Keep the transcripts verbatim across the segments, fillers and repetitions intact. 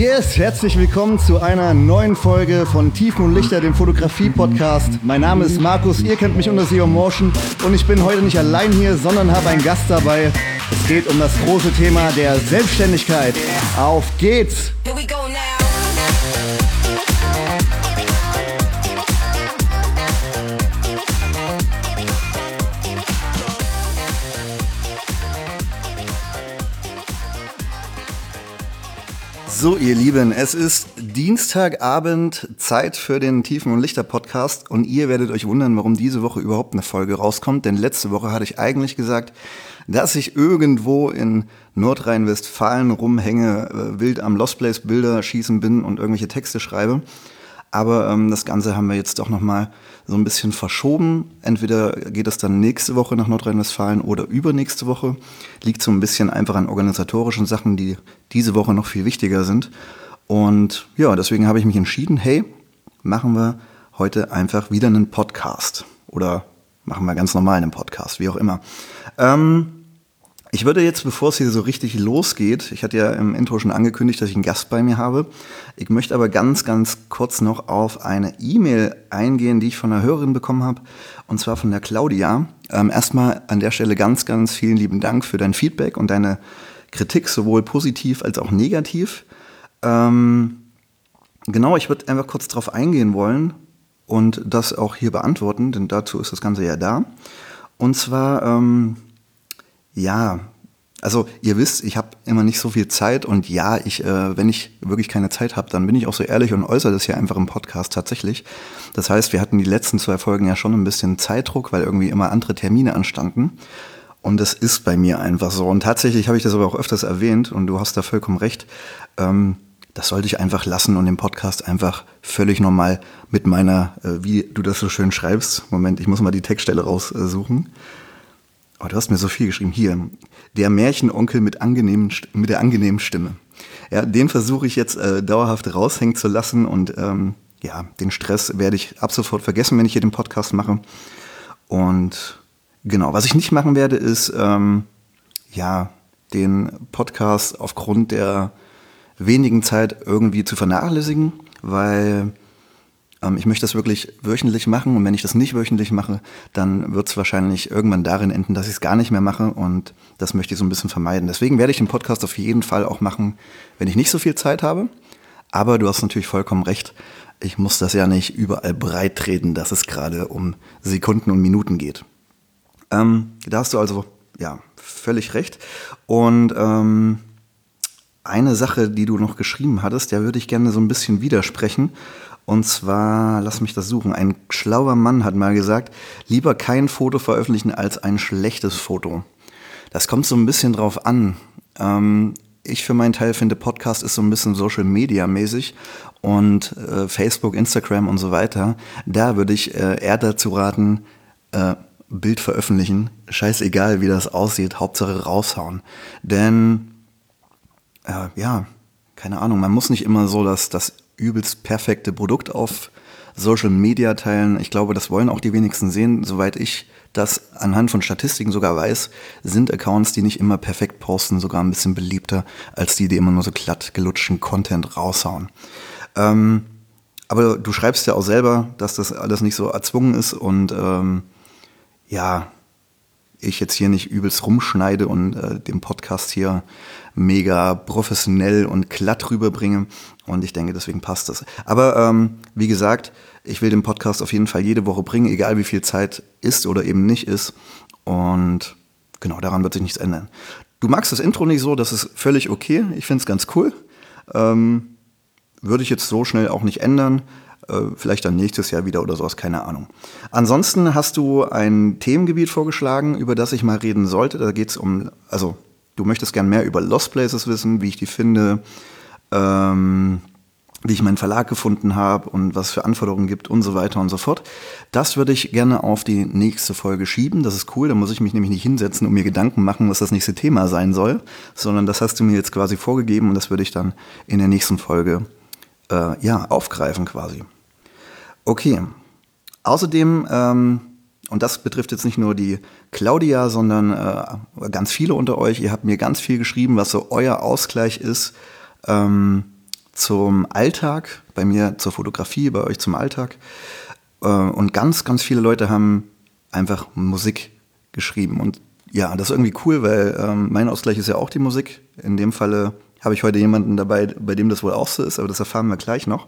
Yes, herzlich willkommen zu einer neuen Folge von Tiefen und Lichter, dem Fotografie-Podcast. Mein Name ist Markus, ihr kennt mich unter S E O Motion und ich bin heute nicht allein hier, sondern habe einen Gast dabei. Es geht um das große Thema der Selbstständigkeit. Auf geht's! Here we go now. So, ihr Lieben, es ist Dienstagabend, Zeit für den Tiefen- und Lichter-Podcast und ihr werdet euch wundern, warum diese Woche überhaupt eine Folge rauskommt, denn letzte Woche hatte ich eigentlich gesagt, dass ich irgendwo in Nordrhein-Westfalen rumhänge, äh, wild am Lost Place Bilder schießen bin und irgendwelche Texte schreibe. Aber ähm, das Ganze haben wir jetzt doch nochmal so ein bisschen verschoben. Entweder geht es dann nächste Woche nach Nordrhein-Westfalen oder übernächste Woche. Liegt so ein bisschen einfach an organisatorischen Sachen, die diese Woche noch viel wichtiger sind. Und ja, deswegen habe ich mich entschieden, hey, machen wir heute einfach wieder einen Podcast. Oder machen wir ganz normal einen Podcast, wie auch immer. Ähm... Ich würde jetzt, bevor es hier so richtig losgeht, ich hatte ja im Intro schon angekündigt, dass ich einen Gast bei mir habe. Ich möchte aber ganz, ganz kurz noch auf eine E-Mail eingehen, die ich von einer Hörerin bekommen habe, und zwar von der Claudia. Ähm, erstmal an der Stelle ganz, ganz vielen lieben Dank für dein Feedback und deine Kritik, sowohl positiv als auch negativ. Ähm, genau, ich würde einfach kurz darauf eingehen wollen und das auch hier beantworten, denn dazu ist das Ganze ja da. Und zwar... Ähm, Ja, also ihr wisst, ich habe immer nicht so viel Zeit und ja, ich, äh, wenn ich wirklich keine Zeit habe, dann bin ich auch so ehrlich und äußere das ja einfach im Podcast tatsächlich. Das heißt, wir hatten die letzten zwei Folgen ja schon ein bisschen Zeitdruck, weil irgendwie immer andere Termine anstanden. Und das ist bei mir einfach so. Und tatsächlich habe ich das aber auch öfters erwähnt und du hast da vollkommen recht. Ähm, das sollte ich einfach lassen und den Podcast einfach völlig normal mit meiner, äh, wie du das so schön schreibst. Moment, ich muss mal die Textstelle raussuchen. Oh, du hast mir so viel geschrieben. Hier, der Märchenonkel mit, angenehmen, mit der angenehmen Stimme. Ja, den versuche ich jetzt äh, dauerhaft raushängen zu lassen und ähm, ja, den Stress werde ich ab sofort vergessen, wenn ich hier den Podcast mache. Und genau, was ich nicht machen werde, ist ähm, ja, den Podcast aufgrund der wenigen Zeit irgendwie zu vernachlässigen, weil... Ich möchte das wirklich wöchentlich machen und wenn ich das nicht wöchentlich mache, dann wird es wahrscheinlich irgendwann darin enden, dass ich es gar nicht mehr mache und das möchte ich so ein bisschen vermeiden. Deswegen werde ich den Podcast auf jeden Fall auch machen, wenn ich nicht so viel Zeit habe. Aber du hast natürlich vollkommen recht, ich muss das ja nicht überall breit treten, dass es gerade um Sekunden und Minuten geht. Ähm, da hast du also ja völlig recht. Und ähm, eine Sache, die du noch geschrieben hattest, der würde ich gerne so ein bisschen widersprechen. Und zwar, lass mich das suchen, ein schlauer Mann hat mal gesagt, lieber kein Foto veröffentlichen als ein schlechtes Foto. Das kommt so ein bisschen drauf an. Ähm, ich für meinen Teil finde, Podcast ist so ein bisschen Social-Media-mäßig und äh, Facebook, Instagram und so weiter. Da würde ich äh, eher dazu raten, äh, Bild veröffentlichen, scheißegal wie das aussieht, Hauptsache raushauen. Denn, äh, ja, keine Ahnung, man muss nicht immer so das, das übelst perfekte Produkt auf Social Media teilen. Ich glaube, das wollen auch die wenigsten sehen. Soweit ich das anhand von Statistiken sogar weiß, sind Accounts, die nicht immer perfekt posten, sogar ein bisschen beliebter als die, die immer nur so glatt gelutschten Content raushauen. Ähm, aber du schreibst ja auch selber, dass das alles nicht so erzwungen ist und ähm, ja, ich jetzt hier nicht übelst rumschneide und äh, den Podcast hier mega professionell und glatt rüberbringe. Und ich denke, deswegen passt das. Aber ähm, wie gesagt, ich will den Podcast auf jeden Fall jede Woche bringen, egal wie viel Zeit ist oder eben nicht ist. Und genau, daran wird sich nichts ändern. Du magst das Intro nicht so, das ist völlig okay. Ich finde es ganz cool. Ähm, würde ich jetzt so schnell auch nicht ändern. Vielleicht dann nächstes Jahr wieder oder sowas, keine Ahnung. Ansonsten hast du ein Themengebiet vorgeschlagen, über das ich mal reden sollte. Da geht es um, also du möchtest gern mehr über Lost Places wissen, wie ich die finde, ähm, wie ich meinen Verlag gefunden habe und was es für Anforderungen gibt und so weiter und so fort. Das würde ich gerne auf die nächste Folge schieben. Das ist cool, da muss ich mich nämlich nicht hinsetzen und mir Gedanken machen, was das nächste Thema sein soll, sondern das hast du mir jetzt quasi vorgegeben und das würde ich dann in der nächsten Folge äh, ja, aufgreifen quasi. Okay, außerdem, ähm, und das betrifft jetzt nicht nur die Claudia, sondern äh, ganz viele unter euch, ihr habt mir ganz viel geschrieben, was so euer Ausgleich ist, ähm, zum Alltag, bei mir zur Fotografie, bei euch zum Alltag. Äh, und ganz, ganz viele Leute haben einfach Musik geschrieben. Und ja, das ist irgendwie cool, weil ähm, mein Ausgleich ist ja auch die Musik. In dem Falle habe ich heute jemanden dabei, bei dem das wohl auch so ist, aber das erfahren wir gleich noch.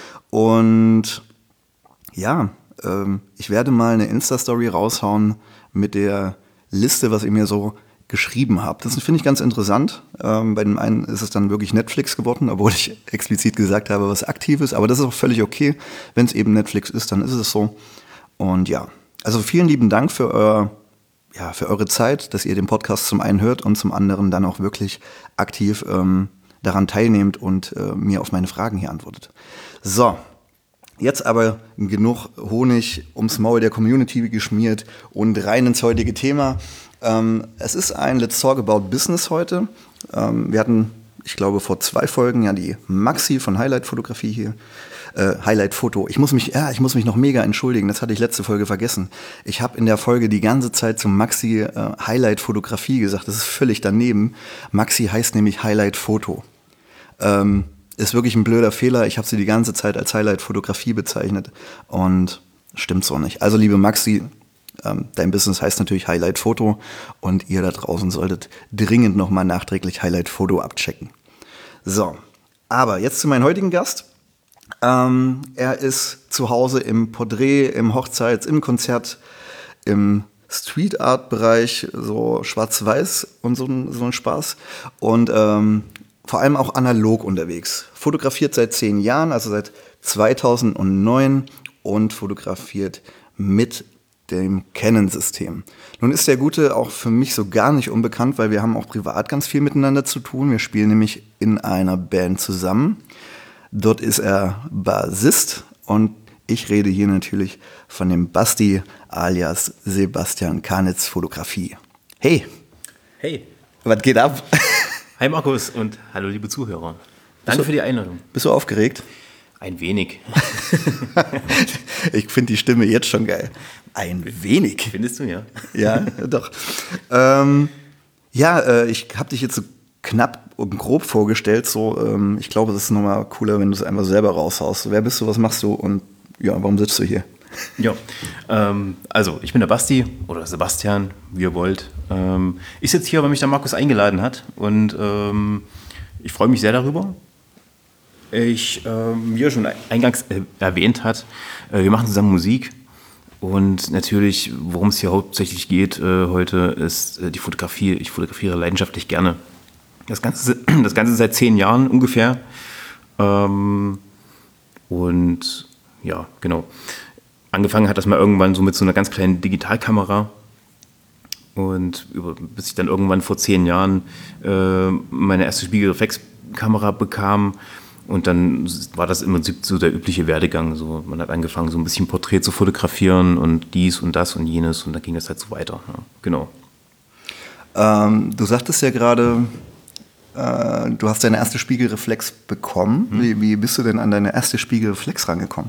Und ja, ähm, ich werde mal eine Insta-Story raushauen mit der Liste, was ihr mir so geschrieben habt. Das finde ich ganz interessant. Ähm, bei dem einen ist es dann wirklich Netflix geworden, obwohl ich explizit gesagt habe, was aktiv ist. Aber das ist auch völlig okay. Wenn es eben Netflix ist, dann ist es so. Und ja, also vielen lieben Dank für euer Ja, für eure Zeit, dass ihr den Podcast zum einen hört und zum anderen dann auch wirklich aktiv ähm, daran teilnehmt und äh, mir auf meine Fragen hier antwortet. So, jetzt aber genug Honig ums Maul der Community geschmiert und rein ins heutige Thema. Ähm, es ist ein Let's Talk About Business heute. Ähm, wir hatten, ich glaube, vor zwei Folgen ja die Maxi von Highlight Fotografie hier. Äh, Highlight Foto. Ich muss mich, ja, ich muss mich noch mega entschuldigen. Das hatte ich letzte Folge vergessen. Ich habe in der Folge die ganze Zeit zum Maxi äh, Highlight Fotografie gesagt. Das ist völlig daneben. Maxi heißt nämlich Highlight Foto. Ähm, ist wirklich ein blöder Fehler. Ich habe sie die ganze Zeit als Highlight Fotografie bezeichnet und stimmt so nicht. Also liebe Maxi, ähm, dein Business heißt natürlich Highlight Foto und ihr da draußen solltet dringend nochmal nachträglich Highlight Foto abchecken. So, aber jetzt zu meinem heutigen Gast. Ähm, er ist zu Hause im Porträt, im Hochzeits-, im Konzert, im Street-Art-Bereich, so schwarz-weiß und so ein, so ein Spaß. Und ähm, vor allem auch analog unterwegs. Fotografiert seit zehn Jahren, also seit zweitausendneun und fotografiert mit dem Canon-System. Nun ist der Gute auch für mich so gar nicht unbekannt, weil wir haben auch privat ganz viel miteinander zu tun. Wir spielen nämlich in einer Band zusammen. Dort ist er Bassist und ich rede hier natürlich von dem Basti alias Sebastian Kanitz Fotografie. Hey! Hey! Was geht ab? Hi Markus und hallo liebe Zuhörer. Danke für die Einladung. Bist du aufgeregt? Ein wenig. Ich finde die Stimme jetzt schon geil. Ein wenig. Findest du, ja? Ja, doch. Ähm, ja, äh, ich habe dich jetzt so knapp und grob vorgestellt. So, ähm, ich glaube, es ist nochmal cooler, wenn du es einfach selber raushaust. Wer bist du, was machst du und ja, warum sitzt du hier? Ja, ähm, also ich bin der Basti oder Sebastian, wie ihr wollt. Ähm, ich sitze hier, weil mich der Markus eingeladen hat und ähm, ich freue mich sehr darüber. Ich, ähm, wie er schon eingangs äh, erwähnt hat, äh, wir machen zusammen Musik und natürlich, worum es hier hauptsächlich geht äh, heute, ist äh, die Fotografie. Ich fotografiere leidenschaftlich gerne. Das Ganze, das Ganze seit zehn Jahren ungefähr. Ähm, und ja, genau. Angefangen hat das mal irgendwann so mit so einer ganz kleinen Digitalkamera. Und über, bis ich dann irgendwann vor zehn Jahren äh, meine erste Spiegelreflexkamera bekam. Und dann war das im Prinzip so der übliche Werdegang. So, man hat angefangen, so ein bisschen Porträt zu fotografieren und dies und das und jenes. Und dann ging das halt so weiter. Ja, genau. Ähm, du sagtest ja gerade, äh, du hast deine erste Spiegelreflex bekommen. Hm. Wie, wie bist du denn an deine erste Spiegelreflex rangekommen?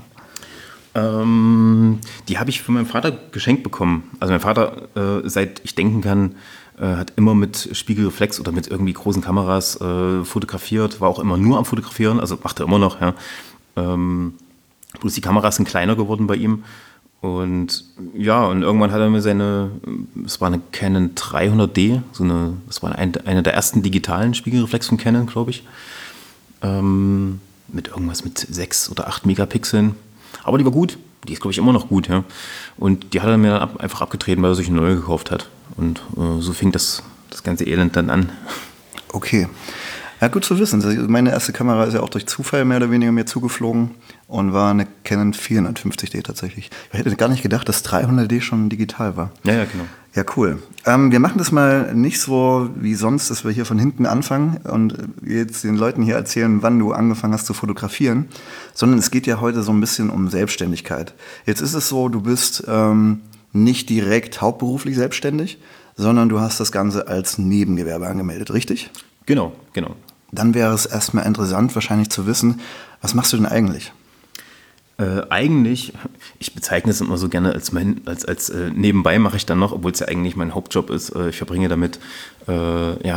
Ähm, die habe ich von meinem Vater geschenkt bekommen. Also mein Vater, äh, seit ich denken kann, äh, hat immer mit Spiegelreflex oder mit irgendwie großen Kameras äh, fotografiert, war auch immer nur am Fotografieren, also macht er immer noch, ja. Ähm, bloß die Kameras sind kleiner geworden bei ihm. Und ja, und irgendwann hat er mir seine, es war eine Canon dreihundert D, so eine, das war eine, eine der ersten digitalen Spiegelreflex von Canon, glaube ich. Ähm, mit irgendwas mit sechs oder acht Megapixeln. Aber die war gut, die ist, glaube ich, immer noch gut, ja. Und die hat er mir dann ab, einfach abgetreten, weil er sich eine neue gekauft hat. Und äh, so fing das, das ganze Elend dann an. Okay. Ja, gut zu wissen. Meine erste Kamera ist ja auch durch Zufall mehr oder weniger mir zugeflogen und war eine Canon vierhundertfünfzig D tatsächlich. Ich hätte gar nicht gedacht, dass dreihundert D schon digital war. Ja, ja, genau. Ja, cool. Ähm, wir machen das mal nicht so wie sonst, dass wir hier von hinten anfangen und jetzt den Leuten hier erzählen, wann du angefangen hast zu fotografieren, sondern es geht ja heute so ein bisschen um Selbstständigkeit. Jetzt ist es so, du bist ähm, nicht direkt hauptberuflich selbstständig, sondern du hast das Ganze als Nebengewerbe angemeldet, richtig? Genau, genau. Dann wäre es erstmal interessant, wahrscheinlich zu wissen, was machst du denn eigentlich? Äh, eigentlich, ich bezeichne es immer so gerne als mein, als, als äh, nebenbei mache ich dann noch, obwohl es ja eigentlich mein Hauptjob ist. Äh, ich verbringe damit äh, ja,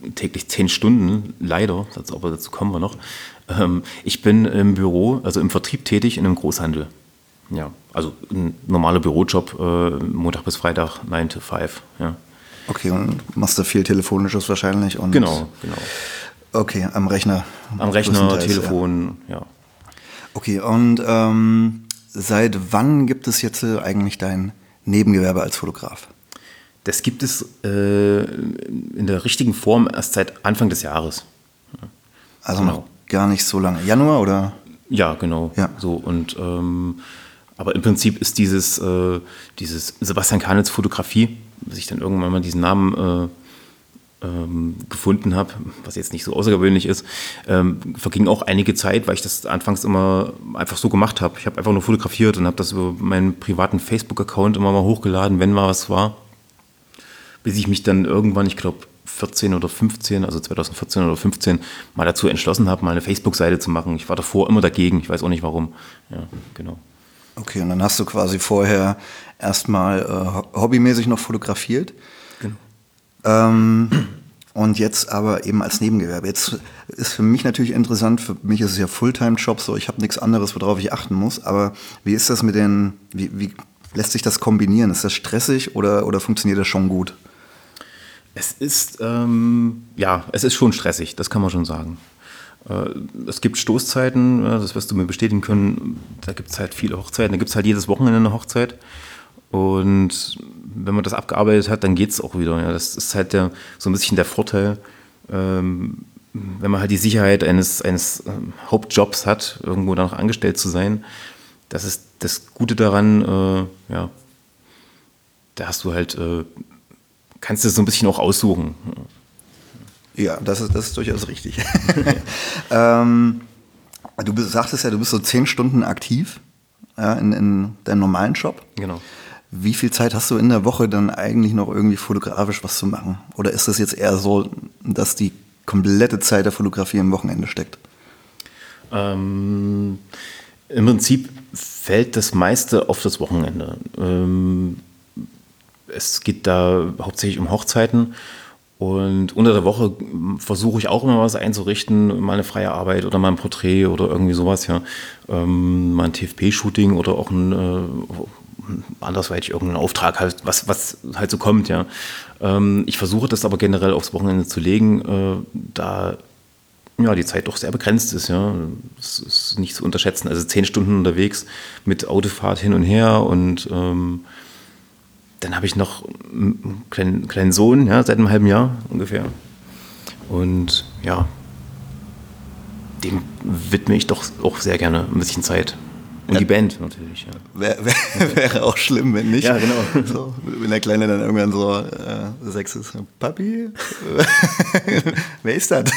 täglich zehn Stunden, leider, aber dazu kommen wir noch. Ähm, ich bin im Büro, also im Vertrieb tätig in einem Großhandel. Ja, also ein normaler Bürojob, äh, Montag bis Freitag, nine to five. Ja. Okay, und machst du viel Telefonisches wahrscheinlich? Und Genau, genau. Okay, am Rechner. Am Rechner, Telefon, ja. ja. Okay, und ähm, seit wann gibt es jetzt äh, eigentlich dein Nebengewerbe als Fotograf? Das gibt es äh, in der richtigen Form erst seit Anfang des Jahres. Ja. Also genau. noch gar nicht so lange. Januar oder? Ja, genau. Ja. So, und, ähm, aber im Prinzip ist dieses, äh, dieses Sebastian Kanitz Fotografie, bis ich dann irgendwann mal diesen Namen äh, ähm, gefunden habe, was jetzt nicht so außergewöhnlich ist, ähm, verging auch einige Zeit, weil ich das anfangs immer einfach so gemacht habe. Ich habe einfach nur fotografiert und habe das über meinen privaten Facebook-Account immer mal hochgeladen, wenn mal was war. Bis ich mich dann irgendwann, ich glaube vierzehn oder fünfzehn, also zweitausendvierzehn oder fünfzehn, mal dazu entschlossen habe, mal eine Facebook-Seite zu machen. Ich war davor immer dagegen, ich weiß auch nicht warum. Ja, genau. Okay, und dann hast du quasi vorher erstmal äh, hobbymäßig noch fotografiert. Genau. Ähm, und jetzt aber eben als Nebengewerbe. Jetzt ist für mich natürlich interessant, für mich ist es ja Fulltime-Job, so ich habe nichts anderes, worauf ich achten muss. Aber wie ist das mit den, wie, wie lässt sich das kombinieren? Ist das stressig oder, oder funktioniert das schon gut? Es ist, ähm, ja, es ist schon stressig, das kann man schon sagen. Es gibt Stoßzeiten, das wirst du mir bestätigen können, da gibt es halt viele Hochzeiten, da gibt es halt jedes Wochenende eine Hochzeit und wenn man das abgearbeitet hat, dann geht es auch wieder. Ja. Das ist halt der, so ein bisschen der Vorteil, ähm, wenn man halt die Sicherheit eines, eines ähm, Hauptjobs hat, irgendwo da noch angestellt zu sein. Das ist das Gute daran, äh, ja, da hast du halt, äh, kannst du es so ein bisschen auch aussuchen. Ja, das ist, das ist durchaus richtig. ähm, du bist, sagtest ja, du bist so zehn Stunden aktiv ja, in, in deinem normalen Job. Genau. Wie viel Zeit hast du in der Woche dann eigentlich noch irgendwie fotografisch was zu machen? Oder ist das jetzt eher so, dass die komplette Zeit der Fotografie am Wochenende steckt? Ähm, im Prinzip fällt das meiste auf das Wochenende. Ähm, es geht da hauptsächlich um Hochzeiten. Und unter der Woche versuche ich auch immer was einzurichten, mal eine freie Arbeit oder mal ein Porträt oder irgendwie sowas, ja. Ähm, mal ein T F P-Shooting oder auch ein, äh, andersweitig irgendeinen Auftrag, halt, was, was halt so kommt, ja. Ähm, ich versuche das aber generell aufs Wochenende zu legen, äh, da ja, die Zeit doch sehr begrenzt ist, ja. Das ist nicht zu unterschätzen. Also zehn Stunden unterwegs mit Autofahrt hin und her und ähm, dann habe ich noch einen kleinen, kleinen Sohn, ja, seit einem halben Jahr ungefähr. Und ja, dem widme ich doch auch sehr gerne ein bisschen Zeit. Und ja, die Band natürlich. Ja. Wär, wär, wäre auch schlimm, wenn nicht. Ja, genau. So, wenn der Kleine dann irgendwann so äh, sechs ist. Papi? Wer ist das?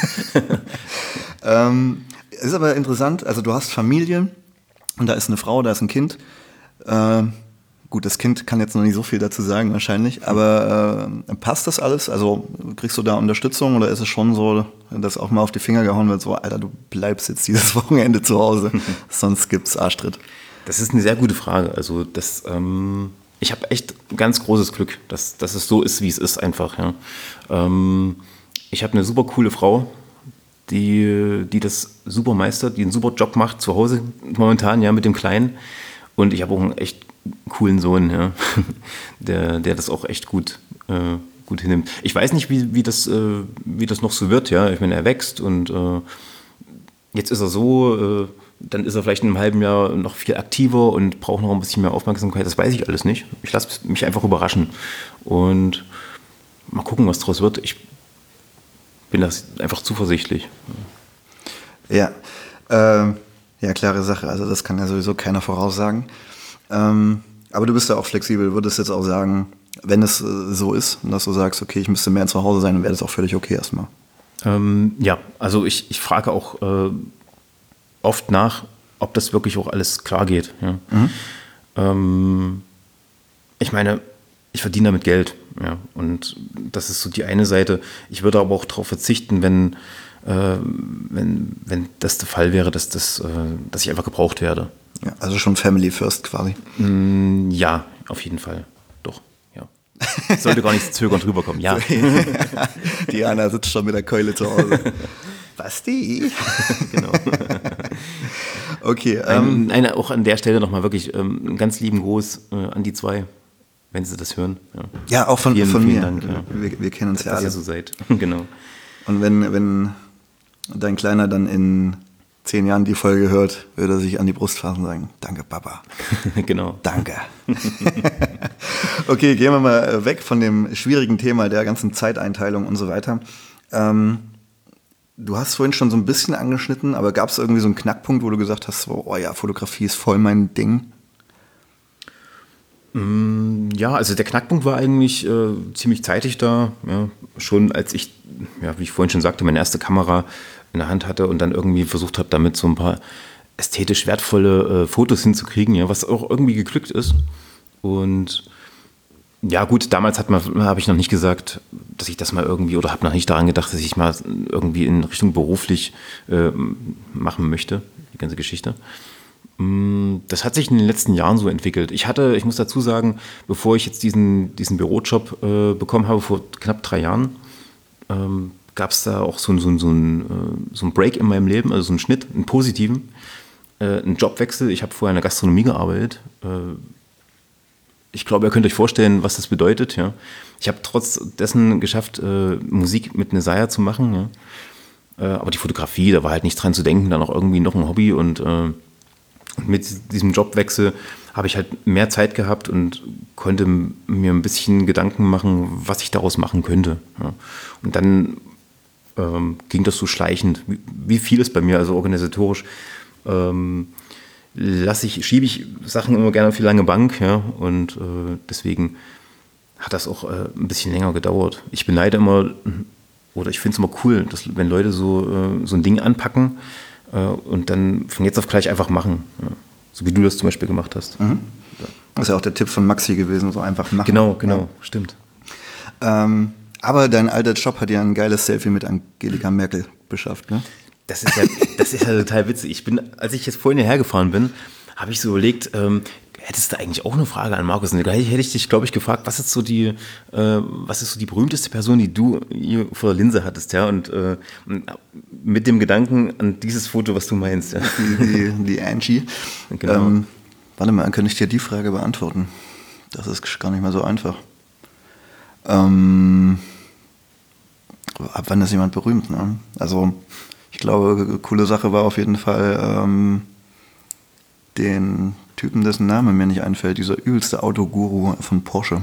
ähm, ist aber interessant, also du hast Familie und da ist eine Frau, da ist ein Kind. Ähm, Gut, das Kind kann jetzt noch nicht so viel dazu sagen wahrscheinlich, aber äh, passt das alles? Also kriegst du da Unterstützung oder ist es schon so, dass auch mal auf die Finger gehauen wird, so Alter, du bleibst jetzt dieses Wochenende zu Hause, sonst gibt's Arschtritt? Das ist eine sehr gute Frage. Also das, ähm, ich habe echt ganz großes Glück, dass, dass es so ist, wie es ist einfach. Ja. Ähm, ich habe eine super coole Frau, die, die das super meistert, die einen super Job macht zu Hause momentan, ja, mit dem Kleinen. Und ich habe auch einen echt coolen Sohn, ja, der, der das auch echt gut, äh, gut hinnimmt. Ich weiß nicht, wie, wie, das, äh, wie das noch so wird, ja. Ich meine, er wächst und äh, jetzt ist er so, äh, dann ist er vielleicht in einem halben Jahr noch viel aktiver und braucht noch ein bisschen mehr Aufmerksamkeit. Das weiß ich alles nicht. Ich lasse mich einfach überraschen und mal gucken, was daraus wird. Ich bin das einfach zuversichtlich. Ja, äh, ja, klare Sache. Also das kann ja sowieso keiner voraussagen. Ähm, aber du bist ja auch flexibel, würdest jetzt auch sagen, wenn es äh, so ist, dass du sagst, okay, ich müsste mehr zu Hause sein, dann wäre das auch völlig okay erstmal. Ähm, ja, also ich, ich frage auch äh, oft nach, ob das wirklich auch alles klar geht. Ja. Mhm. Ähm, ich meine, ich verdiene damit Geld, ja, und das ist so die eine Seite. Ich würde aber auch darauf verzichten, wenn, äh, wenn, wenn das der Fall wäre, dass, das, äh, dass ich einfach gebraucht werde. Ja, also schon Family First quasi. Mm, ja, auf jeden Fall. Doch, ja. Sollte gar nicht zögernd rüberkommen, ja. Diana sitzt schon mit der Keule zu Hause. Basti? Genau. Okay. Ähm, ein, eine, auch an der Stelle nochmal wirklich ähm, einen ganz lieben Gruß äh, an die zwei, wenn sie das hören. Ja, ja auch von, vielen, von vielen mir. Dank, ja. Wir, wir kennen uns ja alle. alle. Dass ihr so seid, genau. Und wenn, wenn dein Kleiner dann in zehn Jahren die Folge hört, würde er sich an die Brust fassen und sagen, danke Papa. Genau. Danke. Okay, gehen wir mal weg von dem schwierigen Thema der ganzen Zeiteinteilung und so weiter. Ähm, du hast vorhin schon so ein bisschen angeschnitten, aber gab es irgendwie so einen Knackpunkt, wo du gesagt hast, so, oh ja, Fotografie ist voll mein Ding? Ja, also der Knackpunkt war eigentlich äh, ziemlich zeitig da, ja, schon als ich, ja, wie ich vorhin schon sagte, meine erste Kamera in der Hand hatte und dann irgendwie versucht habe, damit so ein paar ästhetisch wertvolle äh, Fotos hinzukriegen, ja, was auch irgendwie geglückt ist. Und ja gut, damals hat man, habe ich noch nicht gesagt, dass ich das mal irgendwie, oder habe noch nicht daran gedacht, dass ich mal irgendwie in Richtung beruflich äh, machen möchte, die ganze Geschichte. Das hat sich in den letzten Jahren so entwickelt. Ich hatte, ich muss dazu sagen, bevor ich jetzt diesen, diesen Bürojob äh, bekommen habe, vor knapp drei Jahren, ähm, gab es da auch so, so, so, ein, so ein Break in meinem Leben, also so einen Schnitt, einen positiven, äh, einen Jobwechsel. Ich habe vorher in der Gastronomie gearbeitet. Äh, ich glaube, ihr könnt euch vorstellen, was das bedeutet. Ja. Ich habe trotz dessen geschafft, äh, Musik mit Nesaya zu machen. Ja. Äh, aber die Fotografie, da war halt nicht dran zu denken, dann auch irgendwie noch ein Hobby und äh, Und mit diesem Jobwechsel habe ich halt mehr Zeit gehabt und konnte mir ein bisschen Gedanken machen, was ich daraus machen könnte. Ja. Und dann ähm, ging das so schleichend, wie, wie vieles bei mir, also organisatorisch, ähm, lasse ich, schiebe ich Sachen immer gerne auf die lange Bank, ja, und äh, deswegen hat das auch äh, ein bisschen länger gedauert. Ich beneide immer, oder ich finde es immer cool, dass, wenn Leute so, äh, so ein Ding anpacken, und dann von jetzt auf gleich einfach machen. Ja. So wie du das zum Beispiel gemacht hast. Mhm. Das ist ja auch der Tipp von Maxi gewesen, so einfach machen. Genau, genau, ja. Stimmt. Ähm, aber dein alter Job hat ja ein geiles Selfie mit Angelika Merkel beschafft, ne? Das ist ja, das ist ja total witzig. Ich bin, als ich jetzt vorhin hierher gefahren bin, habe ich so überlegt, ähm, hättest du eigentlich auch eine Frage an Markus? Und gleich hätte ich dich, glaube ich, gefragt, was ist so die, äh, was ist so die berühmteste Person, die du hier vor der Linse hattest, ja? Und äh, mit dem Gedanken an dieses Foto, was du meinst, ja? Die, die, die Angie. Genau. Ähm, warte mal, dann könnte ich dir die Frage beantworten. Das ist gar nicht mal so einfach. Ähm, ab wann ist jemand berühmt, ne? Also, ich glaube, coole Sache war auf jeden Fall ähm, den Typen, dessen Name mir nicht einfällt, dieser übelste Autoguru von Porsche.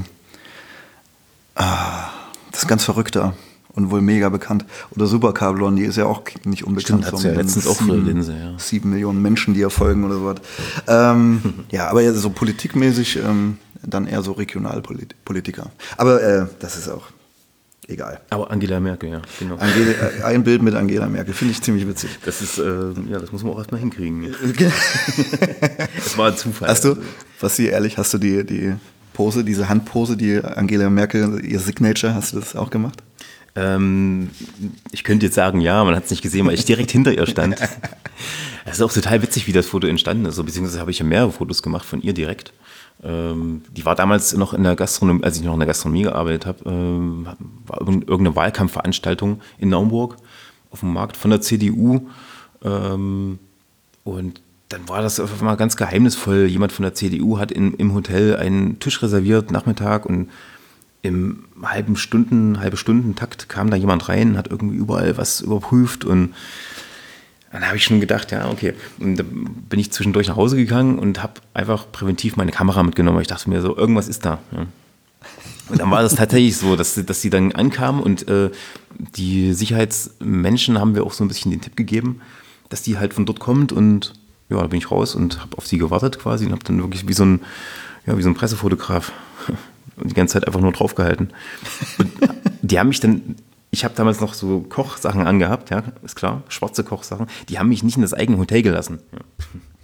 Ah, das ist ganz verrückter und wohl mega bekannt. Oder Supercar Blondie ist ja auch nicht unbekannt. Stimmt, hat ja letztens auch für Linse, ja. Sieben Millionen Menschen, die ihr folgen oder sowas. Ähm, ja, aber ja, so politikmäßig ähm, dann eher so Regionalpolitiker. Aber äh, das ist auch egal. Aber Angela Merkel, ja, genau. Angela, ein Bild mit Angela Merkel, finde ich ziemlich witzig. Das ist, äh, ja, das muss man auch erstmal hinkriegen. Das war ein Zufall. Hast du, was sie ehrlich, hast du die, die Pose, diese Handpose, die Angela Merkel, ihr Signature, hast du das auch gemacht? Ähm, ich könnte jetzt sagen, ja, man hat es nicht gesehen, weil ich direkt hinter ihr stand. Es ist auch total witzig, wie das Foto entstanden ist. Beziehungsweise habe ich ja mehrere Fotos gemacht von ihr direkt. Ähm, die war damals noch in der Gastronomie, als ich noch in der Gastronomie gearbeitet habe, ähm, war irgendeine Wahlkampfveranstaltung in Naumburg auf dem Markt von der C D U. Ähm, und dann war das auf einmal ganz geheimnisvoll. Jemand von der C D U hat in, im Hotel einen Tisch reserviert, Nachmittag, und im halben Stunden, halbe Stundentakt kam da jemand rein, hat irgendwie überall was überprüft, und dann habe ich schon gedacht, ja, okay. Und da bin ich zwischendurch nach Hause gegangen und habe einfach präventiv meine Kamera mitgenommen. Ich dachte mir so, irgendwas ist da. Ja. Und dann war das tatsächlich so, dass, dass sie dann ankamen, und äh, die Sicherheitsmenschen haben wir auch so ein bisschen den Tipp gegeben, dass die halt von dort kommt, und ja, da bin ich raus und habe auf sie gewartet quasi und habe dann wirklich wie so ein, ja, wie so ein Pressefotograf die ganze Zeit einfach nur draufgehalten. Und die haben mich dann, ich habe damals noch so Kochsachen angehabt, ja, ist klar, schwarze Kochsachen, die haben mich nicht in das eigene Hotel gelassen. Ja.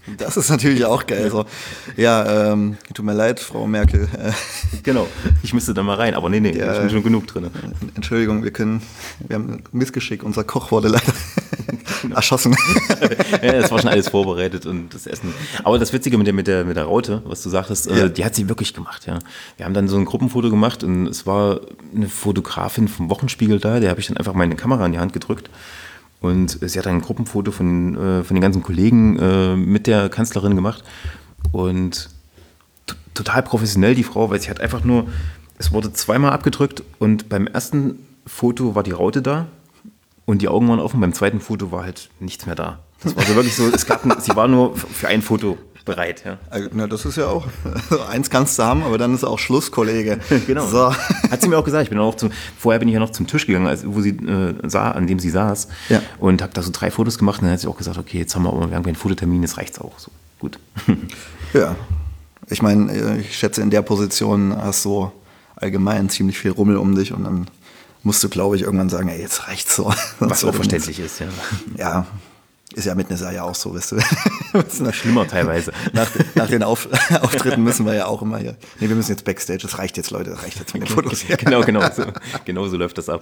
Das ist natürlich auch geil. So. Ja, ähm, tut mir leid, Frau Merkel. Äh, genau, ich müsste da mal rein, aber nee, nee, ja, ich bin schon genug drin. Entschuldigung, wir können, wir haben ein Missgeschick, unser Koch wurde leider erschossen. Ja, es war schon alles vorbereitet und das Essen. Aber das Witzige mit der, mit der, mit der Raute, was du sagtest, ja. äh, die hat sie wirklich gemacht, ja. Wir haben dann so ein Gruppenfoto gemacht und es war eine Fotografin vom Wochenspiegel da, der habe ich dann einfach meine Kamera in die Hand gedrückt. Und sie hat ein Gruppenfoto von, äh, von den ganzen Kollegen äh, mit der Kanzlerin gemacht. Und t- total professionell die Frau, weil sie hat einfach nur, es wurde zweimal abgedrückt und beim ersten Foto war die Raute da und die Augen waren offen, beim zweiten Foto war halt nichts mehr da. Das war so wirklich so, es gab, sie war nur für ein Foto bereit. Ja. Also, na, das ist ja auch, also eins kannst du haben, aber dann ist auch Schluss, Kollege. Genau. So. Hat sie mir auch gesagt. Ich bin auch zum, vorher bin ich ja noch zum Tisch gegangen, als, wo sie äh, sah, an dem sie saß. Ja. Und habe da so drei Fotos gemacht. Und dann hat sie auch gesagt, okay, jetzt haben wir aber irgendwie einen Fototermin, jetzt reicht's auch. So, gut. Ja. Ich meine, ich schätze, in der Position hast du allgemein ziemlich viel Rummel um dich und dann musst du, glaube ich, irgendwann sagen, ey, jetzt reicht's so. Was auch verständlich ist, ja. Ja. Ist ja mit Nessa ja auch so, weißt du. Das schlimmer teilweise. Nach, nach den Auf, Auftritten müssen wir ja auch immer hier. Nee, wir müssen jetzt Backstage, das reicht jetzt, Leute, das reicht jetzt mit den Fotos. Genau, genau so, genau so läuft das ab.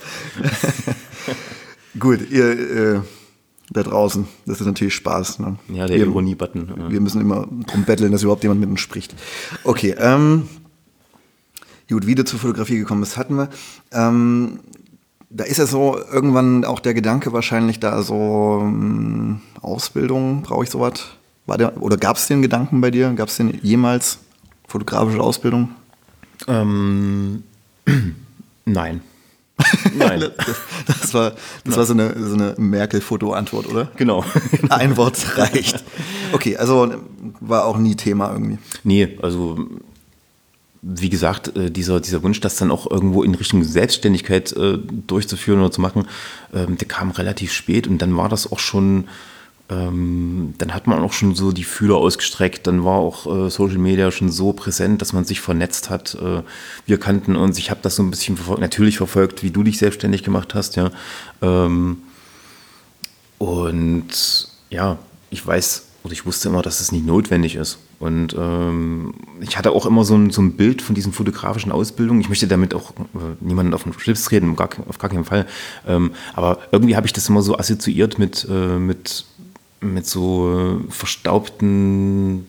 Gut, ihr äh, da draußen, das ist natürlich Spaß. Ne? Ja, der Ironie-Button. Ja. Wir müssen immer drum betteln, dass überhaupt jemand mit uns spricht. Okay, ähm, gut, wie du zur Fotografie gekommen bist, hatten wir. Ähm, Da ist ja so irgendwann auch der Gedanke wahrscheinlich da so ähm, Ausbildung, brauche ich sowas? War der, oder gab es den Gedanken bei dir? Gab es den jemals fotografische Ausbildung? Ähm, nein. Nein. das, das war, das war so eine, so eine Merkel-Foto-Antwort, oder? Genau. Ein Wort reicht. Okay, also war auch nie Thema irgendwie. Nee, also wie gesagt, äh, dieser, dieser Wunsch, das dann auch irgendwo in Richtung Selbstständigkeit äh, durchzuführen oder zu machen, ähm, der kam relativ spät und dann war das auch schon, ähm, dann hat man auch schon so die Fühler ausgestreckt, dann war auch äh, Social Media schon so präsent, dass man sich vernetzt hat. Äh, wir kannten uns, ich habe das so ein bisschen verfolgt, natürlich verfolgt, wie du dich selbstständig gemacht hast, ja. Ähm, und ja, ich weiß, oder ich wusste immer, dass es nicht notwendig ist. Und ähm, ich hatte auch immer so ein, so ein Bild von diesen fotografischen Ausbildungen. Ich möchte damit auch äh, niemanden auf den Schlips treten, gar, auf gar keinen Fall. Ähm, aber irgendwie habe ich das immer so assoziiert mit, äh, mit, mit so äh, verstaubten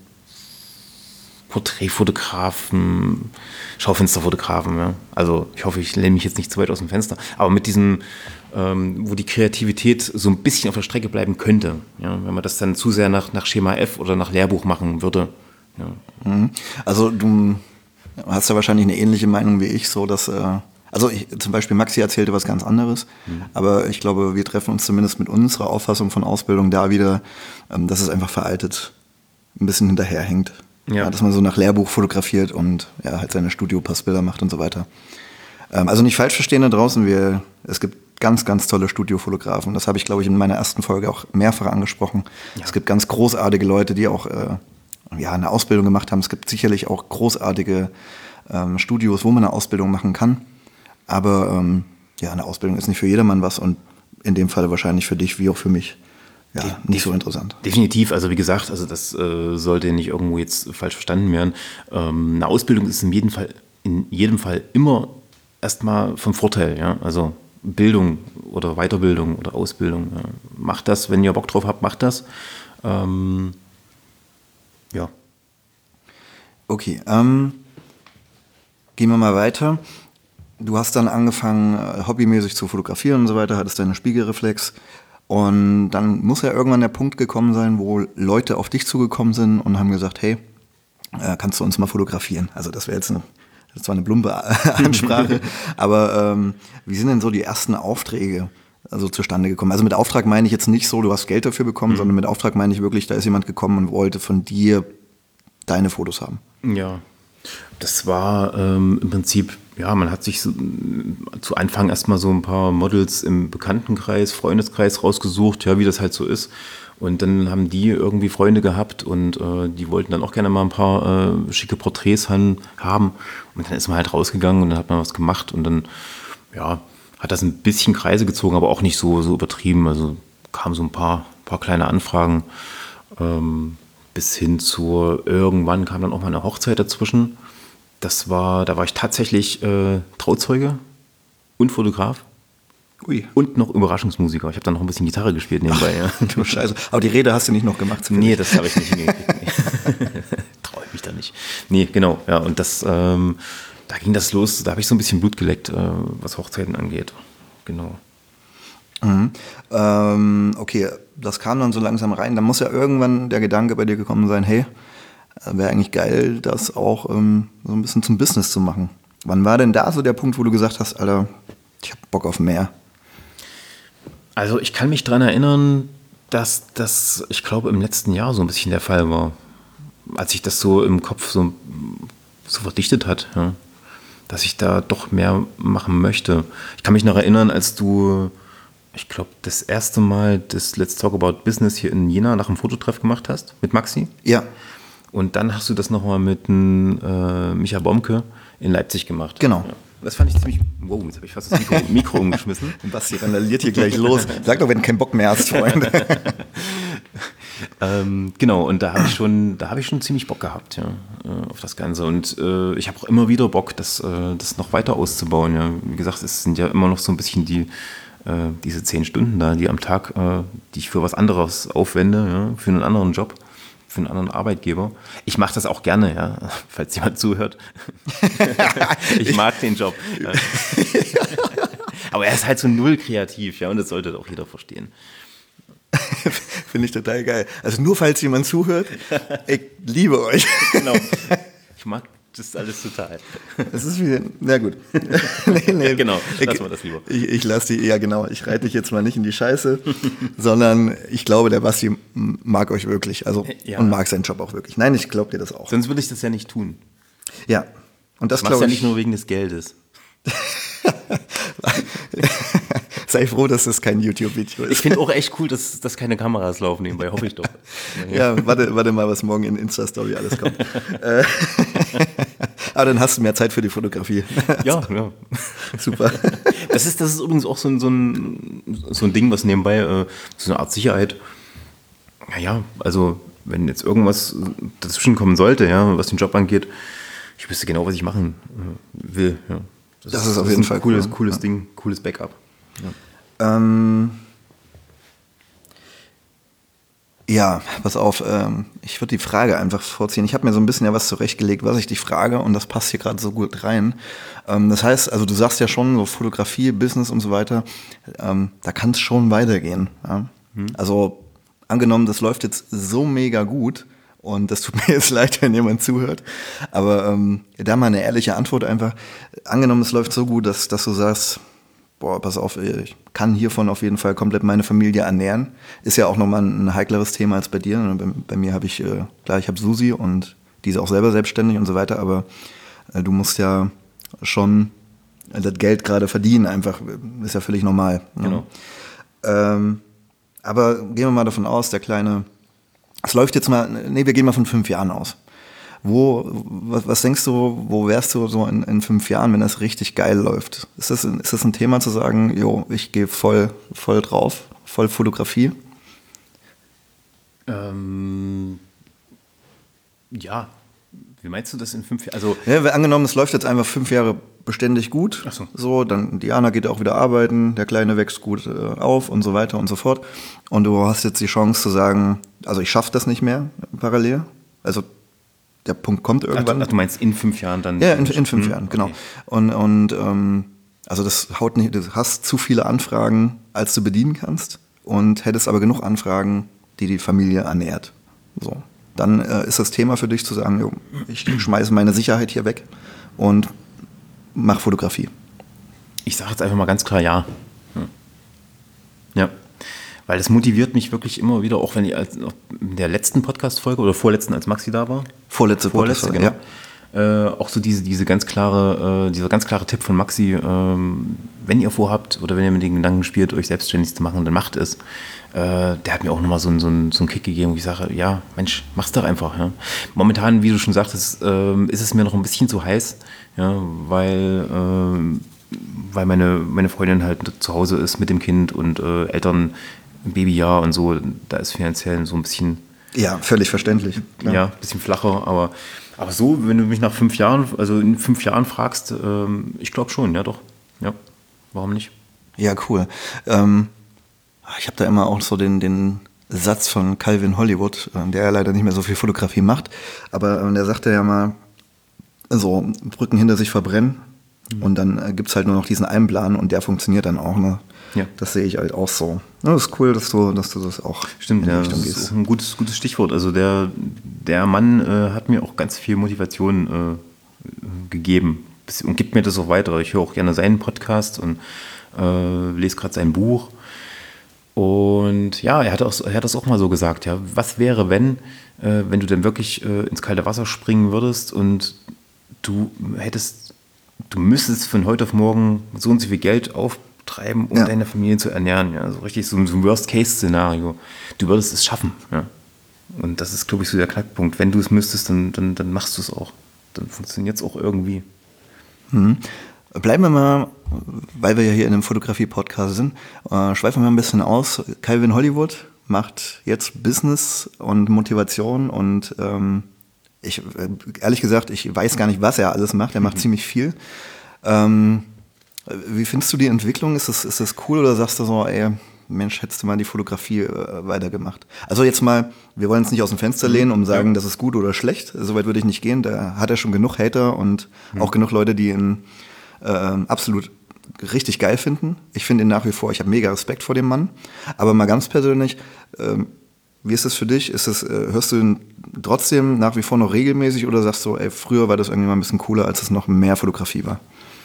Porträtfotografen, Schaufensterfotografen. Ja. Also ich hoffe, ich lehne mich jetzt nicht zu weit aus dem Fenster. Aber mit diesem, ähm, wo die Kreativität so ein bisschen auf der Strecke bleiben könnte. Ja. Wenn man das dann zu sehr nach, nach Schema F oder nach Lehrbuch machen würde. Ja. Also du hast ja wahrscheinlich eine ähnliche Meinung wie ich, so dass, äh, also ich, zum Beispiel Maxi erzählte was ganz anderes, mhm. aber ich glaube, wir treffen uns zumindest mit unserer Auffassung von Ausbildung da wieder, ähm, dass es einfach veraltet ein bisschen hinterherhängt. Ja. Ja, dass man so nach Lehrbuch fotografiert und ja, halt seine Studio-Passbilder macht und so weiter. Ähm, also nicht falsch verstehen da draußen, wir, es gibt ganz, ganz tolle Studiofotografen. Das habe ich, glaube ich, in meiner ersten Folge auch mehrfach angesprochen. Ja. Es gibt ganz großartige Leute, die auch äh, ja, eine Ausbildung gemacht haben. Es gibt sicherlich auch großartige ähm, Studios, wo man eine Ausbildung machen kann. Aber ähm, ja, eine Ausbildung ist nicht für jedermann was und in dem Fall wahrscheinlich für dich wie auch für mich. Ja, De- nicht so interessant. Definitiv, also wie gesagt, also das äh, sollte nicht irgendwo jetzt falsch verstanden werden. Ähm, eine Ausbildung ist in jedem Fall, in jedem Fall immer erstmal vom Vorteil, ja. Also Bildung oder Weiterbildung oder Ausbildung. Ja. Macht das, wenn ihr Bock drauf habt, macht das. Ähm, ja. Okay, ähm, gehen wir mal weiter. Du hast dann angefangen, hobbymäßig zu fotografieren und so weiter, hattest deine Spiegelreflex. Und dann muss ja irgendwann der Punkt gekommen sein, wo Leute auf dich zugekommen sind und haben gesagt, hey, äh, kannst du uns mal fotografieren? Also das wäre jetzt eine, das war eine plumpe Ansprache, aber ähm, wie sind denn so die ersten Aufträge also zustande gekommen? Also mit Auftrag meine ich jetzt nicht so, du hast Geld dafür bekommen, mhm. sondern mit Auftrag meine ich wirklich, da ist jemand gekommen und wollte von dir deine Fotos haben. Ja, das war ähm, im Prinzip, ja, man hat sich so, zu Anfang erstmal so ein paar Models im Bekanntenkreis, Freundeskreis rausgesucht, ja, wie das halt so ist. Und dann haben die irgendwie Freunde gehabt und äh, die wollten dann auch gerne mal ein paar äh, schicke Porträts han, haben. Und dann ist man halt rausgegangen und dann hat man was gemacht und dann, ja, hat das ein bisschen Kreise gezogen, aber auch nicht so, so übertrieben. Also kamen so ein paar, paar kleine Anfragen. Ähm, bis hin zu irgendwann kam dann auch mal eine Hochzeit dazwischen. Das war, da war ich tatsächlich äh, Trauzeuge und Fotograf. Ui. Und noch Überraschungsmusiker. Ich habe dann noch ein bisschen Gitarre gespielt nebenbei. Ja. Du Scheiße. Aber die Rede hast du nicht noch gemacht? Nee, das habe ich nicht hingekriegt. Nee. Traue ich mich da nicht. Nee, genau. Ja, und das, ähm, da ging das los. Da habe ich so ein bisschen Blut geleckt, äh, was Hochzeiten angeht. Genau. Mhm. Ähm, okay, das kam dann so langsam rein. Da muss ja irgendwann der Gedanke bei dir gekommen sein, hey, wäre eigentlich geil, das auch ähm, so ein bisschen zum Business zu machen. Wann war denn da so der Punkt, wo du gesagt hast, Alter, ich hab Bock auf mehr? Also ich kann mich daran erinnern, dass das, ich glaube, im letzten Jahr so ein bisschen der Fall war. Als sich das so im Kopf so, so verdichtet hat, ja, dass ich da doch mehr machen möchte. Ich kann mich noch erinnern, als du, ich glaube, das erste Mal das Let's Talk About Business hier in Jena nach einem Fototreff gemacht hast, mit Maxi. Ja. Und dann hast du das nochmal mit dem, äh, Micha Bomke in Leipzig gemacht. Genau. Ja. Das fand ich ziemlich. Wow, jetzt habe ich fast das Mikro, Mikro umgeschmissen. Basti randaliert hier gleich los. Sag doch, wenn du keinen Bock mehr hast, Freunde. ähm, genau, und da habe ich schon, da habe ich schon ziemlich Bock gehabt, ja, auf das Ganze. Und äh, ich habe auch immer wieder Bock, das, äh, das noch weiter auszubauen. Ja. Wie gesagt, es sind ja immer noch so ein bisschen die, äh, diese zehn Stunden da, die am Tag, äh, die ich für was anderes aufwende, ja, für einen anderen Job. Für einen anderen Arbeitgeber. Ich mache das auch gerne, ja, falls jemand zuhört. Ich mag den Job. Ja. Aber er ist halt so null kreativ, ja, und das sollte auch jeder verstehen. Finde ich total geil. Also nur falls jemand zuhört, ich liebe euch. Genau. Ich mag das alles total. Das ist wie, na gut. nee, nee. Genau, lassen ich, wir das lieber. Ich, ich lasse die, ja genau, ich reite dich jetzt mal nicht in die Scheiße, sondern ich glaube, der Basti mag euch wirklich, also Ja. und mag seinen Job auch wirklich. Nein, ich glaube dir das auch. Sonst würde ich das ja nicht tun. Ja, und das Ich mache glaube ja ich. nicht nur wegen des Geldes. Sei froh, dass das kein YouTube-Video ist. Ich finde auch echt cool, dass, dass keine Kameras laufen nebenbei, hoffe ich doch. Ja, warte, warte mal, was morgen in Insta-Story alles kommt. Äh, Aber dann hast du mehr Zeit für die Fotografie. Ja, ja. Super. Das ist, das ist übrigens auch so ein, so ein, so ein Ding, was nebenbei, äh, so eine Art Sicherheit. Naja, also wenn jetzt irgendwas dazwischen kommen sollte, ja, was den Job angeht, ich wüsste genau, was ich machen äh, will. Ja. Das, das ist auf jeden ein Fall cooles, cool. cooles Ja. Ding, cooles Backup. Ähm, ja, pass auf, ähm, ich würde die Frage einfach vorziehen. Ich habe mir so ein bisschen ja was zurechtgelegt, was ich dich frage, und das passt hier gerade so gut rein. Ähm, das heißt, also du sagst ja schon, so Fotografie, Business und so weiter, ähm, da kann es schon weitergehen. Ja? Hm. Also angenommen, das läuft jetzt so mega gut, und das tut mir jetzt leid, wenn jemand zuhört, aber ähm, da mal eine ehrliche Antwort einfach. Angenommen, es läuft so gut, dass, dass du sagst, boah, pass auf, ich kann hiervon auf jeden Fall komplett meine Familie ernähren. Ist ja auch nochmal ein heikleres Thema als bei dir. Bei, bei mir habe ich, äh, klar, ich habe Susi und die ist auch selber selbstständig und so weiter, aber äh, du musst ja schon das Geld gerade verdienen, einfach, ist ja völlig normal. Genau. Ja. Ähm, aber gehen wir mal davon aus, der Kleine, es läuft jetzt mal, nee, wir gehen mal von fünf Jahren aus. Wo, was, was denkst du, wo wärst du so in, in fünf Jahren, wenn das richtig geil läuft? Ist das, ist das ein Thema zu sagen, jo, ich gehe voll, voll drauf, voll Fotografie? Ähm, ja, wie meinst du das in fünf Jahren? Also, ja, angenommen, es läuft jetzt einfach fünf Jahre beständig gut, Ach so. so, dann Diana geht auch wieder arbeiten, der Kleine wächst gut äh, auf und so weiter und so fort. Und du hast jetzt die Chance zu sagen, also ich schaffe das nicht mehr parallel, also der Punkt kommt irgendwann. Ach, du meinst in fünf Jahren dann? Ja, in, in fünf hm, Jahren, genau. okay. Und, und ähm, also das haut nicht, du hast zu viele Anfragen, als du bedienen kannst, und hättest aber genug Anfragen, die die Familie ernährt. So. Dann äh, ist das Thema für dich zu sagen, jo, ich schmeiße meine Sicherheit hier weg und mach Fotografie. Ich sage jetzt einfach mal ganz klar ja. Ja. Weil das motiviert mich wirklich immer wieder, auch wenn ich als, in der letzten Podcast-Folge oder vorletzten, als Maxi da war. Vorletzte, Vorletzte, genau. Ja. Äh, auch so diese, diese ganz klare, äh, dieser ganz klare Tipp von Maxi, ähm, wenn ihr vorhabt oder wenn ihr mit den Gedanken spielt, euch selbstständig zu machen, dann macht es. Äh, der hat mir auch nochmal so, so, so einen Kick gegeben, wo ich sage, ja, Mensch, mach's doch einfach. Ja. Momentan, wie du schon sagtest, äh, ist es mir noch ein bisschen zu heiß, ja, weil, äh, weil meine, meine Freundin halt zu Hause ist mit dem Kind und äh, Eltern, Babyjahr und so, da ist finanziell so ein bisschen Ja, völlig verständlich. Klar. Ja, ein bisschen flacher, aber, aber so, wenn du mich nach fünf Jahren, also in fünf Jahren fragst, ähm, ich glaube schon, ja doch. Ja, warum nicht? Ja, cool. Ähm, ich habe da immer auch so den, den Satz von Calvin Hollywood, der ja leider nicht mehr so viel Fotografie macht, aber äh, der sagte ja mal, so Brücken hinter sich verbrennen mhm. und dann äh, gibt es halt nur noch diesen einen Plan und der funktioniert dann auch. Ne? Ja. Das sehe ich halt auch so. Ja, das ist cool, dass du, dass du das auch Stimmt, in die ja, Richtung gehst. Das ist ein gutes, gutes Stichwort. Also der, der Mann äh, hat mir auch ganz viel Motivation äh, gegeben und gibt mir das auch weiter. Ich höre auch gerne seinen Podcast und äh, lese gerade sein Buch. Und ja, er hat, auch, er hat das auch mal so gesagt. Ja, was wäre, wenn, äh, wenn du dann wirklich äh, ins kalte Wasser springen würdest und du hättest, du müsstest von heute auf morgen so und so viel Geld auftreiben, um ja. deine Familie zu ernähren. Ja, so richtig so ein, so ein Worst-Case-Szenario. Du würdest es schaffen. Ja. Und das ist, glaube ich, so der Knackpunkt. Wenn du es müsstest, dann, dann, dann machst du es auch. Dann funktioniert es auch irgendwie. Mhm. Bleiben wir mal, weil wir ja hier in einem Fotografie-Podcast sind, äh, schweifen wir mal ein bisschen aus. Calvin Hollywood macht jetzt Business und Motivation und ähm, ich, ehrlich gesagt, ich weiß gar nicht, was er alles macht. Er macht mhm. ziemlich viel. Ähm, wie findest du die Entwicklung? Ist das, ist das cool oder sagst du so, ey, Mensch, hättest du mal die Fotografie äh, weitergemacht? Also jetzt mal, wir wollen uns nicht aus dem Fenster lehnen, um sagen, ja. das ist gut oder schlecht. Soweit würde ich nicht gehen. Da hat er schon genug Hater und mhm. auch genug Leute, die ihn äh, absolut richtig geil finden. Ich finde ihn nach wie vor, ich habe mega Respekt vor dem Mann. Aber mal ganz persönlich, ähm, wie ist das für dich? Ist das, äh, hörst du ihn trotzdem nach wie vor noch regelmäßig oder sagst du, ey, früher war das irgendwie mal ein bisschen cooler, als es noch mehr Fotografie war?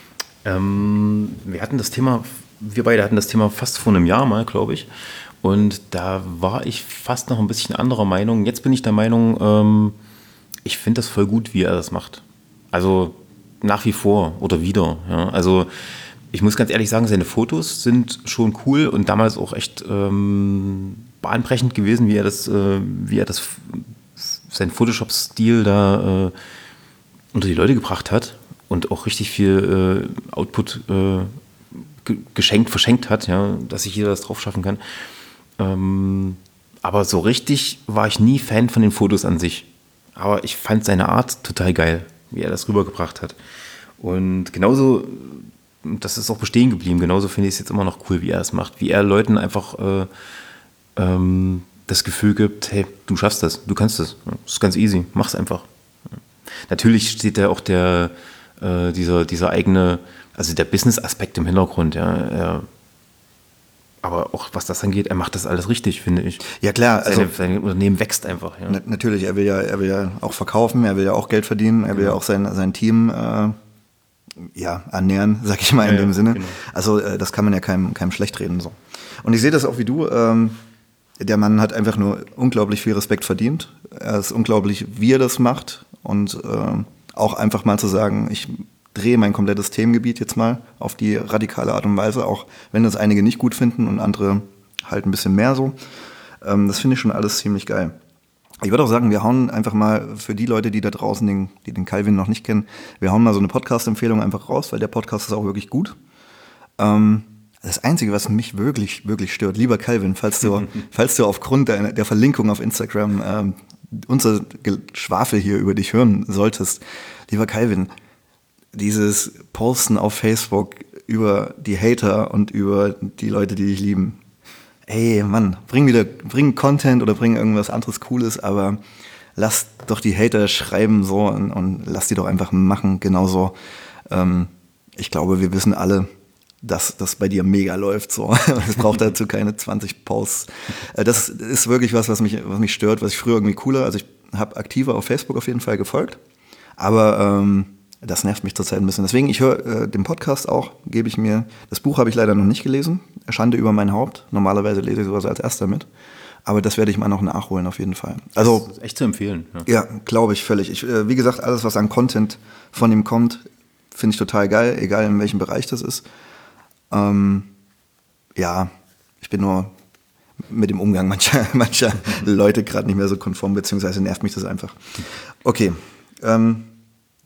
Ähm, wir hatten das Thema, wir beide hatten das Thema fast vor einem Jahr mal, glaube ich. Und da war ich fast noch ein bisschen anderer Meinung. Jetzt bin ich der Meinung, ähm, ich finde das voll gut, wie er das macht. Also nach wie vor oder wieder. Ja. Also ich muss ganz ehrlich sagen, seine Fotos sind schon cool und damals auch echt ähm, bahnbrechend gewesen, wie er das, äh, wie er das, seinen Photoshop-Stil da äh, unter die Leute gebracht hat und auch richtig viel äh, Output äh, ge- geschenkt, verschenkt hat, ja, dass sich jeder das drauf schaffen kann. Ähm, aber so richtig war ich nie Fan von den Fotos an sich. Aber ich fand seine Art total geil, wie er das rübergebracht hat. Und genauso, das ist auch bestehen geblieben, genauso finde ich es jetzt immer noch cool, wie er es macht. Wie er Leuten einfach äh, ähm, das Gefühl gibt, hey, du schaffst das, du kannst das. Das ist ganz easy, mach's einfach. Natürlich steht da auch der, äh, dieser, dieser eigene, also der Business-Aspekt im Hintergrund, ja. Er, aber auch was das angeht, er macht das alles richtig, finde ich. Ja klar, also sein, sein Unternehmen wächst einfach. Ja. Na, natürlich, er will ja, er will ja auch verkaufen, er will ja auch Geld verdienen, er will ja, ja auch sein, sein Team äh, ja, ernähren, sag ich mal in ja, dem ja, Sinne. Genau. Also äh, das kann man ja keinem, keinem schlecht reden. So. Und ich sehe das auch wie du. Ähm, der Mann hat einfach nur unglaublich viel Respekt verdient. Er ist unglaublich, wie er das macht und äh, auch einfach mal zu sagen, ich drehe mein komplettes Themengebiet jetzt mal auf die radikale Art und Weise, auch wenn das einige nicht gut finden und andere halt ein bisschen mehr so. Ähm, das finde ich schon alles ziemlich geil. Ich würde auch sagen, wir hauen einfach mal für die Leute, die da draußen, den, die den Calvin noch nicht kennen, wir hauen mal so eine Podcast-Empfehlung einfach raus, weil der Podcast ist auch wirklich gut. Ähm, das Einzige, was mich wirklich, wirklich stört, lieber Calvin, falls du, falls du aufgrund der, der Verlinkung auf Instagram ähm, unser Geschwafel hier über dich hören solltest, lieber Calvin, dieses Posten auf Facebook über die Hater und über die Leute, die dich lieben. Ey, Mann, bring wieder, bring Content oder bring irgendwas anderes Cooles, aber lass doch die Hater schreiben so und, und lass die doch einfach machen, genauso. Ähm, ich glaube, wir wissen alle, dass das bei dir mega läuft, so. Es braucht dazu keine zwanzig Posts. Äh, das ist wirklich was, was mich, was mich stört, was ich früher irgendwie cooler, also ich habe aktiver auf Facebook auf jeden Fall gefolgt, aber ähm, das nervt mich zurzeit ein bisschen. Deswegen, ich höre äh, den Podcast auch, gebe ich mir. Das Buch habe ich leider noch nicht gelesen. Schande über mein Haupt. Normalerweise lese ich sowas als erster mit. Aber das werde ich mal noch nachholen, auf jeden Fall. Also, das ist echt zu empfehlen. Ja, ja glaube ich, völlig. Ich, äh, wie gesagt, alles, was an Content von ihm kommt, finde ich total geil, egal in welchem Bereich das ist. Ähm, ja, ich bin nur mit dem Umgang mancher, mancher Leute gerade nicht mehr so konform, beziehungsweise nervt mich das einfach. Okay, ähm,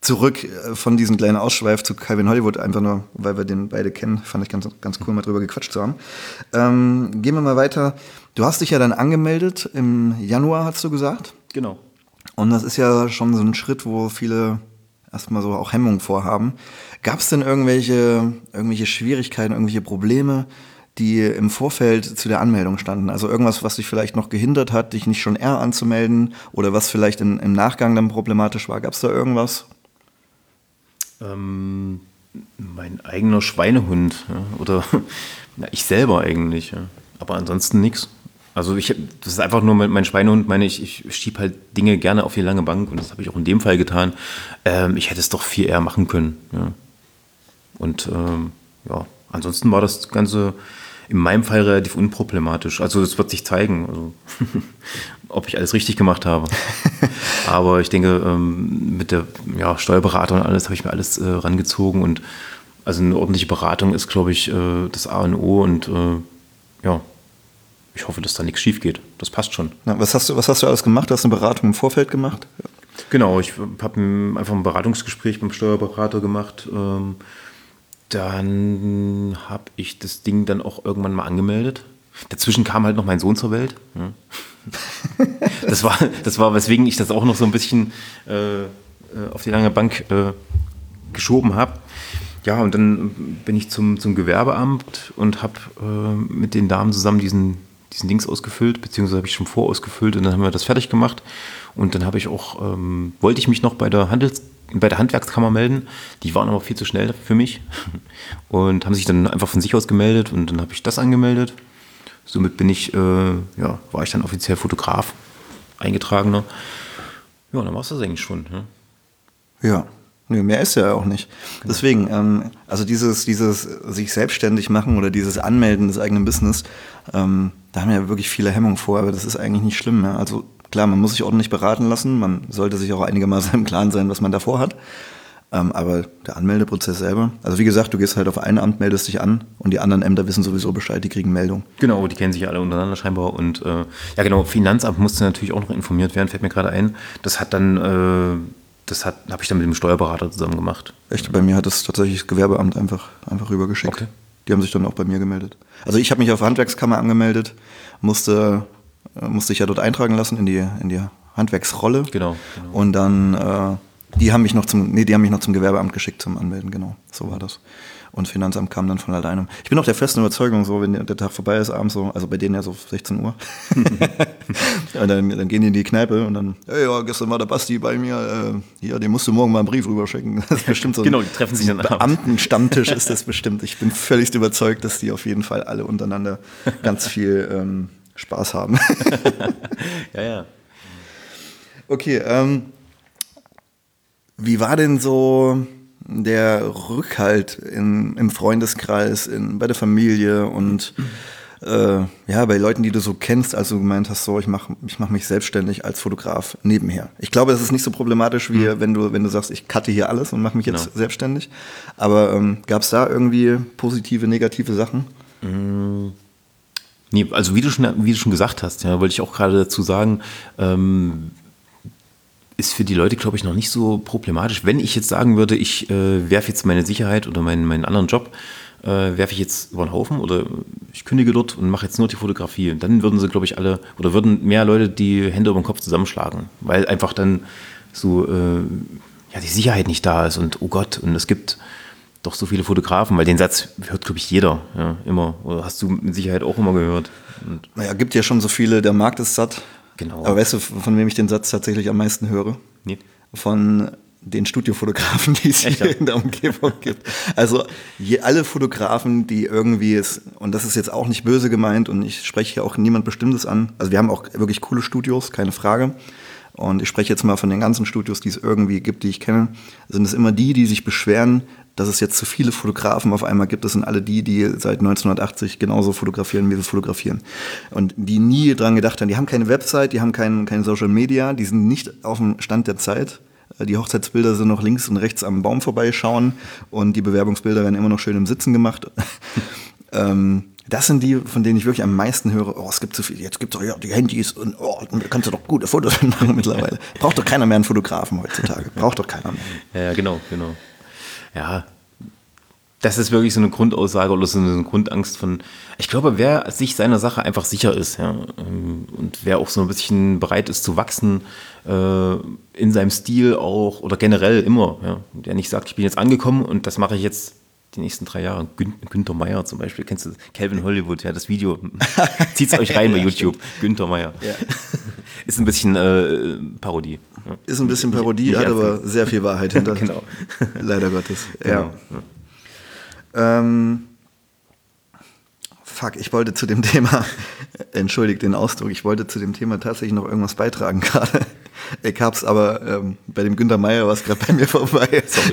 zurück von diesem kleinen Ausschweif zu Calvin Hollywood, einfach nur, weil wir den beide kennen, fand ich ganz, ganz cool, mal drüber gequatscht zu haben. Ähm, gehen wir mal weiter. Du hast dich ja dann angemeldet, im Januar hast du gesagt. Genau. Und das ist ja schon so ein Schritt, wo viele erstmal so auch Hemmungen vorhaben. Gab es denn irgendwelche, irgendwelche Schwierigkeiten, irgendwelche Probleme, die im Vorfeld zu der Anmeldung standen? Also irgendwas, was dich vielleicht noch gehindert hat, dich nicht schon eher anzumelden oder was vielleicht in, im Nachgang dann problematisch war? Gab es da irgendwas? Ähm, mein eigener Schweinehund, ja, oder na, ich selber eigentlich, ja. Aber ansonsten nichts. Also ich, das ist einfach nur mein Schweinehund, meine ich, ich schiebe halt Dinge gerne auf die lange Bank und das habe ich auch in dem Fall getan. Ähm, ich hätte es doch viel eher machen können. Ja. Und ähm, ja, ansonsten war das Ganze in meinem Fall relativ unproblematisch. Also es wird sich zeigen, also, ob ich alles richtig gemacht habe. Aber ich denke, ähm, mit der ja, Steuerberatung und alles habe ich mir alles äh, rangezogen und also eine ordentliche Beratung ist, glaube ich, äh, das A und O und äh, ja, ich hoffe, dass da nichts schief geht. Das passt schon. Na, was hast du, was hast du alles gemacht? Du hast eine Beratung im Vorfeld gemacht? Genau, ich habe einfach ein Beratungsgespräch beim Steuerberater gemacht. Ähm, dann habe ich das Ding dann auch irgendwann mal angemeldet. Dazwischen kam halt noch mein Sohn zur Welt. Ja. Das war, das war, weswegen ich das auch noch so ein bisschen äh, auf die lange Bank äh, geschoben habe. Ja, und dann bin ich zum, zum Gewerbeamt und habe äh, mit den Damen zusammen diesen diesen Dings ausgefüllt, beziehungsweise habe ich schon vorausgefüllt und dann haben wir das fertig gemacht und dann habe ich auch, ähm, wollte ich mich noch bei der Handels, bei der Handwerkskammer melden, die waren aber viel zu schnell für mich und haben sich dann einfach von sich aus gemeldet und dann habe ich das angemeldet. Somit bin ich, äh, ja, war ich dann offiziell Fotograf, Eingetragener. Ja, dann war es das eigentlich schon. Ja. Ja. Nö, mehr ist ja auch nicht. Genau. Deswegen, ähm, also dieses, dieses sich selbstständig machen oder dieses Anmelden des eigenen Business, ähm, da haben ja wirklich viele Hemmungen vor, aber das ist eigentlich nicht schlimm. Ja? Also klar, man muss sich ordentlich beraten lassen, man sollte sich auch einigermaßen im Klaren sein, was man davor hat. Ähm, aber der Anmeldeprozess selber, also wie gesagt, du gehst halt auf ein Amt, meldest dich an und die anderen Ämter wissen sowieso Bescheid, die kriegen Meldung. Genau, die kennen sich alle untereinander scheinbar und äh, ja genau, Finanzamt musste natürlich auch noch informiert werden, fällt mir gerade ein. Das hat dann... Äh, Das habe ich dann mit dem Steuerberater zusammen gemacht. Echt? Bei mir hat das tatsächlich das Gewerbeamt einfach, einfach rübergeschickt. Okay. Die haben sich dann auch bei mir gemeldet. Also ich habe mich auf der Handwerkskammer angemeldet, musste, musste ich ja dort eintragen lassen in die, in die Handwerksrolle. Genau, genau. Und dann, äh, die haben mich noch zum, nee, die haben mich noch zum Gewerbeamt geschickt zum Anmelden, genau. So war das. Und Finanzamt kam dann von alleine. Ich bin auch der festen Überzeugung, so wenn der Tag vorbei ist, abends so, also bei denen ja so sechzehn Uhr. Und dann, dann gehen die in die Kneipe und dann, hey, ja, gestern war der Basti bei mir, äh, hier, den musst du morgen mal einen Brief rüberschicken. Das ist bestimmt so ein, genau, die treffen sich dann Beamtenstammtisch ist das bestimmt. Ich bin völlig überzeugt, dass die auf jeden Fall alle untereinander ganz viel ähm, Spaß haben. Ja, ja. Okay, ähm, wie war denn so der Rückhalt in, im Freundeskreis, in, bei der Familie und äh, ja, bei Leuten, die du so kennst, als du gemeint hast, so ich mache ich mach mich selbstständig als Fotograf nebenher. Ich glaube, das ist nicht so problematisch, wie mhm. wenn du wenn du sagst, ich cutte hier alles und mache mich jetzt genau. selbstständig. Aber ähm, gab es da irgendwie positive, negative Sachen? Mhm. Nee, also wie du schon, wie du schon gesagt hast, ja, wollte ich auch gerade dazu sagen, ähm, ist für die Leute, glaube ich, noch nicht so problematisch. Wenn ich jetzt sagen würde, ich äh, werfe jetzt meine Sicherheit oder meinen, meinen anderen Job, äh, werfe ich jetzt über den Haufen oder ich kündige dort und mache jetzt nur die Fotografie, dann würden sie, glaube ich, alle, oder würden mehr Leute die Hände über den Kopf zusammenschlagen, weil einfach dann so, äh, ja, die Sicherheit nicht da ist und oh Gott, und es gibt doch so viele Fotografen, weil den Satz hört, glaube ich, jeder, ja, immer. Oder hast du mit Sicherheit auch immer gehört. Und naja, gibt ja schon so viele, der Markt ist satt. Genau. Aber weißt du, von wem ich den Satz tatsächlich am meisten höre? Nee. Von den Studiofotografen, die es Echt, hier ja? in der Umgebung gibt. Also je, alle Fotografen, die irgendwie es, und das ist jetzt auch nicht böse gemeint und ich spreche hier auch niemand Bestimmtes an, also wir haben auch wirklich coole Studios, keine Frage. Und ich spreche jetzt mal von den ganzen Studios, die es irgendwie gibt, die ich kenne, sind es immer die, die sich beschweren, dass es jetzt zu viele Fotografen auf einmal gibt. Das sind alle die, die seit neunzehnhundertachtzig genauso fotografieren, wie wir fotografieren. Und die nie dran gedacht haben, die haben keine Website, die haben kein, kein Social Media, die sind nicht auf dem Stand der Zeit. Die Hochzeitsbilder sind noch links und rechts am Baum vorbeischauen und die Bewerbungsbilder werden immer noch schön im Sitzen gemacht. ähm, Das sind die, von denen ich wirklich am meisten höre, oh, es gibt so viel, jetzt gibt es doch ja die Handys und oh, da kannst du doch gute Fotos machen mittlerweile. Braucht doch keiner mehr einen Fotografen heutzutage. Braucht doch keiner mehr. Ja, genau, genau. Ja, das ist wirklich so eine Grundaussage oder so eine Grundangst von, ich glaube, wer sich seiner Sache einfach sicher ist, ja, und wer auch so ein bisschen bereit ist zu wachsen, äh, in seinem Stil auch oder generell immer, ja, der nicht sagt, ich bin jetzt angekommen und das mache ich jetzt die nächsten drei Jahre. Gün- Günther Meier zum Beispiel, kennst du Calvin Hollywood, ja, das Video, zieht's euch rein bei YouTube, stimmt. Günther Meier. Ja. Ist ein bisschen äh, Parodie. Ja. Ist ein bisschen Parodie, nicht, nicht hat aber sehr viel Wahrheit hinter. Genau. Leider Gottes. Genau. Ja. Ähm, fuck, ich wollte zu dem Thema, entschuldigt den Ausdruck, ich wollte zu dem Thema tatsächlich noch irgendwas beitragen gerade. Ich hab's aber, ähm, bei dem Günther Meier war es gerade bei mir vorbei. Sorry.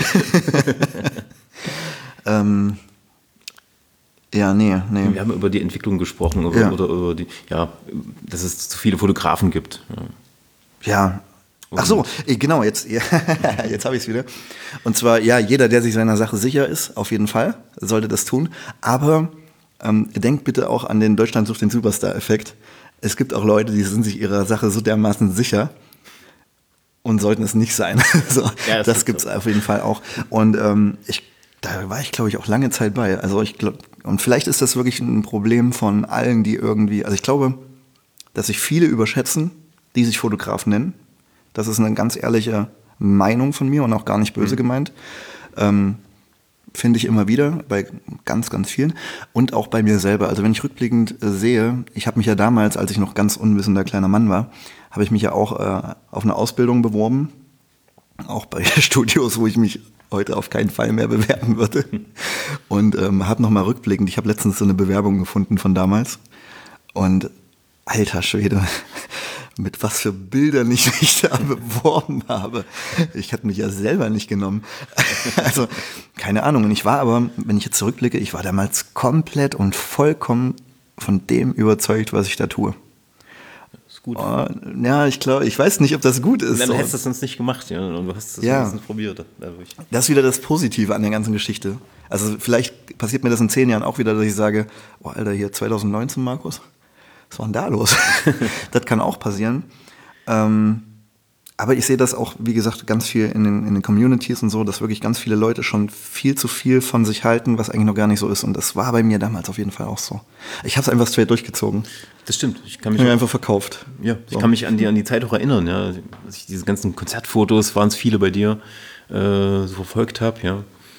ähm, ja, nee, nee. Wir haben über die Entwicklung gesprochen, über, ja. oder über die, ja, dass es zu viele Fotografen gibt. Ja. ja. Ach so, genau, jetzt, jetzt habe ich es wieder. Und zwar, ja, jeder, der sich seiner Sache sicher ist, auf jeden Fall, sollte das tun. Aber ähm, denkt bitte auch an den Deutschland sucht den Superstar-Effekt. Es gibt auch Leute, die sind sich ihrer Sache so dermaßen sicher und sollten es nicht sein. so, ja, das das gibt es so. Auf jeden Fall auch. Und ähm, ich, da war ich, glaube ich, auch lange Zeit bei. Also ich glaub, und vielleicht ist das wirklich ein Problem von allen, die irgendwie, also ich glaube, dass sich viele überschätzen, die sich Fotograf nennen. Das ist eine ganz ehrliche Meinung von mir und auch gar nicht böse mhm. gemeint. Ähm, finde ich immer wieder bei ganz, ganz vielen. Und auch bei mir selber. Also wenn ich rückblickend äh, sehe, ich habe mich ja damals, als ich noch ganz unwissender kleiner Mann war, habe ich mich ja auch äh, auf eine Ausbildung beworben. Auch bei Studios, wo ich mich heute auf keinen Fall mehr bewerben würde. Und ähm, habe nochmal rückblickend, ich habe letztens so eine Bewerbung gefunden von damals. Und alter Schwede, mit was für Bildern ich mich da beworben habe. Ich hatte mich ja selber nicht genommen. Also, keine Ahnung. Und ich war aber, wenn ich jetzt zurückblicke, ich war damals komplett und vollkommen von dem überzeugt, was ich da tue. Das ist gut. Oh, ja, ich glaube, ich weiß nicht, ob das gut ist. Dann so. hättest du es sonst nicht gemacht, ja. Und du hast es ja. wenigstens probiert. Dadurch. Das ist wieder das Positive an der ganzen Geschichte. Also, vielleicht passiert mir das in zehn Jahren auch wieder, dass ich sage, oh, Alter, hier zwanzig neunzehn, Markus. Was war denn da los? Das kann auch passieren. Ähm, aber ich sehe das auch, wie gesagt, ganz viel in den, in den Communities und so, dass wirklich ganz viele Leute schon viel zu viel von sich halten, was eigentlich noch gar nicht so ist. Und das war bei mir damals auf jeden Fall auch so. Ich habe es einfach straight durchgezogen. Das stimmt. Ich kann mich ich einfach verkauft. Ja, ich so. kann mich an die, an die Zeit auch erinnern. Ja. Als ich diese ganzen Konzertfotos, waren es viele bei dir, äh, so verfolgt habe. Ja.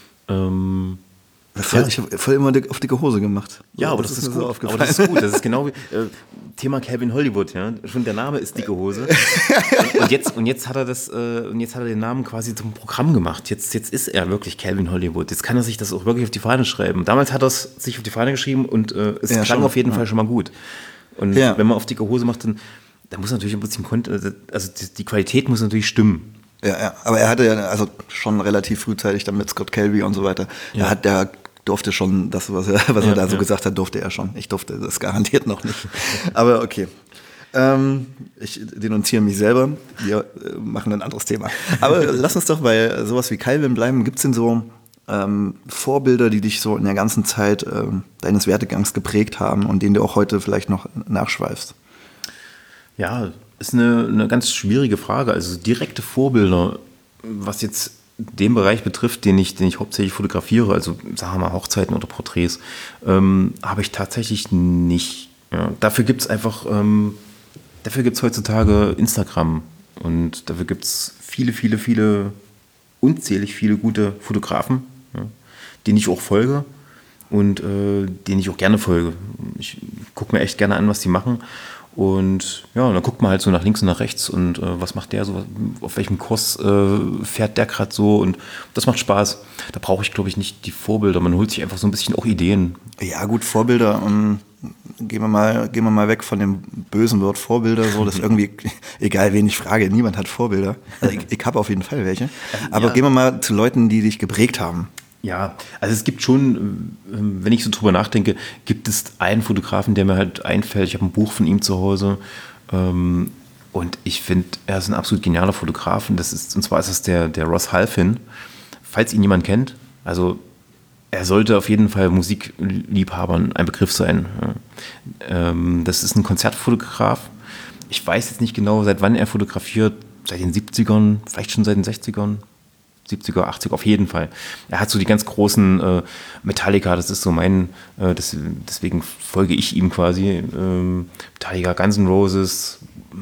Ähm, Voll, ich habe voll immer auf dicke Hose gemacht. Ja, aber das, das ist, ist gut. So aufgefallen. Aber das ist gut. Das ist genau wie äh, Thema Calvin Hollywood. Ja, schon der Name ist dicke Hose. und, und jetzt und jetzt hat er das äh, und jetzt hat er den Namen quasi zum Programm gemacht. Jetzt jetzt ist er wirklich Calvin Hollywood. Jetzt kann er sich das auch wirklich auf die Fahne schreiben. Damals hat er es sich auf die Fahne geschrieben und äh, es ja, klang schon, auf jeden ja. Fall schon mal gut. Und ja. wenn man auf dicke Hose macht, dann, dann muss natürlich ein bisschen also die, die Qualität muss natürlich stimmen. Ja, ja, aber er hatte ja also schon relativ frühzeitig dann mit Scott Calvi und so weiter. Ja. Er hat der durfte schon, das, was er, was ja, er da so ja. gesagt hat, durfte er schon. Ich durfte das garantiert noch nicht. Aber okay. Ähm, ich denunziere mich selber. Wir äh, machen ein anderes Thema. Aber lass uns doch bei sowas wie Calvin bleiben. Gibt es denn so ähm, Vorbilder, die dich so in der ganzen Zeit ähm, deines Werdegangs geprägt haben und denen du auch heute vielleicht noch nachschweifst? Ja, ist eine, eine ganz schwierige Frage. Also direkte Vorbilder, was jetzt den Bereich betrifft, den ich, den ich hauptsächlich fotografiere, also sagen wir mal Hochzeiten oder Porträts, ähm, habe ich tatsächlich nicht. Ja, dafür gibt es einfach, ähm, dafür gibt es heutzutage Instagram und dafür gibt es viele, viele, viele, unzählig viele gute Fotografen, ja, denen ich auch folge und äh, denen ich auch gerne folge. Ich gucke mir echt gerne an, was die machen. Und ja, dann guckt man halt so nach links und nach rechts und äh, was macht der so, auf welchem Kurs äh, fährt der gerade so und das macht Spaß. Da brauche ich, glaube ich, nicht die Vorbilder. Man holt sich einfach so ein bisschen auch Ideen. Ja gut, Vorbilder, um, gehen wir mal, gehen wir mal weg von dem bösen Wort Vorbilder, so, das ist irgendwie, egal wen ich frage, niemand hat Vorbilder. Also ich, ich habe auf jeden Fall welche. Aber ja. Gehen wir mal zu Leuten, die dich geprägt haben. Ja, also es gibt schon, wenn ich so drüber nachdenke, gibt es einen Fotografen, der mir halt einfällt. Ich habe ein Buch von ihm zu Hause und ich finde, er ist ein absolut genialer Fotograf und, das ist, und zwar ist es der, der Ross Halfin, falls ihn jemand kennt. Also er sollte auf jeden Fall Musikliebhabern ein Begriff sein. Ja. Ähm, das ist ein Konzertfotograf. Ich weiß jetzt nicht genau, seit wann er fotografiert. Seit den siebzigern, vielleicht schon seit den sechzigern. siebziger, achtziger, auf jeden Fall. Er hat so die ganz großen äh, Metallica, das ist so mein, äh, das, deswegen folge ich ihm quasi. Ähm, Metallica, Guns N' Roses,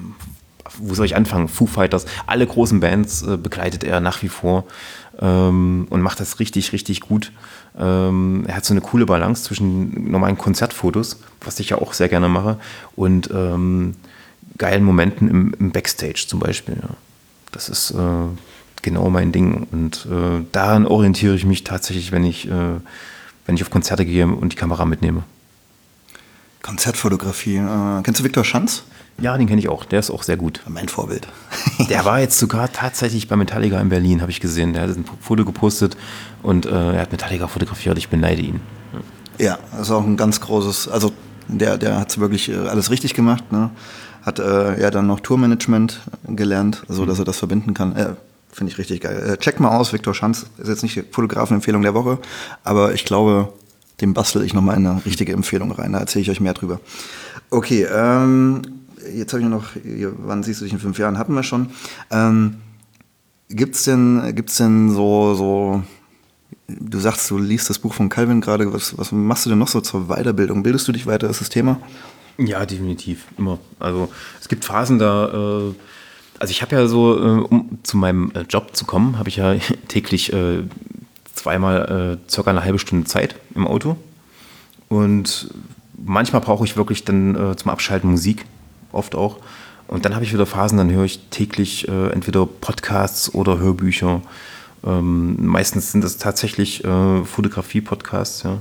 wo soll ich anfangen? Foo Fighters, alle großen Bands äh, begleitet er nach wie vor ähm, und macht das richtig, richtig gut. Ähm, er hat so eine coole Balance zwischen normalen Konzertfotos, was ich ja auch sehr gerne mache, und ähm, geilen Momenten im, im Backstage zum Beispiel. Ja. Das ist äh, genau mein Ding. Und äh, daran orientiere ich mich tatsächlich, wenn ich, äh, wenn ich auf Konzerte gehe und die Kamera mitnehme. Konzertfotografie. Äh, kennst du Viktor Schanz? Ja, den kenne ich auch. Der ist auch sehr gut. Mein Vorbild. Der war jetzt sogar tatsächlich bei Metallica in Berlin, habe ich gesehen. Der hat ein Foto gepostet und äh, er hat Metallica fotografiert. Ich beneide ihn. Ja, das ist auch ein ganz großes, also der, der hat es wirklich äh, alles richtig gemacht, ne? Hat äh, ja dann noch Tourmanagement gelernt, so dass er das verbinden kann. Äh, Finde ich richtig geil. Äh, check mal aus, Viktor Schanz ist jetzt nicht die Fotografenempfehlung der Woche, aber ich glaube, dem bastel ich nochmal eine richtige Empfehlung rein. Da erzähle ich euch mehr drüber. Okay, ähm, jetzt habe ich noch, hier, wann siehst du dich in fünf Jahren? Hatten wir schon. Ähm, gibt's denn, gibt's denn so, so, du sagst, du liest das Buch von Calvin gerade, was, was machst du denn noch so zur Weiterbildung? Bildest du dich weiter, ist das Thema? Ja, definitiv, immer. Also es gibt Phasen da, äh, also ich habe ja so, äh, um zu meinem äh, Job zu kommen, habe ich ja täglich äh, zweimal äh, circa eine halbe Stunde Zeit im Auto. Und manchmal brauche ich wirklich dann äh, zum Abschalten Musik, oft auch. Und dann habe ich wieder Phasen, dann höre ich täglich äh, entweder Podcasts oder Hörbücher. Ähm, meistens sind das tatsächlich äh, Fotografie-Podcasts, ja.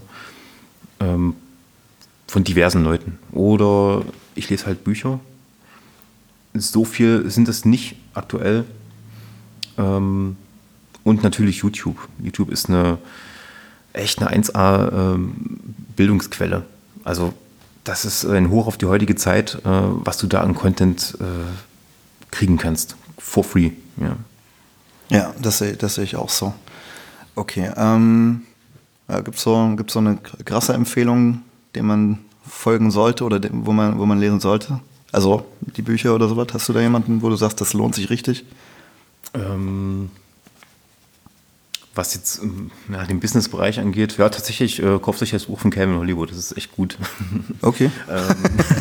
Ähm, von diversen Leuten. Oder ich lese halt Bücher. So viel sind es nicht aktuell. Ähm, und natürlich YouTube. YouTube ist eine echt eine eins A ähm, Bildungsquelle. Also das ist ein Hoch auf die heutige Zeit, äh, was du da an Content äh, kriegen kannst. For free. Ja, ja das sehe das seh ich auch so. Okay. Ähm, ja, gibt es so, gibt's so eine krasse Empfehlung, dem man folgen sollte oder dem, wo man, wo man lesen sollte? Also die Bücher oder sowas, hast du da jemanden, wo du sagst, das lohnt sich richtig? Ähm, was jetzt ja, den Businessbereich angeht, ja tatsächlich, äh, kauft euch das Buch von Calvin Hollywood, das ist echt gut. Okay. ähm,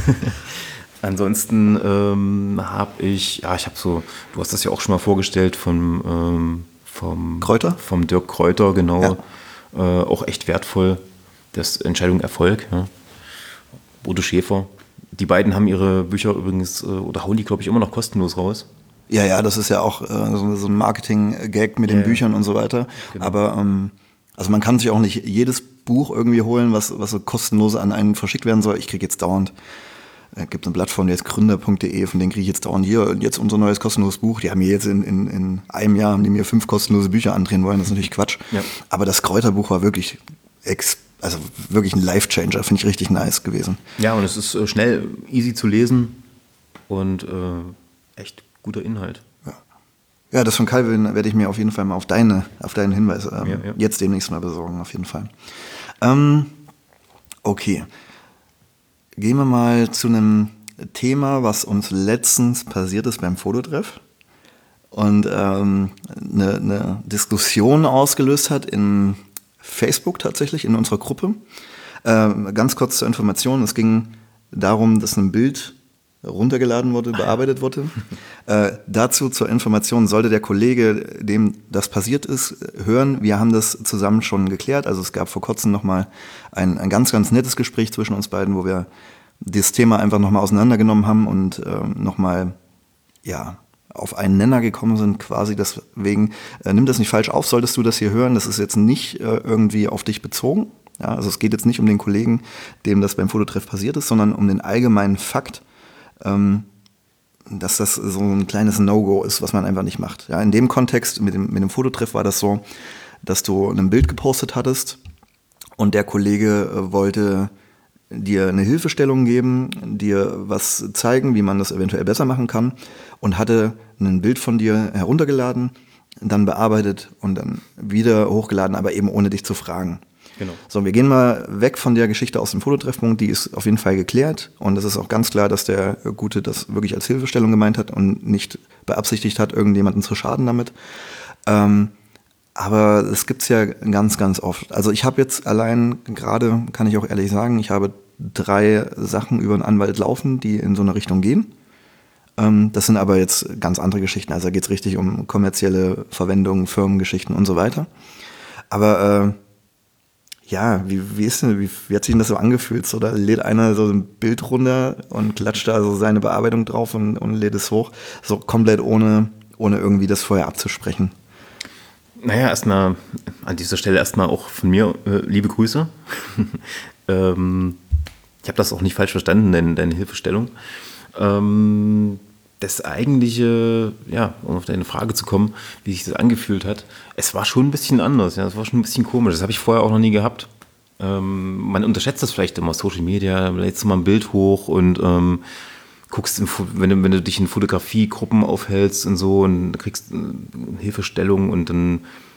ansonsten ähm, habe ich, ja ich habe so, du hast das ja auch schon mal vorgestellt vom, ähm, vom Kräuter? Vom Dirk Kräuter, genau. Ja. Äh, auch echt wertvoll. Das Entscheidung Erfolg, ja. Bodo Schäfer. Die beiden haben ihre Bücher übrigens, äh, oder hauen die, glaube ich, immer noch kostenlos raus. Ja, ja, das ist ja auch äh, so, so ein Marketing-Gag mit den ja, Büchern und so weiter. Genau. Aber ähm, also man kann sich auch nicht jedes Buch irgendwie holen, was, was so kostenlos an einen verschickt werden soll. Ich kriege jetzt dauernd, es äh, gibt eine Plattform, die heißt gründer punkt de, von denen kriege ich jetzt dauernd hier, jetzt unser neues kostenloses Buch. Die haben mir jetzt in, in, in einem Jahr, haben die mir fünf kostenlose Bücher andrehen wollen. Das ist natürlich Quatsch. Ja. Aber das Kräuterbuch war wirklich ex Also wirklich ein Life-Changer, finde ich richtig nice gewesen. Ja, und es ist äh, schnell, easy zu lesen und äh, echt guter Inhalt. Ja. ja, das von Calvin werde ich mir auf jeden Fall mal auf, deine, auf deinen Hinweis ähm, ja, ja. jetzt demnächst mal besorgen, auf jeden Fall. Ähm, okay, gehen wir mal zu einem Thema, was uns letztens passiert ist beim Fototreff und ähm, eine, eine Diskussion ausgelöst hat in Facebook tatsächlich, in unserer Gruppe. Ähm, ganz kurz zur Information, es ging darum, dass ein Bild runtergeladen wurde, bearbeitet wurde. Äh, dazu zur Information sollte der Kollege, dem das passiert ist, hören. Wir haben das zusammen schon geklärt. Also es gab vor kurzem nochmal ein, ein ganz, ganz nettes Gespräch zwischen uns beiden, wo wir das Thema einfach nochmal auseinandergenommen haben und ähm, nochmal, ja, auf einen Nenner gekommen sind, quasi deswegen, äh, nimm das nicht falsch auf, solltest du das hier hören, das ist jetzt nicht äh, irgendwie auf dich bezogen, ja, also es geht jetzt nicht um den Kollegen, dem das beim Fototreff passiert ist, sondern um den allgemeinen Fakt, ähm, dass das so ein kleines No-Go ist, was man einfach nicht macht. Ja, in dem Kontext, mit dem, mit dem Fototreff war das so, dass du ein Bild gepostet hattest und der Kollege äh, wollte dir eine Hilfestellung geben, dir was zeigen, wie man das eventuell besser machen kann und hatte ein Bild von dir heruntergeladen, dann bearbeitet und dann wieder hochgeladen, aber eben ohne dich zu fragen. Genau. So, wir gehen mal weg von der Geschichte aus dem Fototreffpunkt, die ist auf jeden Fall geklärt und es ist auch ganz klar, dass der Gute das wirklich als Hilfestellung gemeint hat und nicht beabsichtigt hat, irgendjemanden zu schaden damit. Ähm, aber es gibt's ja ganz, ganz oft. Also ich habe jetzt allein gerade, kann ich auch ehrlich sagen, ich habe drei Sachen über einen Anwalt laufen, die in so eine Richtung gehen. Ähm, das sind aber jetzt ganz andere Geschichten. Also da geht's richtig um kommerzielle Verwendung, Firmengeschichten und so weiter. Aber äh, ja, wie, wie ist denn, wie, wie hat sich denn das so angefühlt? So, da lädt einer so ein Bild runter und klatscht da so seine Bearbeitung drauf und, und lädt es hoch. So komplett ohne, ohne irgendwie das vorher abzusprechen. Naja, erstmal an dieser Stelle erstmal auch von mir äh, liebe Grüße. ähm, ich habe das auch nicht falsch verstanden, deine, deine Hilfestellung. Ähm, das eigentliche, ja, um auf deine Frage zu kommen, wie sich das angefühlt hat, es war schon ein bisschen anders, ja, es war schon ein bisschen komisch. Das habe ich vorher auch noch nie gehabt. Ähm, man unterschätzt das vielleicht immer, Social Media, lädst du mal ein Bild hoch und ähm, guckst, in, wenn, du, wenn du dich in Fotografiegruppen aufhältst und so und kriegst eine Hilfestellung und dann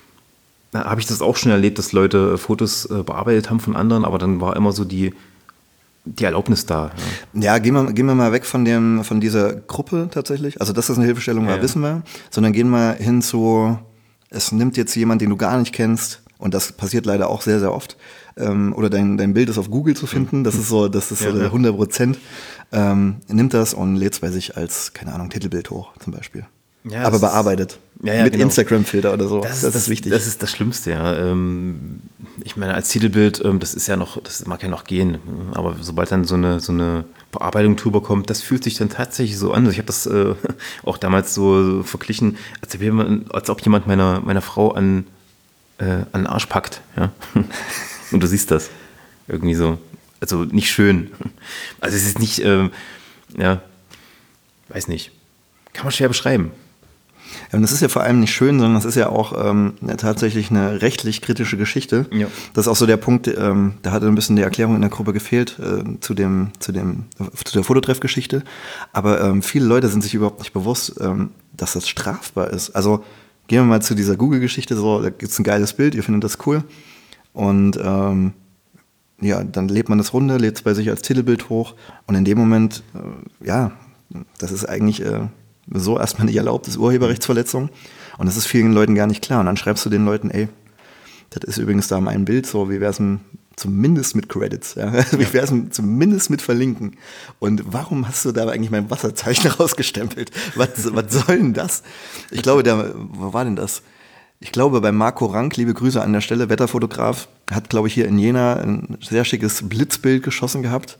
habe ich das auch schon erlebt, dass Leute Fotos äh, bearbeitet haben von anderen, aber dann war immer so die die Erlaubnis da. Ja, ja gehen, wir, gehen wir mal weg von, dem, von dieser Gruppe tatsächlich. Also, dass das eine Hilfestellung war, ja, wissen wir. Sondern gehen wir hin zu, es nimmt jetzt jemand, den du gar nicht kennst. Und das passiert leider auch sehr, sehr oft. Ähm, oder dein, dein Bild ist auf Google zu finden. Das ist so, das ist so ja, der hundert Prozent. Ähm, nimmt das und lädt es bei sich als, keine Ahnung, Titelbild hoch zum Beispiel. Ja, aber bearbeitet. Ja, ja, mit genau. Instagram-Filter oder so. Das, das, das ist wichtig. Das ist das Schlimmste, ja. Ähm, ich meine, als Titelbild, ähm, das ist ja noch, das mag ja noch gehen. Aber sobald dann so eine, so eine Bearbeitung drüber kommt, das fühlt sich dann tatsächlich so an. Ich habe das äh, auch damals so verglichen, als ob jemand, als ob jemand meiner, meiner Frau an, äh, an den Arsch packt. Ja? Und du siehst das. Irgendwie so. Also nicht schön. Also es ist nicht, ähm, ja, weiß nicht. Kann man schwer beschreiben. Ja, und das ist ja vor allem nicht schön, sondern das ist ja auch ähm, tatsächlich eine rechtlich kritische Geschichte. Ja. Das ist auch so der Punkt, ähm, da hatte ein bisschen die Erklärung in der Gruppe gefehlt äh, zu dem, zu dem, zu der Fototreffgeschichte. Aber ähm, viele Leute sind sich überhaupt nicht bewusst, ähm, dass das strafbar ist. Also gehen wir mal zu dieser Google-Geschichte, so, da gibt es ein geiles Bild, ihr findet das cool. Und ähm, ja, dann lädt man das runter, lädt es bei sich als Titelbild hoch. Und in dem Moment, äh, ja, das ist eigentlich äh, so erstmal nicht erlaubt, das ist Urheberrechtsverletzung. Und das ist vielen Leuten gar nicht klar. Und dann schreibst du den Leuten, ey, das ist übrigens da mein Bild, so wie wäre es zumindest mit Credits, ja? Ja. Wie wäre es zumindest mit Verlinken. Und warum hast du da eigentlich mein Wasserzeichen rausgestempelt? Was, was soll denn das? Ich glaube, der, wo war denn das? Ich glaube, bei Marco Rank, liebe Grüße an der Stelle, Wetterfotograf, hat, glaube ich, hier in Jena ein sehr schickes Blitzbild geschossen gehabt.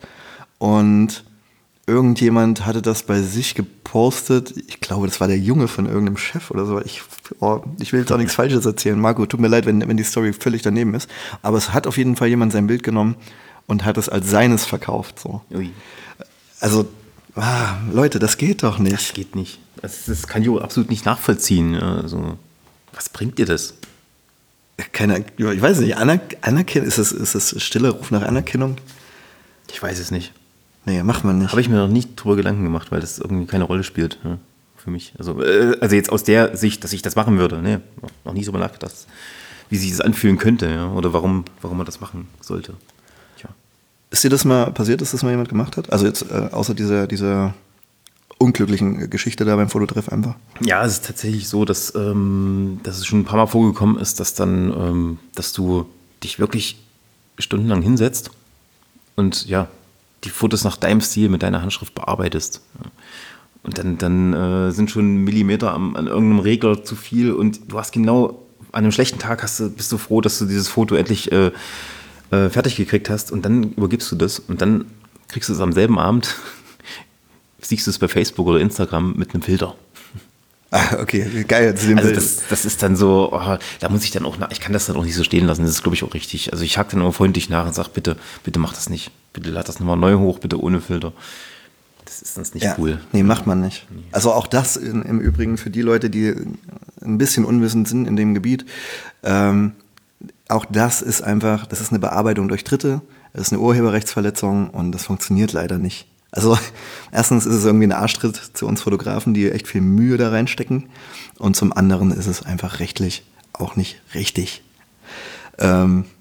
Und irgendjemand hatte das bei sich gepostet. Ich glaube, das war der Junge von irgendeinem Chef oder so. Ich, oh, ich will jetzt auch nichts Falsches erzählen. Marco, tut mir leid, wenn, wenn die Story völlig daneben ist. Aber es hat auf jeden Fall jemand sein Bild genommen und hat es als seines verkauft. So. Ui. Also, ah, Leute, das geht doch nicht. Das geht nicht. Das, das kann ich absolut nicht nachvollziehen. Also, was bringt dir das? Keine, ich weiß nicht, Anerk- Anerkennung, ist das, ist das stiller Ruf nach Anerkennung? Ich weiß es nicht. Nee, macht man nicht. Habe ich mir noch nicht drüber Gedanken gemacht, weil das irgendwie keine Rolle spielt, ja, für mich. Also, äh, also jetzt aus der Sicht, dass ich das machen würde. Nee, noch nie drüber nachgedacht, wie sich das anfühlen könnte, ja, oder warum, warum man das machen sollte. Tja. Ist dir das mal passiert, dass das mal jemand gemacht hat? Also jetzt äh, außer dieser, dieser unglücklichen Geschichte da beim Fototreff einfach? Ja, es ist tatsächlich so, dass, ähm, dass es schon ein paar Mal vorgekommen ist, dass dann, ähm, dass du dich wirklich stundenlang hinsetzt und ja, die Fotos nach deinem Stil mit deiner Handschrift bearbeitest. Und dann, dann äh, sind schon Millimeter am, an irgendeinem Regler zu viel und du hast genau, an einem schlechten Tag hast du, bist du froh, dass du dieses Foto endlich äh, äh, fertig gekriegt hast und dann übergibst du das und dann kriegst du es am selben Abend, siehst du es bei Facebook oder Instagram mit einem Filter. Ah, okay, geil. Zu dem also Bild. das, das ist dann so, oh, da muss ich dann auch, ich kann das dann auch nicht so stehen lassen, das ist glaube ich auch richtig. Also ich hake dann immer freundlich nach und sage, bitte, bitte mach das nicht. Bitte lad das nochmal neu hoch, bitte ohne Filter. Das ist sonst nicht ja, cool. Nee, macht man nicht. Also auch das in, im Übrigen für die Leute, die ein bisschen unwissend sind in dem Gebiet, ähm, auch das ist einfach, das ist eine Bearbeitung durch Dritte, das ist eine Urheberrechtsverletzung und das funktioniert leider nicht. Also erstens ist es irgendwie ein Arschtritt zu uns Fotografen, die echt viel Mühe da reinstecken und zum anderen ist es einfach rechtlich auch nicht richtig. Ähm,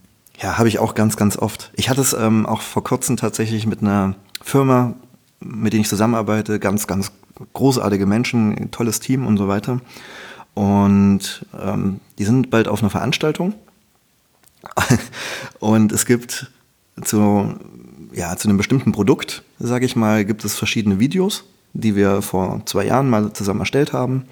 Ja, habe ich auch ganz, ganz oft. Ich hatte es ähm, auch vor kurzem tatsächlich mit einer Firma, mit denen ich zusammenarbeite, ganz, ganz großartige Menschen, ein tolles Team und so weiter. Und ähm, die sind bald auf einer Veranstaltung. Und es gibt zu, ja, zu einem bestimmten Produkt, sage ich mal, gibt es verschiedene Videos, die wir vor zwei Jahren mal zusammen erstellt haben.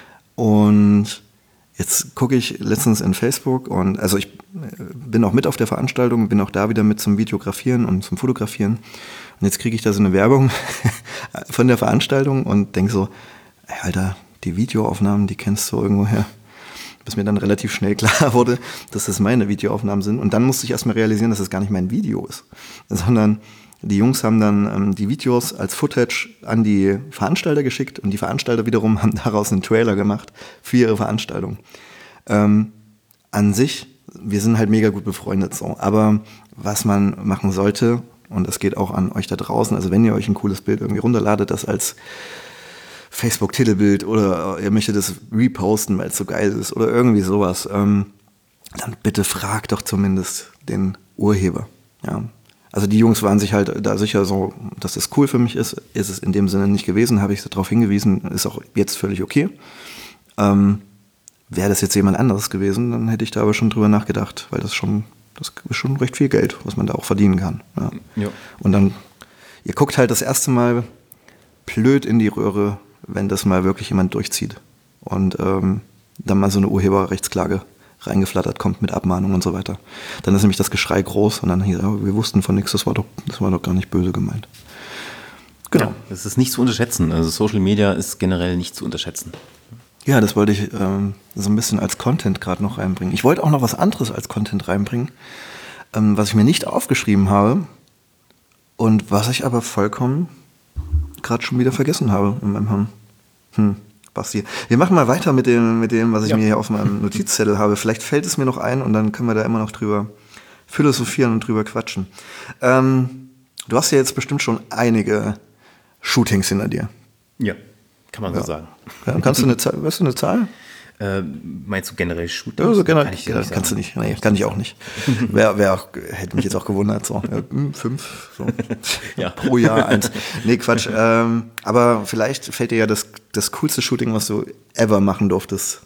Und jetzt gucke ich letztens in Facebook und also ich bin auch mit auf der Veranstaltung, bin auch da wieder mit zum Videografieren und zum Fotografieren. Und jetzt kriege ich da so eine Werbung von der Veranstaltung und denke so, ey, Alter, die Videoaufnahmen, die kennst du irgendwoher. Bis mir dann relativ schnell klar wurde, dass das meine Videoaufnahmen sind. Und dann musste ich erstmal realisieren, dass das gar nicht mein Video ist, sondern die Jungs haben dann ähm, die Videos als Footage an die Veranstalter geschickt und die Veranstalter wiederum haben daraus einen Trailer gemacht für ihre Veranstaltung. Ähm, an sich, wir sind halt mega gut befreundet so, aber was man machen sollte, und das geht auch an euch da draußen, also wenn ihr euch ein cooles Bild irgendwie runterladet, das als Facebook-Titelbild oder ihr möchtet das reposten, weil es so geil ist oder irgendwie sowas, ähm, dann bitte fragt doch zumindest den Urheber. Ja. Also die Jungs waren sich halt da sicher so, dass das cool für mich ist. Ist es in dem Sinne nicht gewesen, habe ich darauf hingewiesen, ist auch jetzt völlig okay. Ähm, wäre das jetzt jemand anderes gewesen, dann hätte ich da aber schon drüber nachgedacht, weil das schon, das ist schon recht viel Geld, was man da auch verdienen kann. Ja. Ja. Und dann, ihr guckt halt das erste Mal blöd in die Röhre, wenn das mal wirklich jemand durchzieht und ähm, dann mal so eine Urheberrechtsklage reingeflattert kommt mit Abmahnung und so weiter. Dann ist nämlich das Geschrei groß und dann hier, oh, wir wussten von nichts, das war doch, das war doch gar nicht böse gemeint. Genau. Ja, das ist nicht zu unterschätzen. Also Social Media ist generell nicht zu unterschätzen. Ja, das wollte ich ähm, so ein bisschen als Content gerade noch reinbringen. Ich wollte auch noch was anderes als Content reinbringen, ähm, was ich mir nicht aufgeschrieben habe und was ich aber vollkommen gerade schon wieder vergessen habe in meinem Hirn. Hm, Basti. Wir machen mal weiter mit dem, mit dem, was ich ja. mir hier auf meinem Notizzettel habe. Vielleicht fällt es mir noch ein und dann können wir da immer noch drüber philosophieren und drüber quatschen. Ähm, du hast ja jetzt bestimmt schon einige Shootings hinter dir. Ja, kann man ja. so sagen. Ja, kannst du eine Zahl? Weißt du eine Zahl? Äh, meinst du generell Shootings? Ja, so generell, kann ich ja, nicht kannst sagen. du nicht. Nee, kann ich auch nicht. Wer, wer auch, hätte mich jetzt auch gewundert. So. Ja, fünf so. Ja. Pro Jahr eins. Nee, Quatsch. Ähm, aber vielleicht fällt dir ja das, das coolste Shooting, was du ever machen durftest.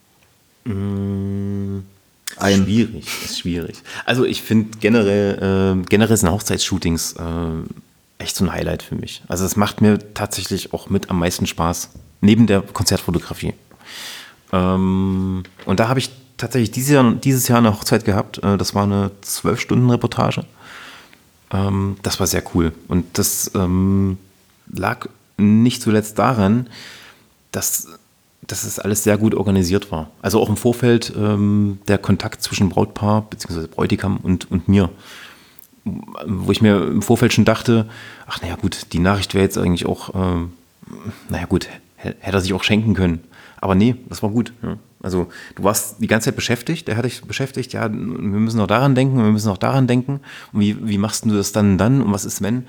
Mmh, ein. Schwierig, ist schwierig. Also ich finde generell, äh, generell sind Hochzeitsshootings äh, echt so ein Highlight für mich. Also es macht mir tatsächlich auch mit am meisten Spaß, neben der Konzertfotografie. Ähm, und da habe ich tatsächlich dieses Jahr, dieses Jahr eine Hochzeit gehabt. Äh, das war eine zwölf-Stunden-Reportage. Ähm, das war sehr cool. Und das ähm, lag nicht zuletzt daran, dass, dass es alles sehr gut organisiert war. Also auch im Vorfeld ähm, der Kontakt zwischen Brautpaar bzw. Bräutigam und, und mir. Wo ich mir im Vorfeld schon dachte, ach naja gut, die Nachricht wäre jetzt eigentlich auch, ähm, naja gut, hätte er sich auch schenken können. Aber nee, das war gut. Ja. Also du warst die ganze Zeit beschäftigt, der hat dich beschäftigt, ja, wir müssen auch daran denken, wir müssen auch daran denken. Und wie, wie machst du das dann dann und was ist wenn?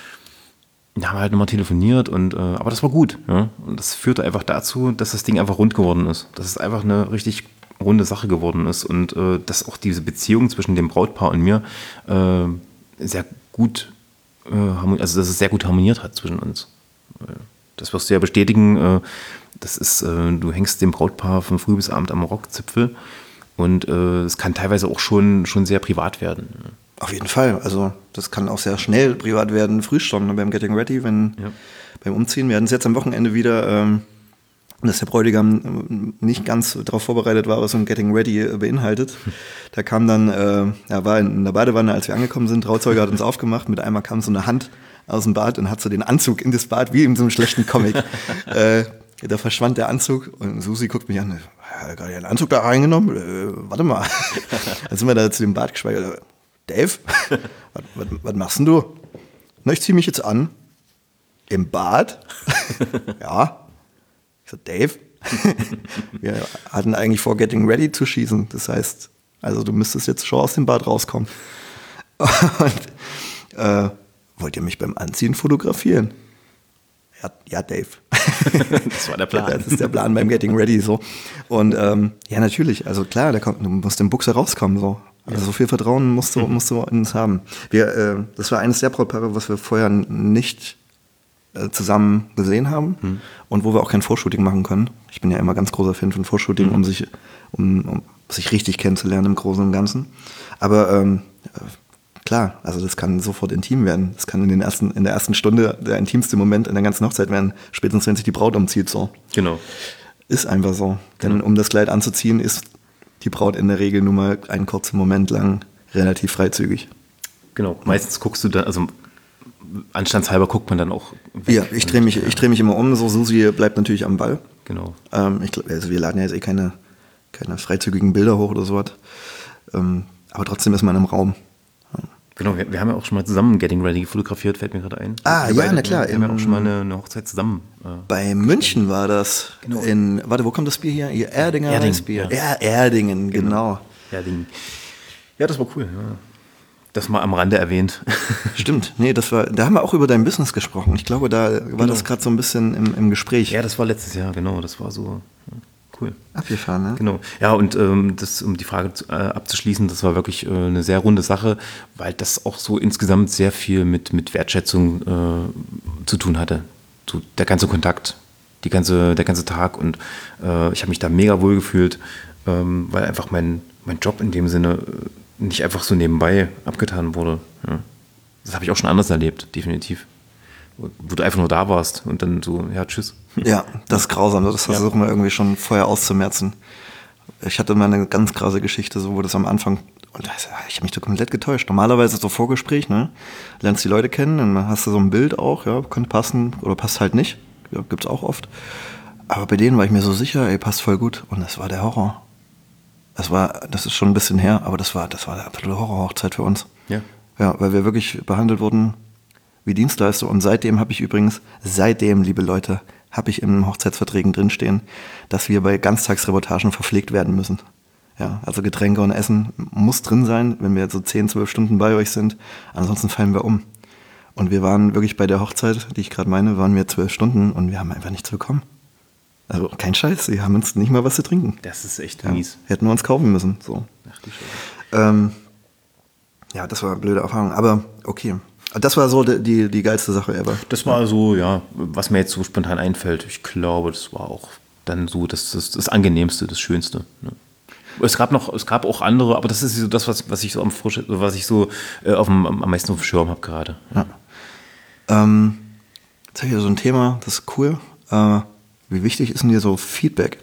Da haben wir halt nochmal telefoniert, und, äh, aber das war gut. Ja. Und das führte einfach dazu, dass das Ding einfach rund geworden ist. Dass es einfach eine richtig runde Sache geworden ist und äh, dass auch diese Beziehung zwischen dem Brautpaar und mir äh, sehr gut, äh, also dass es sehr gut harmoniert hat zwischen uns. Das wirst du ja bestätigen. Äh, das ist, äh, du hängst dem Brautpaar von früh bis abend am Rockzipfel und äh, es kann teilweise auch schon, schon sehr privat werden. Auf jeden Fall. Also das kann auch sehr schnell privat werden, früh schon, ne, beim Getting Ready, wenn ja. beim Umziehen. Wir hatten es jetzt am Wochenende wieder, ähm, dass der Bräutigam nicht ganz darauf vorbereitet war, was so ein Getting Ready beinhaltet. Da kam dann, äh, er war in der Badewanne, als wir angekommen sind, Trauzeuge hat uns aufgemacht, mit einmal kam so eine Hand aus dem Bad und hat so den Anzug in das Bad, wie in so einem schlechten Comic. äh, da verschwand der Anzug und Susi guckt mich an, hat gerade den Anzug da reingenommen? Äh, warte mal. Dann sind wir da zu dem Bad geschweigt. Dave, was, was, was machst denn du? Na, ich zieh mich jetzt an. Im Bad? Ja. Ich so, Dave, wir hatten eigentlich vor, Getting Ready zu schießen. Das heißt, also du müsstest jetzt schon aus dem Bad rauskommen. Und äh, wollt ihr mich beim Anziehen fotografieren? Ja, ja, Dave. Das war der Plan. Das ist der Plan beim Getting Ready so. Und ähm, ja, natürlich, also klar, da kommt, du musst im Buchse rauskommen so. Also so viel Vertrauen musst du, musst du in uns haben. Wir, äh, das war eines der Brautpaare, was wir vorher nicht äh, zusammen gesehen haben hm. und wo wir auch kein Vorshooting machen können. Ich bin ja immer ganz großer Fan von Vorshooting, hm. um sich um, um sich richtig kennenzulernen im Großen und Ganzen. Aber ähm, klar, also das kann sofort intim werden. Das kann in, den ersten, in der ersten Stunde der intimste Moment in der ganzen Hochzeit werden, spätestens wenn sich die Braut umzieht. So. Genau. Ist einfach so. Denn genau. um das Kleid anzuziehen, ist die Braut in der Regel nur mal einen kurzen Moment lang relativ freizügig. Genau, meistens guckst du dann, also anstandshalber guckt man dann auch weg. Ja, ich drehe mich, ja. dreh mich immer um, so Susi bleibt natürlich am Ball. Genau. Ähm, ich, also wir laden ja jetzt eh keine, keine freizügigen Bilder hoch oder sowas. Ähm, aber trotzdem ist man im Raum. Ja. Genau, wir, wir haben ja auch schon mal zusammen Getting Ready fotografiert, fällt mir gerade ein. Ah, wir ja, beide, na klar. Wir haben ja auch schon mal eine, eine Hochzeit zusammen. Äh, bei München war das. Genau. In, warte, wo kommt das Bier her? Ihr Erdinger Erding, Weißbier. Ja. ja, Erdingen, genau. genau. Erding. Ja, das war cool. Ja. Das mal am Rande erwähnt. Stimmt, nee, das war, da haben wir auch über dein Business gesprochen. Ich glaube, da war genau. das gerade so ein bisschen im, im Gespräch. Ja, das war letztes Jahr, genau. Das war so ja, cool. Abgefahren, ne? Genau. Ja, und ähm, das, um die Frage zu, äh, abzuschließen, das war wirklich äh, eine sehr runde Sache, weil das auch so insgesamt sehr viel mit, mit Wertschätzung äh, zu tun hatte. So, der ganze Kontakt, die ganze, der ganze Tag und äh, ich habe mich da mega wohl gefühlt, ähm, weil einfach mein, mein Job in dem Sinne nicht einfach so nebenbei abgetan wurde. Ja. Das habe ich auch schon anders erlebt, definitiv. Wo du einfach nur da warst und dann so, ja, tschüss. Ja, das ist grausam. Das ja. versuchen wir irgendwie schon vorher auszumerzen. Ich hatte mal eine ganz krasse Geschichte, so wo das am Anfang, und das, ich habe mich da komplett getäuscht. Normalerweise so Vorgespräch, ne? Lernst die Leute kennen, dann hast du so ein Bild auch, ja, könnte passen oder passt halt nicht. Ja, gibt's auch oft. Aber bei denen war ich mir so sicher, ey, passt voll gut. Und das war der Horror. Das war, das ist schon ein bisschen her, aber das war, das war eine absolute Horrorhochzeit für uns. Ja. Ja, weil wir wirklich behandelt wurden wie Dienstleister. Und seitdem habe ich übrigens, seitdem, liebe Leute, habe ich in Hochzeitsverträgen drinstehen, dass wir bei Ganztagsreportagen verpflegt werden müssen. Ja, also Getränke und Essen muss drin sein, wenn wir so zehn, zwölf Stunden bei euch sind. Ansonsten fallen wir um. Und wir waren wirklich bei der Hochzeit, die ich gerade meine, waren wir zwölf Stunden und wir haben einfach nichts bekommen. Also kein Scheiß, sie haben uns nicht mal was zu trinken. Das ist echt ja, mies. Hätten wir uns kaufen müssen. So. Ach du Scheiße. Ähm, ja, das war eine blöde Erfahrung, aber okay. Das war so die, die, die geilste Sache ever. Das war so, ja, was mir jetzt so spontan einfällt. Ich glaube, das war auch dann so das, das, das Angenehmste, das Schönste. Ne? Es gab noch, es gab auch andere, aber das ist so das, was, was ich so am Frisch, was ich so äh, auf dem, am meisten auf dem Schirm habe gerade. Ja. Ähm, jetzt habe ich so ein Thema, das ist cool. Äh, wie wichtig ist denn dir so Feedback?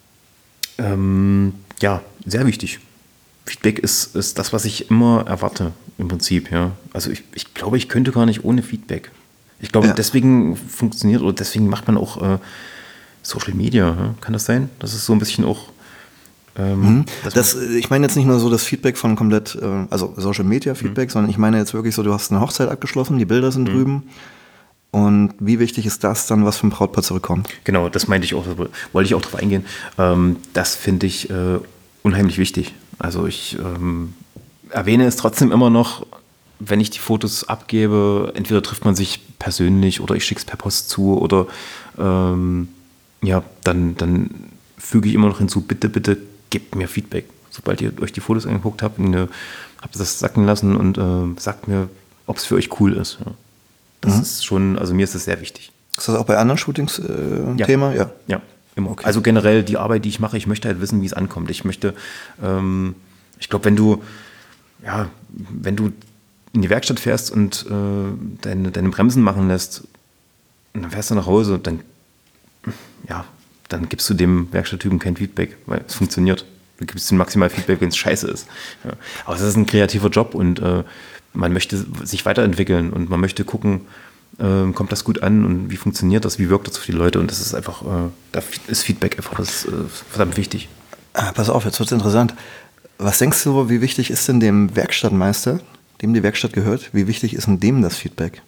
Ähm, ja, sehr wichtig. Feedback ist, ist das, was ich immer erwarte, im Prinzip, ja. Also ich, ich glaube, ich könnte gar nicht ohne Feedback. Ich glaube, ja. deswegen funktioniert oder deswegen macht man auch äh, Social Media, ja? Kann das sein? Das ist so ein bisschen auch ähm, mhm. das, ich meine jetzt nicht nur so das Feedback von komplett, äh, also Social Media Feedback, mhm. sondern ich meine jetzt wirklich so, du hast eine Hochzeit abgeschlossen, die Bilder sind mhm. drüben. Und wie wichtig ist das dann, was vom Brautpaar zurückkommt? Genau, das meinte ich auch, wollte ich auch drauf eingehen. Ähm, das finde ich äh, unheimlich wichtig. Also ich ähm, erwähne es trotzdem immer noch, wenn ich die Fotos abgebe, entweder trifft man sich persönlich oder ich schicke es per Post zu oder ähm, ja, dann, dann füge ich immer noch hinzu, bitte, bitte gebt mir Feedback. Sobald ihr euch die Fotos angeguckt habt, und, äh, habt das sacken lassen und äh, sagt mir, ob es für euch cool ist. Ja. Das mhm. ist schon, also mir ist das sehr wichtig. Ist das auch bei anderen Shootings äh, ja. Thema? Ja. Ja, immer. Okay. Also generell die Arbeit, die ich mache, ich möchte halt wissen, wie es ankommt. Ich möchte, ähm, ich glaube, wenn du, ja, wenn du in die Werkstatt fährst und äh, deine, deine Bremsen machen lässt und dann fährst du nach Hause, dann, ja, dann gibst du dem Werkstatttypen kein Feedback, weil es funktioniert. Du gibst ihm maximal Feedback, wenn es scheiße ist. Ja. Aber es ist ein kreativer Job und äh, man möchte sich weiterentwickeln und man möchte gucken, äh, kommt das gut an und wie funktioniert das, wie wirkt das auf die Leute und das ist einfach, äh, da ist Feedback einfach das, äh, verdammt wichtig. Ah, pass auf, jetzt wird es interessant. Was denkst du, wie wichtig ist denn dem Werkstattmeister, dem die Werkstatt gehört, wie wichtig ist denn dem das Feedback?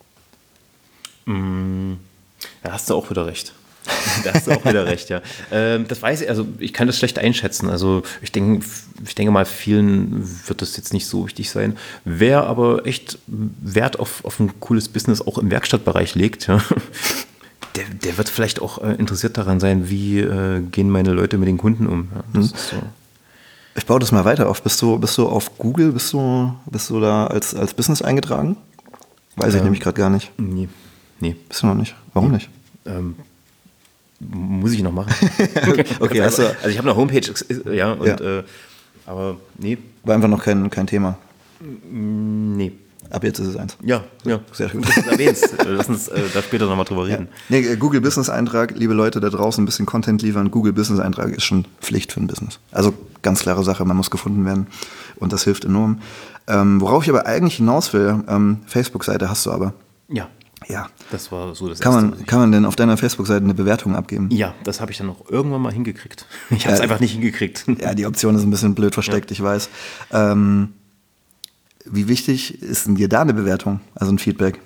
Mm, da hast du auch wieder recht. Da hast du auch wieder recht, ja. Ähm, das weiß ich, also ich kann das schlecht einschätzen. Also ich denke, ich denke mal, vielen wird das jetzt nicht so wichtig sein. Wer aber echt Wert auf, auf ein cooles Business auch im Werkstattbereich legt, ja, der, der wird vielleicht auch äh, interessiert daran sein, wie äh, gehen meine Leute mit den Kunden um. Ja, das mhm. ist so. ich baue das mal weiter auf. Bist du, bist du auf Google, bist du, bist du da als, als Business eingetragen? Weiß ähm, ich nämlich gerade gar nicht. Nee. Nee. Bist du noch nicht? Warum nee. nicht? Ähm, muss ich noch machen. Okay, hast du, also ich habe eine Homepage, ja, und, ja. Äh, aber nee. War einfach noch kein, kein Thema. Nee. Ab jetzt ist es eins. Ja, ja. Sehr schön. Du hast es erwähnt. Lass uns äh, da später nochmal drüber reden. Ja. Nee, Google Business Eintrag, liebe Leute da draußen, ein bisschen Content liefern. Google Business Eintrag ist schon Pflicht für ein Business. Also ganz klare Sache, man muss gefunden werden und das hilft enorm. Ähm, worauf ich aber eigentlich hinaus will, ähm, Facebook-Seite hast du aber. Ja. Ja. Das war so das kann Erste. Man, kann man denn auf deiner Facebook-Seite eine Bewertung abgeben? Ja, das habe ich dann auch irgendwann mal hingekriegt. Ich habe es ja, einfach nicht hingekriegt. Ja, die Option ist ein bisschen blöd versteckt, ja. Ich weiß. Ähm, Wie wichtig ist denn dir da eine Bewertung, also ein Feedback?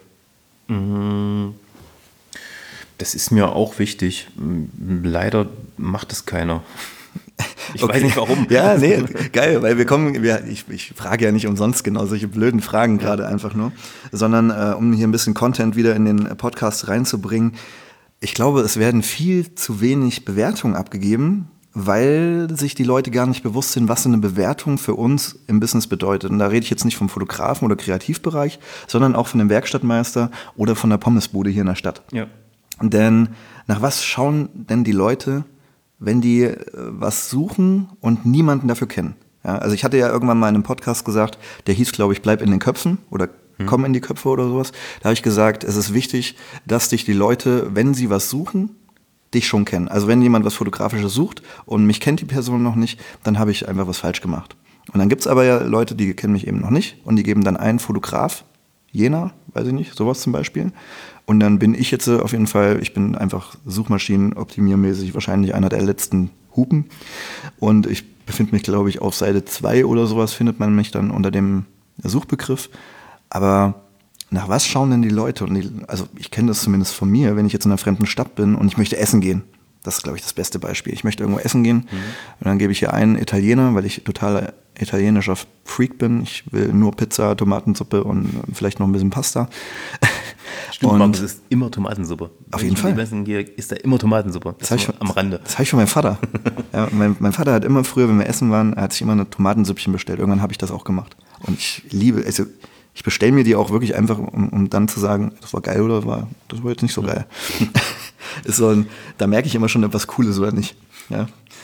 Das ist mir auch wichtig. Leider macht es keiner. Ich okay. weiß nicht warum. Ja, nee, geil, weil wir kommen, wir, ich, ich frage ja nicht umsonst genau solche blöden Fragen gerade einfach nur, sondern äh, um hier ein bisschen Content wieder in den Podcast reinzubringen. Ich glaube, es werden viel zu wenig Bewertungen abgegeben, weil sich die Leute gar nicht bewusst sind, was eine Bewertung für uns im Business bedeutet. Und da rede ich jetzt nicht vom Fotografen oder Kreativbereich, sondern auch von dem Werkstattmeister oder von der Pommesbude hier in der Stadt. Ja. Denn nach was schauen denn die Leute, wenn die äh, was suchen und niemanden dafür kennen? Ja, also ich hatte ja irgendwann mal in einem Podcast gesagt, der hieß, glaube ich, bleib in den Köpfen oder hm. komm in die Köpfe oder sowas. Da habe ich gesagt, es ist wichtig, dass dich die Leute, wenn sie was suchen, dich schon kennen. Also wenn jemand was Fotografisches sucht und mich kennt die Person noch nicht, dann habe ich einfach was falsch gemacht. Und dann gibt es aber ja Leute, die kennen mich eben noch nicht und die geben dann einen Fotograf, Jena, weiß ich nicht, sowas zum Beispiel. Und dann bin ich jetzt auf jeden Fall, ich bin einfach suchmaschinenoptimiermäßig wahrscheinlich einer der letzten Hupen. Und ich befinde mich, glaube ich, auf Seite zwei oder sowas findet man mich dann unter dem Suchbegriff. Aber nach was schauen denn die Leute? Und die, also ich kenne das zumindest von mir, wenn ich jetzt in einer fremden Stadt bin und ich möchte essen gehen. Das ist, glaube ich, das beste Beispiel. Ich möchte irgendwo essen gehen mhm. und dann gebe ich hier einen Italiener, weil ich totaler italienischer Freak bin. Ich will nur Pizza, Tomatensuppe und vielleicht noch ein bisschen Pasta. Stimmt, und das ist immer Tomatensuppe. Auf jeden Fall. Essen gehe, ist da immer Tomatensuppe. Das, das ich am Rande. Das habe ich von meinem Vater. ja, mein, mein Vater hat immer früher, wenn wir essen waren, er hat sich immer eine Tomatensüppchen bestellt. Irgendwann habe ich das auch gemacht. Und ich liebe, also ich bestelle mir die auch wirklich einfach, um, um dann zu sagen, das war geil oder war, das war jetzt nicht so geil. ist so ein, da merke ich immer schon, ob was cool ist oder nicht. Ja.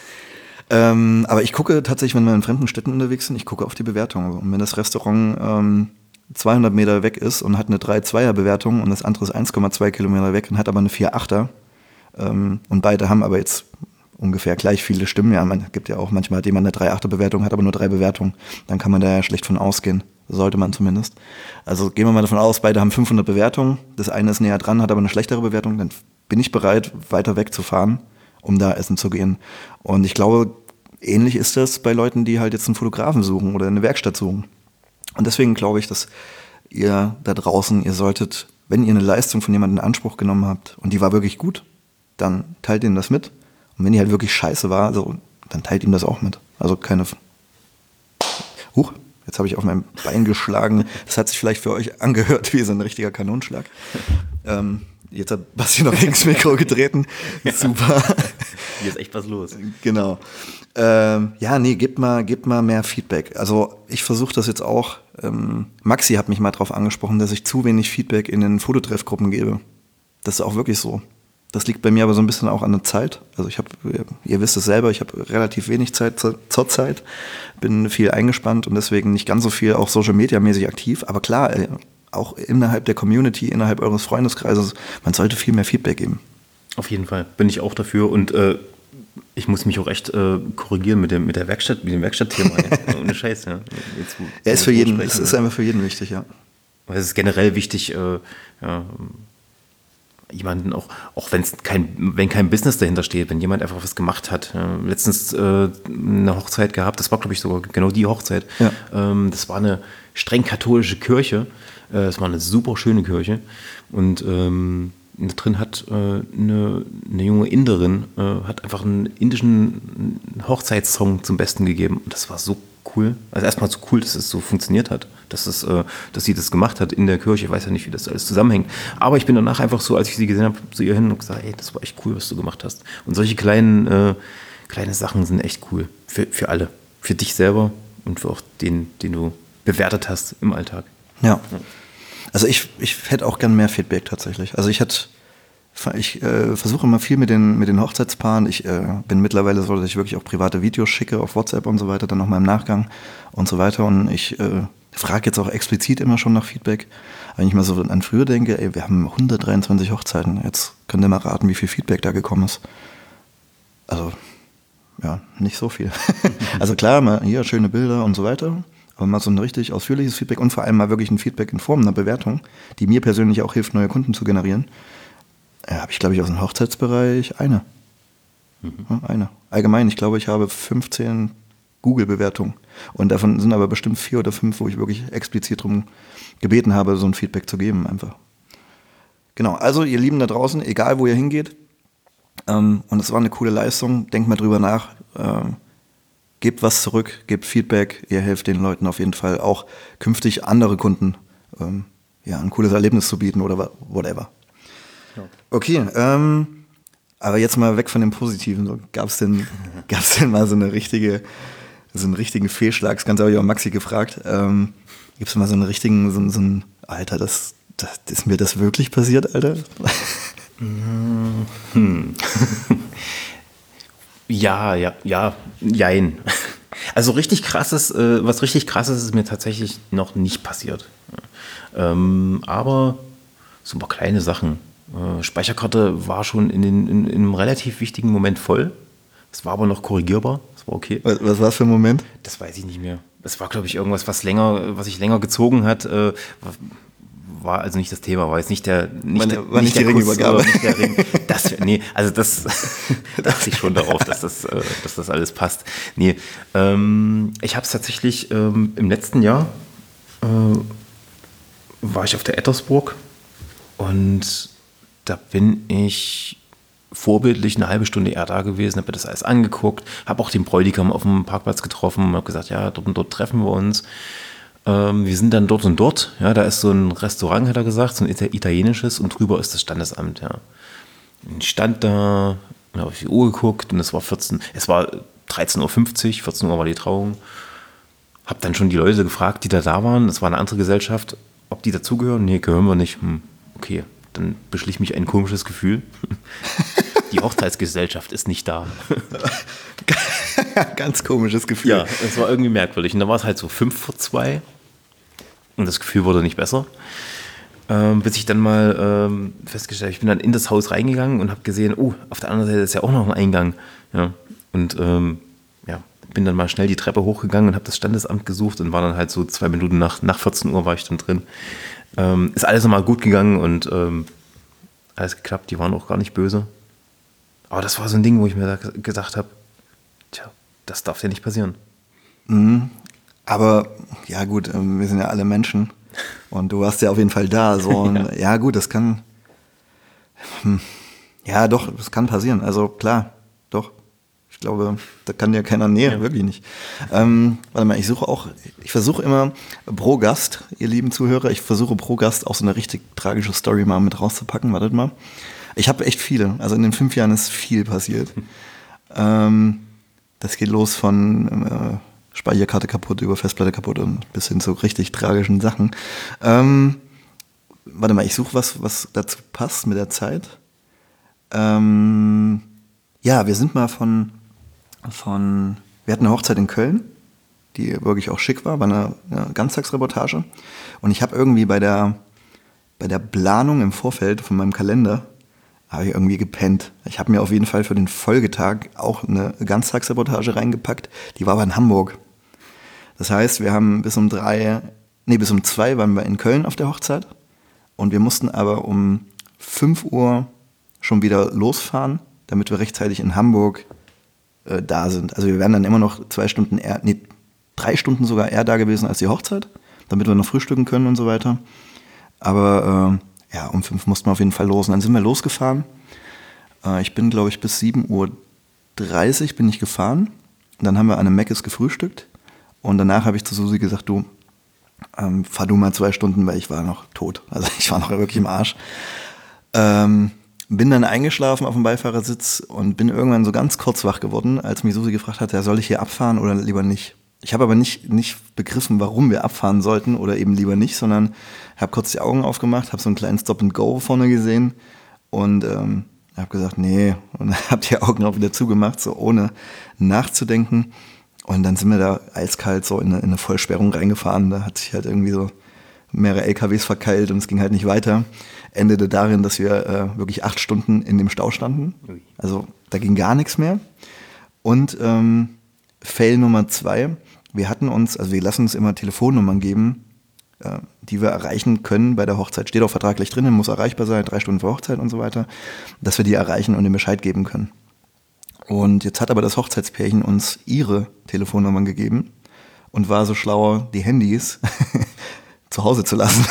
Ähm, aber ich gucke tatsächlich, wenn wir in fremden Städten unterwegs sind, ich gucke auf die Bewertung. Und wenn das Restaurant ähm, zweihundert Meter weg ist und hat eine drei Komma zwei er Bewertung und das andere ist eins Komma zwei Kilometer weg und hat aber eine vier Komma acht er ähm, und beide haben aber jetzt ungefähr gleich viele Stimmen. Ja, man gibt ja auch manchmal, hat jemand eine drei Komma acht er Bewertung, hat aber nur drei Bewertungen. Dann kann man da ja schlecht von ausgehen. Sollte man zumindest. Also gehen wir mal davon aus, beide haben fünfhundert Bewertungen. Das eine ist näher dran, hat aber eine schlechtere Bewertung. Dann bin ich bereit, weiter wegzufahren, um da essen zu gehen. Und ich glaube, ähnlich ist das bei Leuten, die halt jetzt einen Fotografen suchen oder eine Werkstatt suchen. Und deswegen glaube ich, dass ihr da draußen, ihr solltet, wenn ihr eine Leistung von jemandem in Anspruch genommen habt und die war wirklich gut, dann teilt ihm das mit. Und wenn die halt wirklich scheiße war, also, dann teilt ihm das auch mit. Also keine... Huch. Jetzt habe ich auf mein Bein geschlagen. Das hat sich vielleicht für euch angehört wie so ein richtiger Kanonenschlag. Ähm, jetzt hat Basti noch ins Mikro getreten. Super. Hier ist echt was los. Genau. Ähm, ja, nee, gebt mal, gebt mal mehr Feedback. Also ich versuche das jetzt auch. Ähm, Maxi hat mich mal darauf angesprochen, dass ich zu wenig Feedback in den Fototreffgruppen gebe. Das ist auch wirklich so. Das liegt bei mir aber so ein bisschen auch an der Zeit. Also ich habe, ihr wisst es selber, ich habe relativ wenig Zeit zur, zur Zeit, bin viel eingespannt und deswegen nicht ganz so viel auch Social-Media-mäßig aktiv. Aber klar, auch innerhalb der Community, innerhalb eures Freundeskreises, man sollte viel mehr Feedback geben. Auf jeden Fall, bin ich auch dafür und äh, ich muss mich auch echt äh, korrigieren mit dem, mit der Werkstatt, mit dem Werkstattthema. Ohne Scheiß, ja. Jetzt, ja, ist für jeden, es ist einfach für jeden wichtig, ja. Weil es ist generell wichtig, äh, ja, jemanden auch, auch wenn es kein, wenn kein Business dahinter steht, wenn jemand einfach was gemacht hat. Ja, letztens äh, eine Hochzeit gehabt, das war glaube ich sogar genau die Hochzeit. Ja. Ähm, das war eine streng katholische Kirche. Äh, das war eine super schöne Kirche. Und ähm, da drin hat äh, eine, eine junge Inderin äh, hat einfach einen indischen Hochzeitssong zum Besten gegeben. Und das war so cool. Also erstmal so cool, dass es so funktioniert hat. Dass, es, äh, dass sie das gemacht hat in der Kirche. Ich weiß ja nicht, wie das alles zusammenhängt. Aber ich bin danach einfach so, als ich sie gesehen habe, zu ihr hin und gesagt, ey, das war echt cool, was du gemacht hast. Und solche kleinen, äh, kleine Sachen sind echt cool. Für, für alle. für dich selber und für auch den, den du bewertet hast im Alltag. Ja. Also ich, ich hätte auch gern mehr Feedback tatsächlich. Also ich hätte, ich äh, versuche immer viel mit den, mit den Hochzeitspaaren. Ich äh, bin mittlerweile so, dass ich wirklich auch private Videos schicke auf WhatsApp und so weiter, dann nochmal im Nachgang und so weiter. Und ich äh, frage jetzt auch explizit immer schon nach Feedback. Wenn ich mal so an früher denke, ey, wir haben hundertdreiundzwanzig Hochzeiten. Jetzt könnt ihr mal raten, wie viel Feedback da gekommen ist. Also, ja, nicht so viel. Also klar, mal hier schöne Bilder und so weiter. Aber mal so ein richtig ausführliches Feedback und vor allem mal wirklich ein Feedback in Form einer Bewertung, die mir persönlich auch hilft, neue Kunden zu generieren. Ja, habe ich, glaube ich, aus dem Hochzeitsbereich eine. Mhm. Ja, eine. Allgemein, ich glaube, ich habe fünfzehn Google-Bewertungen. Und davon sind aber bestimmt vier oder fünf, wo ich wirklich explizit darum gebeten habe, so ein Feedback zu geben einfach. Genau, also ihr Lieben da draußen, egal wo ihr hingeht, ähm, und es war eine coole Leistung, denkt mal drüber nach, ähm, gebt was zurück, gebt Feedback, ihr helft den Leuten auf jeden Fall auch künftig andere Kunden ähm, ja, ein cooles Erlebnis zu bieten oder whatever. Ja. Okay, ähm, aber jetzt mal weg von dem Positiven. So, gab's denn, gab's denn mal so eine richtige, so einen richtigen Fehlschlag? Das Ganze habe ich auch Maxi gefragt. Ähm, Gibt es mal so einen richtigen, so, so ein, Alter, das, das, ist mir das wirklich passiert, Alter? Hm. Ja, ja, ja, jein. Also richtig krasses, äh, was richtig krasses ist mir tatsächlich noch nicht passiert. Ähm, aber so ein paar kleine Sachen. Äh, Speicherkarte war schon in, den, in, in einem relativ wichtigen Moment voll. Es war aber noch korrigierbar. Das war okay. Was, was war es für ein Moment? Das weiß ich nicht mehr. Das war, glaube ich, irgendwas, was länger, was sich länger gezogen hat. Äh, war also nicht das Thema, war jetzt nicht der nicht war, der, war nicht, nicht die Ringübergabe. Nicht der Ring. Das, nee, also das da achte ich schon darauf, dass das, äh, dass das alles passt. Nee, ähm, ich habe es tatsächlich ähm, im letzten Jahr äh, war ich auf der Ettersburg und da bin ich vorbildlich eine halbe Stunde eher da gewesen, habe mir das alles angeguckt, habe auch den Bräutigam auf dem Parkplatz getroffen und habe gesagt, ja, dort und dort treffen wir uns. Ähm, wir sind dann dort und dort, ja, da ist so ein Restaurant, hat er gesagt, so ein italienisches und drüber ist das Standesamt, ja. Und ich stand da und habe auf die Uhr geguckt und es war vierzehn, es war dreizehn Uhr fünfzig, vierzehn Uhr war die Trauung. Habe dann schon die Leute gefragt, die da da waren, das war eine andere Gesellschaft, ob die dazugehören. Nee, gehören wir nicht. Hm, okay, dann beschlich mich ein komisches Gefühl. Die Hochzeitsgesellschaft ist nicht da. Ganz komisches Gefühl. Ja, es war irgendwie merkwürdig. Und dann war es halt so fünf vor zwei und das Gefühl wurde nicht besser. Ähm, bis ich dann mal ähm, festgestellt habe, ich bin dann in das Haus reingegangen und habe gesehen, oh, auf der anderen Seite ist ja auch noch ein Eingang. Ja, und ähm, ja, bin dann mal schnell die Treppe hochgegangen und habe das Standesamt gesucht und war dann halt so zwei Minuten nach, nach vierzehn Uhr war ich dann drin. Ähm, ist alles nochmal gut gegangen und ähm, alles geklappt, die waren auch gar nicht böse. Aber das war so ein Ding, wo ich mir da gedacht habe, tja, das darf ja nicht passieren. Mhm. Aber ja gut, wir sind ja alle Menschen und du warst ja auf jeden Fall da. So, und, ja. ja gut, das kann, hm, ja doch, das kann passieren. Also klar, doch. Ich glaube, da kann dir keiner näher, ja. Wirklich nicht. Ähm, warte mal, ich suche auch, ich versuche immer pro Gast, ihr lieben Zuhörer, ich versuche pro Gast auch so eine richtig tragische Story mal mit rauszupacken. Wartet mal. Ich habe echt viele. Also in den fünf Jahren ist viel passiert. ähm, das geht los von äh, Speicherkarte kaputt über Festplatte kaputt und bis hin zu richtig tragischen Sachen. Ähm, warte mal, ich suche was, was dazu passt mit der Zeit. Ähm, ja, wir sind mal von, von, wir hatten eine Hochzeit in Köln, die wirklich auch schick war, war eine, eine Ganztagsreportage. Und ich habe irgendwie bei der, bei der Planung im Vorfeld von meinem Kalender habe ich irgendwie gepennt. Ich habe mir auf jeden Fall für den Folgetag auch eine Ganztagsreportage reingepackt. Die war aber in Hamburg. Das heißt, wir haben bis um drei, nee, bis um zwei waren wir in Köln auf der Hochzeit. Und wir mussten aber um fünf Uhr schon wieder losfahren, damit wir rechtzeitig in Hamburg äh, da sind. Also wir wären dann immer noch zwei Stunden eher, nee, drei Stunden sogar eher da gewesen als die Hochzeit, damit wir noch frühstücken können und so weiter. Aber äh, ja, um fünf mussten wir auf jeden Fall los. Und dann sind wir losgefahren. Äh, ich bin, glaube ich, bis sieben Uhr dreißig bin ich gefahren. Und dann haben wir an einem Mc's gefrühstückt. Und danach habe ich zu Susi gesagt, du, ähm, fahr du mal zwei Stunden, weil ich war noch tot. Also ich war noch wirklich im Arsch. Ähm, bin dann eingeschlafen auf dem Beifahrersitz und bin irgendwann so ganz kurz wach geworden, als mich Susi gefragt hat, ja, soll ich hier abfahren oder lieber nicht? Ich habe aber nicht, nicht begriffen, warum wir abfahren sollten oder eben lieber nicht, sondern habe kurz die Augen aufgemacht, habe so einen kleinen Stop-and-Go vorne gesehen und ähm, habe gesagt, nee, und habe die Augen auch wieder zugemacht, so ohne nachzudenken. Und dann sind wir da eiskalt so in eine, in eine Vollsperrung reingefahren. Da hat sich halt irgendwie so mehrere L K Ws verkeilt und es ging halt nicht weiter. Endete darin, dass wir äh, wirklich acht Stunden in dem Stau standen. Also da ging gar nichts mehr. Und ähm, Fail Nummer zwei, wir hatten uns, also wir lassen uns immer Telefonnummern geben, äh, die wir erreichen können bei der Hochzeit. Steht auch vertraglich drin, muss erreichbar sein, drei Stunden vor Hochzeit und so weiter, dass wir die erreichen und den Bescheid geben können. Und jetzt hat aber das Hochzeitspärchen uns ihre Telefonnummern gegeben und war so schlau, die Handys zu Hause zu lassen.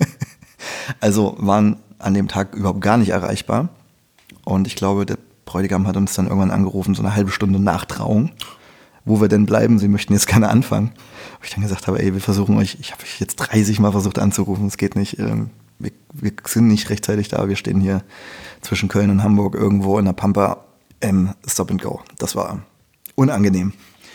Also waren an dem Tag überhaupt gar nicht erreichbar. Und ich glaube, der Bräutigam hat uns dann irgendwann angerufen, so eine halbe Stunde nach Trauung, wo wir denn bleiben, sie möchten jetzt gerne anfangen. Wo ich dann gesagt habe, ey, wir versuchen euch, ich habe euch jetzt dreißig Mal versucht anzurufen, es geht nicht, ähm, wir, wir sind nicht rechtzeitig da, wir stehen hier zwischen Köln und Hamburg irgendwo in der Pampa, ähm, Stop and Go. Das war unangenehm.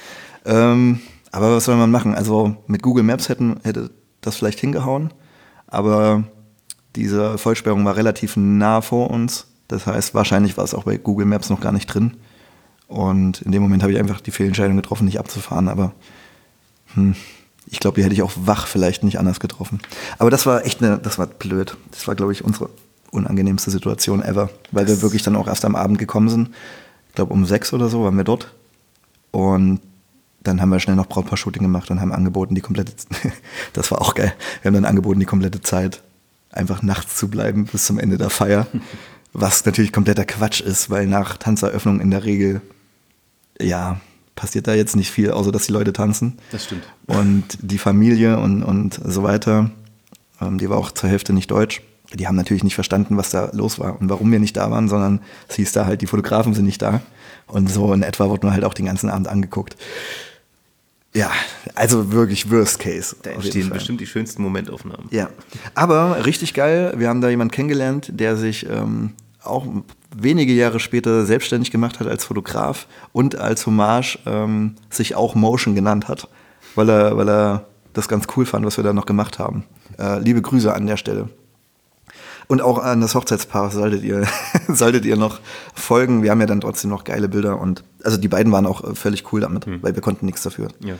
Ähm, aber was soll man machen? Also mit Google Maps hätten, hätte das vielleicht hingehauen, aber diese Vollsperrung war relativ nah vor uns. Das heißt, wahrscheinlich war es auch bei Google Maps noch gar nicht drin. Und in dem Moment habe ich einfach die Fehlentscheidung getroffen, nicht abzufahren. Aber hm, ich glaube, die hätte ich auch wach vielleicht nicht anders getroffen. Aber das war echt eine, das war blöd. Das war, glaube ich, unsere unangenehmste Situation ever. Weil wir wirklich dann auch erst am Abend gekommen sind. Ich glaube, um sechs oder so waren wir dort. Und dann haben wir schnell noch Brautpaar-Shooting gemacht und haben angeboten, die komplette, das war auch geil, wir haben dann angeboten, die komplette Zeit einfach nachts zu bleiben bis zum Ende der Feier. Was natürlich kompletter Quatsch ist, weil nach Tanzeröffnung in der Regel, ja, passiert da jetzt nicht viel, außer dass die Leute tanzen. Das stimmt. Und die Familie und, und so weiter, ähm, die war auch zur Hälfte nicht deutsch. Die haben natürlich nicht verstanden, was da los war und warum wir nicht da waren, sondern es hieß da halt, die Fotografen sind nicht da. Und so in etwa wurde man halt auch den ganzen Abend angeguckt. Ja, also wirklich Worst Case. Da entstehen bestimmt die schönsten Momentaufnahmen. Ja, aber richtig geil. Wir haben da jemanden kennengelernt, der sich ähm, auch wenige Jahre später selbstständig gemacht hat als Fotograf und als Hommage ähm, sich auch Motion genannt hat, weil er, weil er das ganz cool fand, was wir da noch gemacht haben. Äh, liebe Grüße an der Stelle. Und auch an das Hochzeitspaar solltet ihr, solltet ihr noch folgen. Wir haben ja dann trotzdem noch geile Bilder. Und also die beiden waren auch völlig cool damit, hm. weil wir konnten nichts dafür. Ja.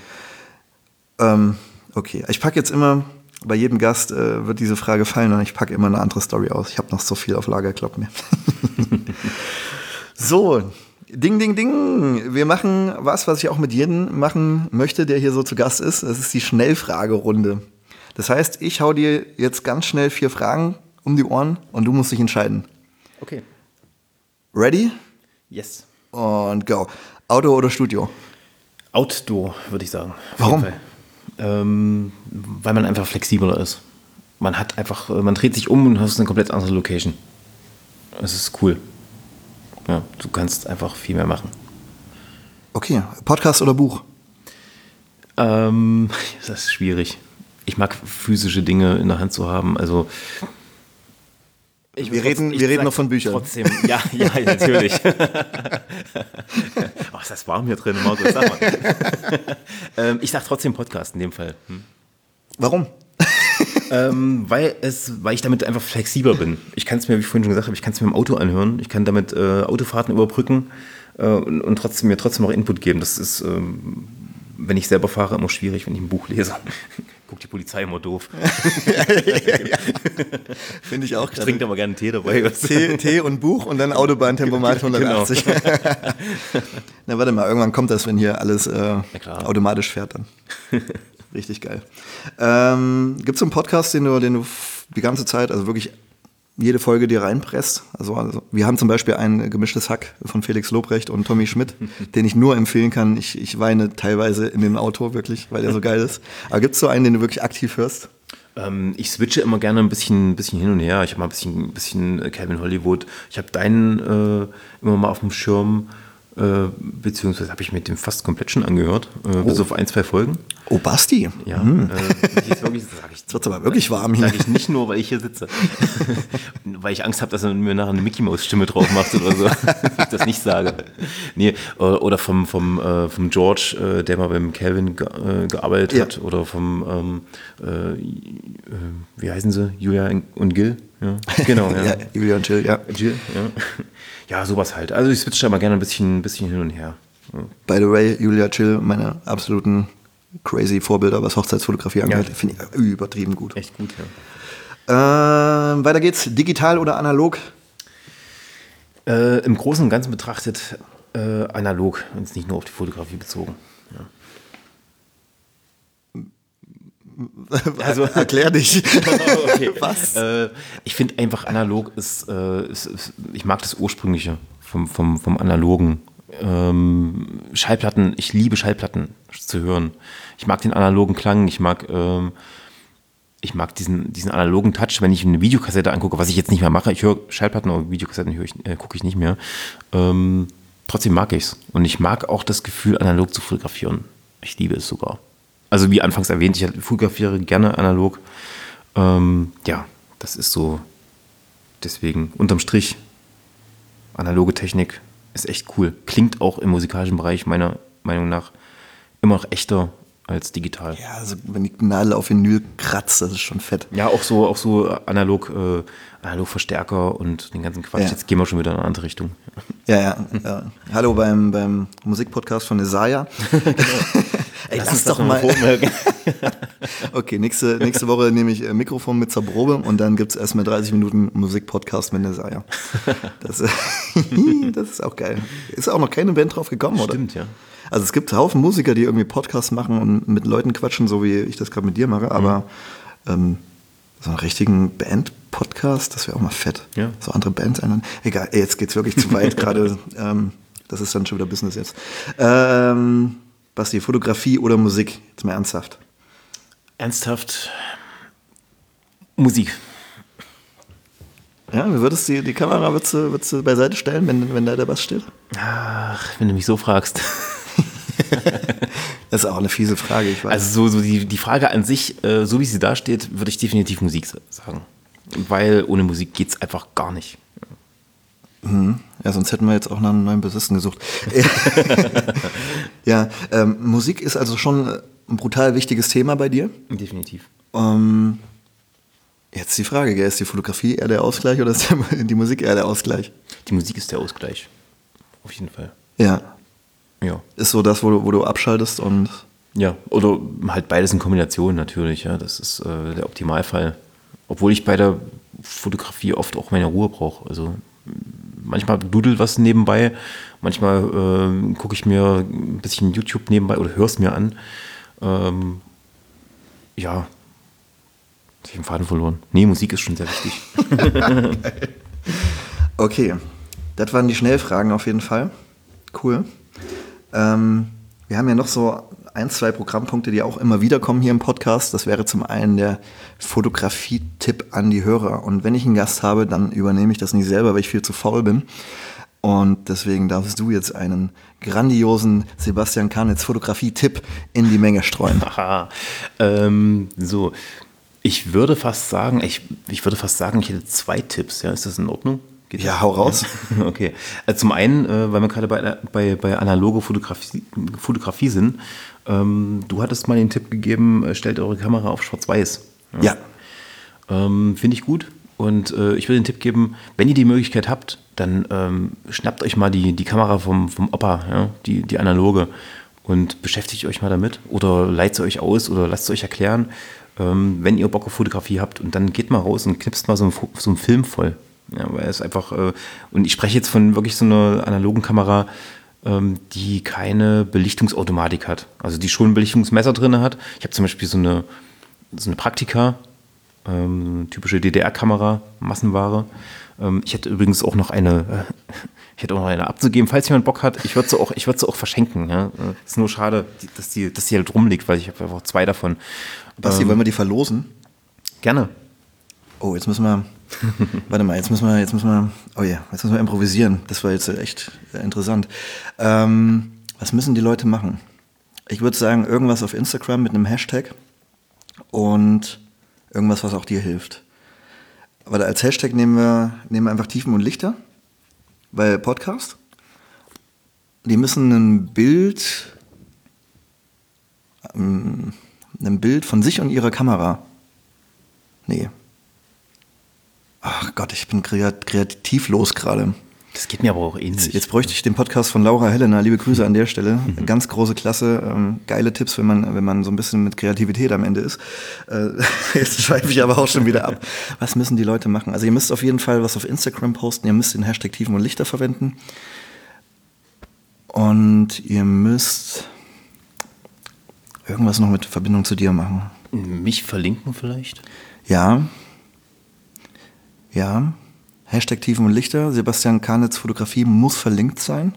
Ähm, okay, ich packe jetzt immer, bei jedem Gast äh, wird diese Frage fallen und ich packe immer eine andere Story aus. Ich habe noch so viel auf Lager, glaubt mir. So, ding, ding, ding. Wir machen was, was ich auch mit jedem machen möchte, der hier so zu Gast ist. Das ist die Schnellfragerunde. Das heißt, ich hau dir jetzt ganz schnell vier Fragen um die Ohren und du musst dich entscheiden. Okay. Ready? Yes. Und go. Outdoor oder Studio? Outdoor, würde ich sagen. Warum? Ähm, weil man einfach flexibler ist. Man hat einfach, man dreht sich um und hast eine komplett andere Location. Es ist cool. Ja, du kannst einfach viel mehr machen. Okay. Podcast oder Buch? Ähm, das ist schwierig. Ich mag physische Dinge in der Hand zu haben. Also Ich wir reden, wir reden noch von Büchern. Trotzdem, ja, ja, natürlich. Oh, ist das warm hier drin, Markus, sag mal. ähm, ich sag trotzdem Podcast in dem Fall. Hm. Warum? ähm, weil, es, weil ich damit einfach flexibler bin. Ich kann es mir, wie ich vorhin schon gesagt habe, ich kann es mir im Auto anhören. Ich kann damit äh, Autofahrten überbrücken äh, und, und trotzdem, mir trotzdem auch Input geben. Das ist, ähm, wenn ich selber fahre, immer schwierig, wenn ich ein Buch lese. Guckt die Polizei immer doof. ja, ja. Finde ich auch krass. Ich trinke aber gerne Tee dabei. Tee, Tee und Buch und dann Autobahntempomat hundertachtzig. Genau. Na, warte mal, irgendwann kommt das, wenn hier alles äh, automatisch fährt dann. Richtig geil. Ähm, Gibt es so einen Podcast, den du, den du die ganze Zeit, also wirklich jede Folge dir reinpresst? Also, also wir haben zum Beispiel ein gemischtes Hack von Felix Lobrecht und Tommy Schmidt, den ich nur empfehlen kann. Ich, ich weine teilweise in dem Auto wirklich, weil der so geil ist. Aber gibt es so einen, den du wirklich aktiv hörst? Ähm, ich switche immer gerne ein bisschen, bisschen hin und her. Ich habe mal ein bisschen, ein bisschen Calvin Hollywood. Ich habe deinen äh, immer mal auf dem Schirm, äh, beziehungsweise habe ich mir den fast komplett schon angehört, äh, oh. bis auf ein, zwei Folgen. Oh, Basti. Ja, mhm. äh, jetzt wirklich, sag ich, jetzt wird es aber wirklich warm hier. Sage ich nicht nur, weil ich hier sitze. Weil ich Angst habe, dass er mir nachher eine Mickey-Maus-Stimme drauf macht oder so. Ich das nicht sage. Nee, oder vom, vom, äh, vom George, der mal beim Calvin ge äh, gearbeitet ja. hat. Oder vom, ähm, äh, wie heißen sie? Julia und Gil? Ja, genau. Ja. ja, Julia und Jill, ja. Jill, ja. Ja, sowas halt. Also ich switche da mal gerne ein bisschen, ein bisschen hin und her. Ja. By the way, Julia Jill, meine absoluten crazy Vorbilder, was Hochzeitsfotografie angeht, ja. finde ich übertrieben gut. Echt gut, ja. Äh, weiter geht's. Digital oder analog? Äh, Im Großen und Ganzen betrachtet äh, analog und ist nicht nur auf die Fotografie bezogen. Ja. Also erklär dich. Okay. Was? Äh, ich finde einfach analog ist, äh, ist, ist, ich mag das Ursprüngliche vom, vom, vom Analogen. Ähm, Schallplatten, ich liebe Schallplatten zu hören. Ich mag den analogen Klang, ich mag, ähm, ich mag diesen, diesen analogen Touch, wenn ich eine Videokassette angucke, was ich jetzt nicht mehr mache. Ich höre Schallplatten, aber Videokassetten höre ich, äh, gucke ich nicht mehr. Ähm, trotzdem mag ich es. Und ich mag auch das Gefühl, analog zu fotografieren. Ich liebe es sogar. Also wie anfangs erwähnt, ich fotografiere gerne analog. Ähm, ja, das ist so, deswegen unterm Strich, analoge Technik ist echt cool. Klingt auch im musikalischen Bereich meiner Meinung nach immer noch echter als digital. Ja, also wenn die Nadel auf Vinyl kratzt, das ist schon fett. Ja, auch so, auch so analog, äh, analog Verstärker und den ganzen Quatsch. Ja. Jetzt gehen wir schon wieder in eine andere Richtung. Ja, ja. ja. Hallo beim, beim Musikpodcast von Nesaya. Ey, lass, lass doch mal. Okay, nächste, nächste Woche nehme ich äh, Mikrofon mit zur Probe und dann gibt es erstmal dreißig Minuten Musikpodcast mit Nesaya. Das, das ist auch geil. Ist auch noch keine Band drauf gekommen, oder? Stimmt, ja. Also es gibt Haufen Musiker, die irgendwie Podcasts machen und mit Leuten quatschen, so wie ich das gerade mit dir mache, aber mhm. ähm, so einen richtigen Band-Podcast, das wäre auch mal fett. Ja. So andere Bands einladen. Egal, ey, jetzt geht's wirklich zu weit gerade. Ähm, das ist dann schon wieder Business jetzt. Ähm, Basti, Fotografie oder Musik? Jetzt mal ernsthaft. Ernsthaft Musik. Ja, wie würdest du die Kamera würdest du, würdest du beiseite stellen, wenn, wenn da der Bass steht? Ach, wenn du mich so fragst. Das ist auch eine fiese Frage, ich weiß. Also so, so die, die Frage an sich, äh, so wie sie da steht, würde ich definitiv Musik sagen. Weil ohne Musik geht es einfach gar nicht. Mhm. Ja, sonst hätten wir jetzt auch nach einem neuen Bassisten gesucht. Ja, ähm, Musik ist also schon ein brutal wichtiges Thema bei dir. Definitiv. Ähm, jetzt die Frage, ist die Fotografie eher der Ausgleich oder ist die Musik eher der Ausgleich? Die Musik ist der Ausgleich. Auf jeden Fall. Ja. Ja. Ist so das, wo du, wo du abschaltest und... Ja, oder halt beides in Kombination natürlich. Ja, das ist äh, der Optimalfall. Obwohl ich bei der Fotografie oft auch meine Ruhe brauche. Also manchmal dudelt was nebenbei, manchmal äh, gucke ich mir ein bisschen YouTube nebenbei oder höre es mir an. Ähm, ja, ich habe den Faden verloren. Nee, Musik ist schon sehr wichtig. Okay, das waren die Schnellfragen auf jeden Fall. Cool. Ähm, wir haben ja noch so ein, zwei Programmpunkte, die auch immer wieder kommen hier im Podcast. Das wäre zum einen der Fotografie-Tipp an die Hörer. Und wenn ich einen Gast habe, dann übernehme ich das nicht selber, weil ich viel zu faul bin. Und deswegen darfst du jetzt einen grandiosen Sebastian Karnitz Fotografie-Tipp in die Menge streuen. Aha. Ähm, so, ich würde fast sagen, ich, ich würde fast sagen, ich hätte zwei Tipps. Ja, ist das in Ordnung? Geht ja, das? Hau raus. Okay. Also zum einen, äh, weil wir gerade bei, bei, bei analoge Fotografie, Fotografie sind, ähm, du hattest mal den Tipp gegeben, äh, stellt eure Kamera auf Schwarz-Weiß. Ja. ja. Ähm, Finde ich gut. Und äh, ich würde den Tipp geben, wenn ihr die Möglichkeit habt, dann ähm, schnappt euch mal die, die Kamera vom, vom Opa, ja, die, die analoge, und beschäftigt euch mal damit oder leiht sie euch aus oder lasst es euch erklären, ähm, wenn ihr Bock auf Fotografie habt, und dann geht mal raus und knipst mal so einen, so einen Film voll. Ja, weil es einfach, äh, und ich spreche jetzt von wirklich so einer analogen Kamera, ähm, die keine Belichtungsautomatik hat, also die schon ein Belichtungsmesser drin hat. Ich habe zum Beispiel so eine, so eine Praktika, ähm, typische D D R-Kamera, Massenware. Ähm, ich hätte übrigens auch noch eine, äh, ich hätte auch noch eine abzugeben, falls jemand Bock hat. Ich würde sie auch, ich würde sie auch verschenken. Ja? Ist nur schade, dass die, dass die halt rumliegt, weil ich habe einfach zwei davon. Basti, ähm, wollen wir die verlosen? Gerne. Oh, jetzt müssen wir, warte mal, jetzt müssen wir, jetzt müssen wir, oh ja, jetzt müssen wir improvisieren. Das war jetzt echt interessant. Ähm, was müssen die Leute machen? Ich würde sagen, irgendwas auf Instagram mit einem Hashtag und irgendwas, was auch dir hilft. Aber als Hashtag nehmen wir, nehmen wir einfach Tiefen und Lichter, weil Podcast. Die müssen ein Bild, ähm, ein Bild von sich und ihrer Kamera. Nee. Ach Gott, ich bin kreativlos gerade. Das geht mir aber auch ähnlich. Jetzt, jetzt bräuchte ich den Podcast von Laura Helena. Liebe Grüße an der Stelle. Mhm. Ganz große Klasse. Ähm, geile Tipps, wenn man, wenn man so ein bisschen mit Kreativität am Ende ist. Äh, jetzt schweife ich aber auch schon wieder ab. Was müssen die Leute machen? Also ihr müsst auf jeden Fall was auf Instagram posten. Ihr müsst den Hashtag Tiefen und Lichter verwenden. Und ihr müsst irgendwas noch mit Verbindung zu dir machen. Mich verlinken vielleicht? Ja. Ja. Hashtag Tiefen und Lichter. Sebastian Karnitz Fotografie muss verlinkt sein.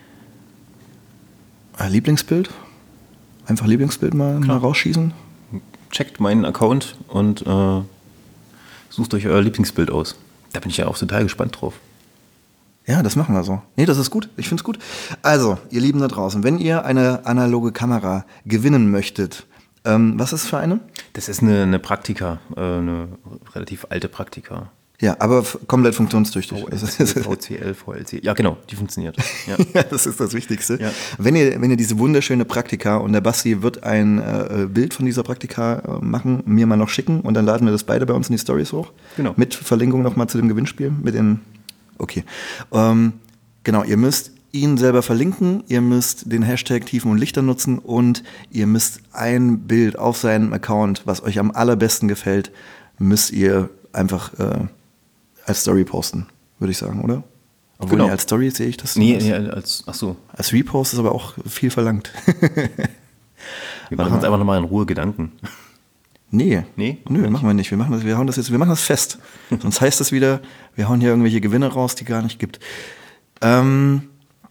Lieblingsbild? Einfach Lieblingsbild mal, mal rausschießen. Checkt meinen Account und äh, sucht euch euer Lieblingsbild aus. Da bin ich ja auch total gespannt drauf. Ja, das machen wir so. Nee, das ist gut. Ich finde es gut. Also, ihr Lieben da draußen, wenn ihr eine analoge Kamera gewinnen möchtet, ähm, was ist für eine? Das ist eine, eine Praktika, äh, eine relativ alte Praktika. Ja, aber f- komplett funktionstüchtig. V C L, V L C. Ja, genau, die funktioniert. Ja, ja, das ist das Wichtigste. Ja. Wenn ihr, wenn ihr diese wunderschöne Praktika, und der Basti wird ein äh, Bild von dieser Praktika äh, machen, mir mal noch schicken und dann laden wir das beide bei uns in die Stories hoch. Genau. Mit Verlinkung nochmal zu dem Gewinnspiel. Mit den, okay. Ähm, genau, ihr müsst ihn selber verlinken, ihr müsst den Hashtag Tiefen und Lichter nutzen und ihr müsst ein Bild auf seinem Account, was euch am allerbesten gefällt, müsst ihr einfach äh, als Story posten, würde ich sagen, oder? Obwohl, Genau. nee, als Story sehe ich das. Nee, als, nee, als, ach so. als Repost ist aber auch viel verlangt. Wir machen uns einfach nochmal in Ruhe Gedanken. Nee. Nee? Nö, machen wir nicht. Wir machen das, wir hauen das jetzt, wir machen das fest. Sonst heißt das wieder, wir hauen hier irgendwelche Gewinne raus, die gar nicht gibt. Ähm,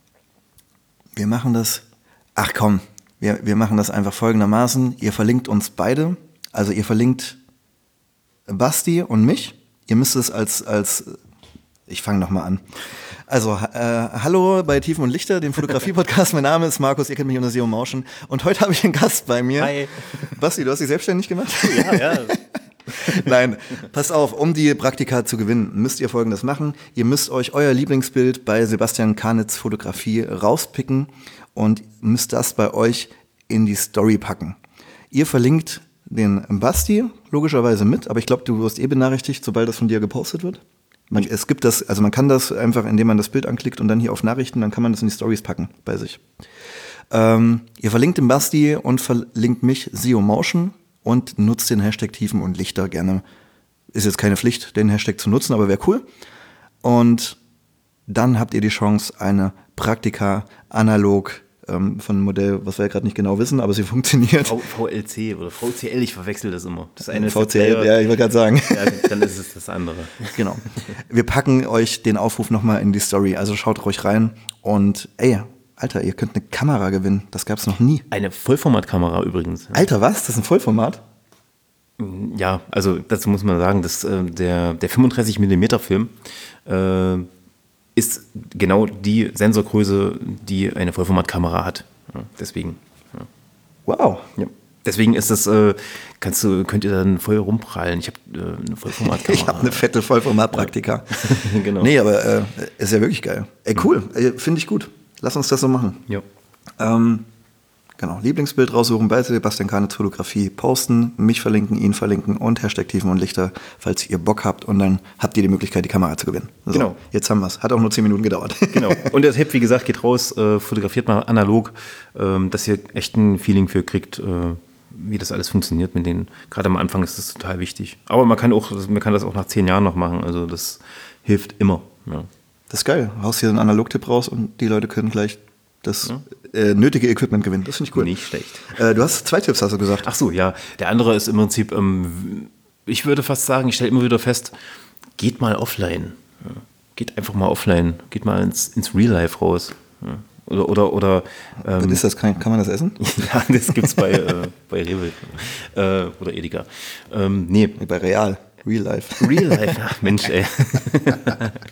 wir machen das, ach komm, wir, wir machen das einfach folgendermaßen. Ihr verlinkt uns beide, also ihr verlinkt Basti und mich. Ihr müsst es als, als ich fange nochmal an. Also, äh, hallo bei Tiefen und Lichter, dem Fotografie-Podcast. Mein Name ist Markus, ihr kennt mich unter Seo Motion. Und heute habe ich einen Gast bei mir. Hi. Basti, du hast dich selbstständig gemacht? Ja, ja. Nein, passt auf, um die Praktika zu gewinnen, müsst ihr Folgendes machen. Ihr müsst euch euer Lieblingsbild bei Sebastian Karnitz Fotografie rauspicken und müsst das bei euch in die Story packen. Ihr verlinkt den Basti logischerweise mit, aber ich glaube, du wirst eh benachrichtigt, sobald das von dir gepostet wird. Man, es gibt das, also man kann das einfach, indem man das Bild anklickt und dann hier auf Nachrichten, dann kann man das in die Stories packen bei sich. Ähm, ihr verlinkt den Basti und verlinkt mich, Seo Motion, und nutzt den Hashtag Tiefen und Lichter gerne. Ist jetzt keine Pflicht, den Hashtag zu nutzen, aber wäre cool. Und dann habt ihr die Chance, eine Praktika analog ähm, von einem Modell, was wir ja gerade nicht genau wissen, aber sie funktioniert. V L C oder V C L, ich verwechsel das immer. Das eine ist V C L, der, ja, ich wollte gerade sagen. ja, dann ist es das andere. Genau. Wir packen euch den Aufruf nochmal in die Story, also schaut ruhig rein und ey, Alter, ihr könnt eine Kamera gewinnen, das gab's noch nie. Eine Vollformatkamera übrigens. Alter, was? Das ist ein Vollformat? Ja, also dazu muss man sagen, dass äh, der, der fünfunddreißig Millimeter Film äh, ist genau die Sensorgröße, die eine Vollformatkamera hat. Ja, deswegen. Ja. Wow. Ja. Deswegen ist das, äh, kannst du, könnt ihr dann voll rumprallen. Ich habe äh, eine Vollformatkamera. Ich habe eine fette Vollformat-Praktika. Ja. Genau. Nee, aber äh, ist ja wirklich geil. Ey, cool. Äh, Finde ich gut. Lass uns das so machen. Ja. Ähm, genau, Lieblingsbild raussuchen, bei Sebastian Karnitz Fotografie posten, mich verlinken, ihn verlinken und Hashtag Tiefen und Lichter, falls ihr Bock habt. Und dann habt ihr die Möglichkeit, die Kamera zu gewinnen. So, Genau. Jetzt haben wir es. Hat auch nur zehn Minuten gedauert. Genau. Und der Tipp, wie gesagt, geht raus, äh, fotografiert mal analog, ähm, dass ihr echt ein Feeling für kriegt, äh, wie das alles funktioniert mit denen. Gerade am Anfang ist das total wichtig. Aber man kann auch, man kann das auch nach zehn Jahren noch machen. Also das hilft immer. Ja. Das ist geil. Du haust hier einen Analogtipp raus und die Leute können gleich das ja. äh, nötige Equipment gewinnen. Das finde ich cool. Nicht schlecht. Äh, du hast zwei Tipps, hast du gesagt. Ach so, ja. Der andere ist im Prinzip, ähm, ich würde fast sagen, ich stelle immer wieder fest, geht mal offline. Ja. Geht einfach mal offline. Geht mal ins, ins Real Life raus. Ja. Oder, oder, oder ähm, Was ist das? Kann, kann man das essen? ja, das gibt's bei, äh, bei Rewe äh, oder Edeka. Ähm, nee. Bei Real. Real Life. Real Life, ach Mensch, ey.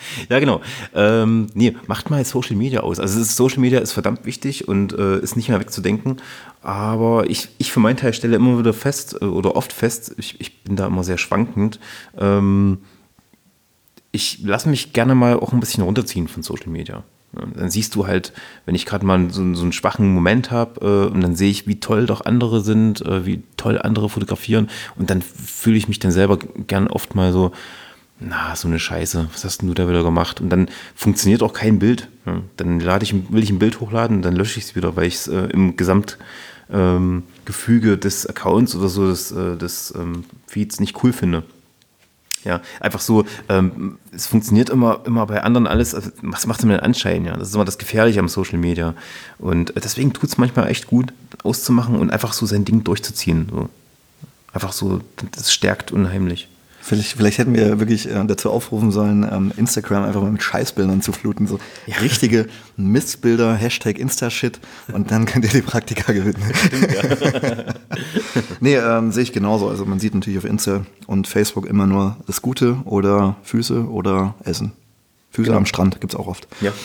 Ja, genau. Ähm, nee, macht mal Social Media aus. Also es ist, Social Media ist verdammt wichtig und äh, ist nicht mehr wegzudenken. Aber ich, ich für meinen Teil stelle immer wieder fest, äh, oder oft fest, ich, ich bin da immer sehr schwankend. Ähm, ich lasse mich gerne mal auch ein bisschen runterziehen von Social Media. Ja, dann siehst du halt, wenn ich gerade mal so, so einen schwachen Moment habe äh, und dann sehe ich, wie toll doch andere sind, äh, wie toll andere fotografieren und dann fühle ich mich dann selber gern oft mal so, na, so eine Scheiße, was hast denn du da wieder gemacht? Und dann funktioniert auch kein Bild. Ja. Dann lade ich, will ich ein Bild hochladen und dann lösche ich es wieder, weil ich es äh, im Gesamtgefüge ähm, des Accounts oder so des, äh, des ähm, Feeds nicht cool finde. Ja, einfach so, ähm, es funktioniert immer, immer bei anderen alles, also was macht denn den Anschein? Ja? Das ist immer das Gefährliche am Social Media. Und deswegen tut es manchmal echt gut, auszumachen und einfach so sein Ding durchzuziehen. So. Einfach so, das stärkt unheimlich. Vielleicht, vielleicht hätten wir wirklich äh, dazu aufrufen sollen, ähm, Instagram einfach mal mit Scheißbildern zu fluten. So ja. Richtige Mistbilder, Hashtag Instashit und dann könnt ihr die Praktika gewinnen. Ja. Nee, ähm, sehe ich genauso. Also man sieht natürlich auf Insta und Facebook immer nur das Gute oder Füße oder Essen. Füße genau. Am Strand gibt's auch oft. Ja.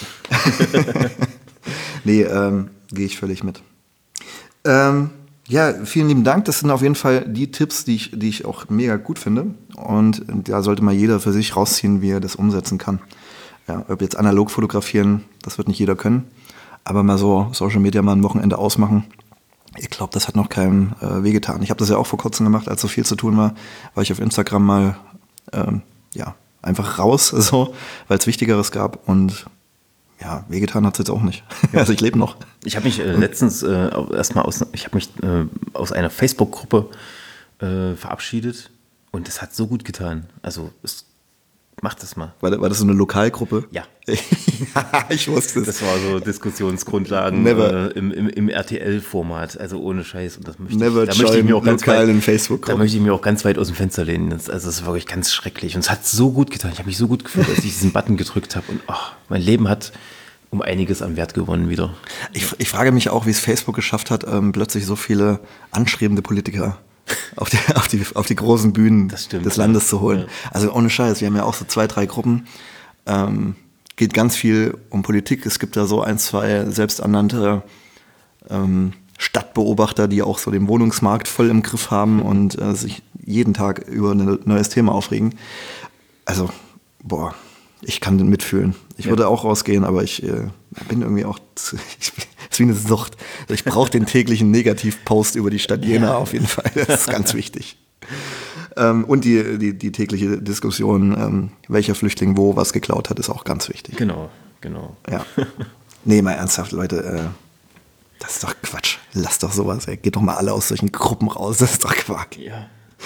Nee, ähm, gehe ich völlig mit. Ähm, Ja, vielen lieben Dank. Das sind auf jeden Fall die Tipps, die ich, die ich auch mega gut finde. Und da sollte mal jeder für sich rausziehen, wie er das umsetzen kann. Ja, ob jetzt analog fotografieren, das wird nicht jeder können. Aber mal so Social Media mal ein Wochenende ausmachen. Ich glaube, das hat noch keinem äh, wehgetan. Ich habe das ja auch vor kurzem gemacht, als so viel zu tun war, war ich auf Instagram mal ähm, ja, einfach raus, so, weil es Wichtigeres gab. Und ja, wehgetan hat es jetzt auch nicht. Ja. Also ich lebe noch. Ich habe mich äh, letztens äh, erstmal aus, ich habe mich äh, aus einer Facebook-Gruppe äh, verabschiedet und das hat so gut getan. Also es macht das mal. War, war das so eine Lokalgruppe? Ja. Ich wusste es. Das war so Diskussionsgrundlagen äh, im, im, im R T L-Format, also ohne Scheiß. Und das möchte Never ich, da möchte ich mir auch ganz weit, in Facebook. Da möchte ich mir auch ganz weit aus dem Fenster lehnen. Das, also das ist wirklich ganz schrecklich. Und es hat so gut getan. Ich habe mich so gut gefühlt, als ich diesen Button gedrückt habe. Und oh, mein Leben hat um einiges an Wert gewonnen wieder. Ich, ich frage mich auch, wie es Facebook geschafft hat, ähm, plötzlich so viele anstrebende Politiker auf die, auf die, auf die großen Bühnen stimmt, des Landes ja. zu holen. Ja. Also ohne Scheiß, wir haben ja auch so zwei, drei Gruppen. Ähm, geht ganz viel um Politik. Es gibt da so ein, zwei selbsternannte ähm, Stadtbeobachter, die auch so den Wohnungsmarkt voll im Griff haben und äh, sich jeden Tag über ein neues Thema aufregen. Also, boah, ich kann den mitfühlen. Ich ja. würde auch rausgehen, aber ich äh, bin irgendwie auch, zu, ich, ist wie eine Sucht. Ich brauche den täglichen Negativpost über die Stadt Jena ja. auf jeden Fall. Das ist ganz wichtig. Ähm, und die, die, die tägliche Diskussion, ähm, welcher Flüchtling wo was geklaut hat, ist auch ganz wichtig. Genau, genau. Ja. Nee, mal ernsthaft, Leute, äh, das ist doch Quatsch. Lasst doch sowas, ey. Geht doch mal alle aus solchen Gruppen raus, das ist doch Quark. Ja.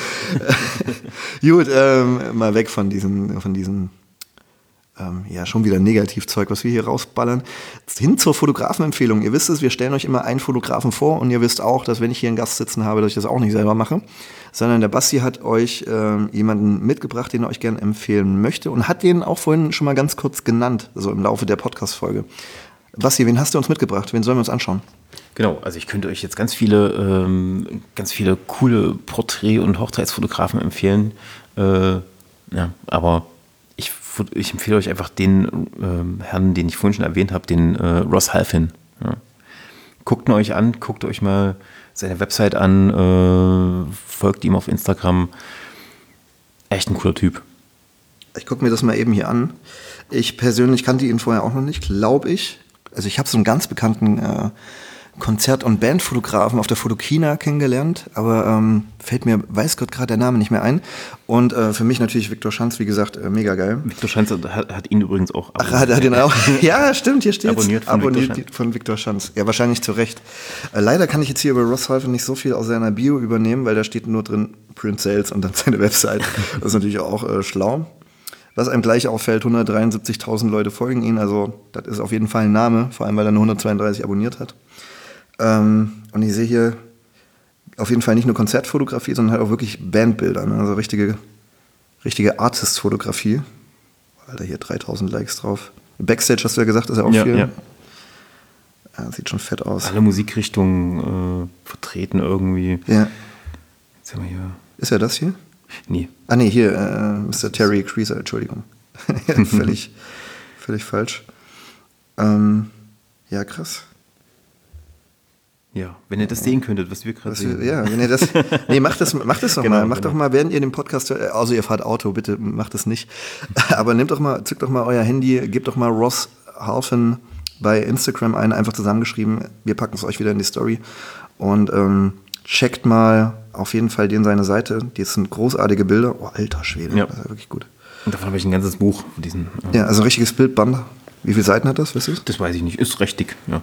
Gut, ähm, mal weg von diesen, von diesen ähm, ja, schon wieder Negativzeug, was wir hier rausballern. Hin zur Fotografenempfehlung. Ihr wisst es, wir stellen euch immer einen Fotografen vor und ihr wisst auch, dass wenn ich hier einen Gast sitzen habe, dass ich das auch nicht selber mache, sondern der Basti hat euch ähm, jemanden mitgebracht, den er euch gerne empfehlen möchte und hat den auch vorhin schon mal ganz kurz genannt, so im Laufe der Podcast-Folge. Basti, wen hast du uns mitgebracht? Wen sollen wir uns anschauen? Genau, also ich könnte euch jetzt ganz viele, ähm, ganz viele coole Porträt- und Hochzeitsfotografen empfehlen. Äh, ja, aber ich, ich empfehle euch einfach den ähm, Herrn, den ich vorhin schon erwähnt habe, den äh, Ross Halfin. Ja. Guckt ihn euch an, guckt euch mal seine Website an, äh, folgt ihm auf Instagram. Echt ein cooler Typ. Ich gucke mir das mal eben hier an. Ich persönlich kannte ihn vorher auch noch nicht, glaube ich. Also ich habe so einen ganz bekannten äh, Konzert- und Bandfotografen auf der Fotokina kennengelernt, aber ähm, fällt mir, weiß Gott, gerade der Name nicht mehr ein. Und äh, für mich natürlich Viktor Schanz, wie gesagt, äh, mega geil. Viktor Schanz hat, hat ihn übrigens auch abonniert. Ach, hat er den auch? Ja, stimmt, hier steht abonniert von abonniert Viktor von Viktor Schanz. Ja, wahrscheinlich zu Recht. Äh, leider kann ich jetzt hier über Ross Halfin nicht so viel aus seiner Bio übernehmen, weil da steht nur drin Print Sales und dann seine Website. Das ist natürlich auch äh, schlau. Was einem gleich auffällt, hundertdreiundsiebzigtausend Leute folgen ihm, also das ist auf jeden Fall ein Name, vor allem weil er nur hundertzweiunddreißig abonniert hat. Ähm, und ich sehe hier auf jeden Fall nicht nur Konzertfotografie, sondern halt auch wirklich Bandbilder, ne? Also richtige, richtige Artist-Fotografie. Alter, hier dreitausend Likes drauf. Backstage hast du ja gesagt, ist ja auch ja, viel. Ja. Ja, sieht schon fett aus. Alle Musikrichtungen äh, vertreten irgendwie. Ja. Jetzt haben wir hier. Ist ja das hier? Nee. Ah nee, hier, äh, Mister Terry Creaser, Entschuldigung. ja, völlig, völlig falsch. Ähm, ja, krass. Ja, wenn ihr das sehen könntet, was wir gerade sehen. Ja, wenn ihr das. Nee, macht das, macht das doch Genau, mal. Macht genau. doch mal, während ihr den Podcast hört, also ihr fahrt Auto, bitte macht das nicht. Aber nehmt doch mal, zückt doch mal euer Handy, gebt doch mal Ross Halfin bei Instagram ein, einfach zusammengeschrieben. Wir packen es euch wieder in die Story. Und ähm, checkt mal auf jeden Fall den seine Seite. Die sind großartige Bilder. Oh, alter Schwede, Ja. das ist ja wirklich gut. Und davon habe ich ein ganzes Buch von diesen. äh, Ja, also ein richtiges Bildband. Wie viele Seiten hat das, weißt du? Das weiß ich nicht, ist recht dick, ja.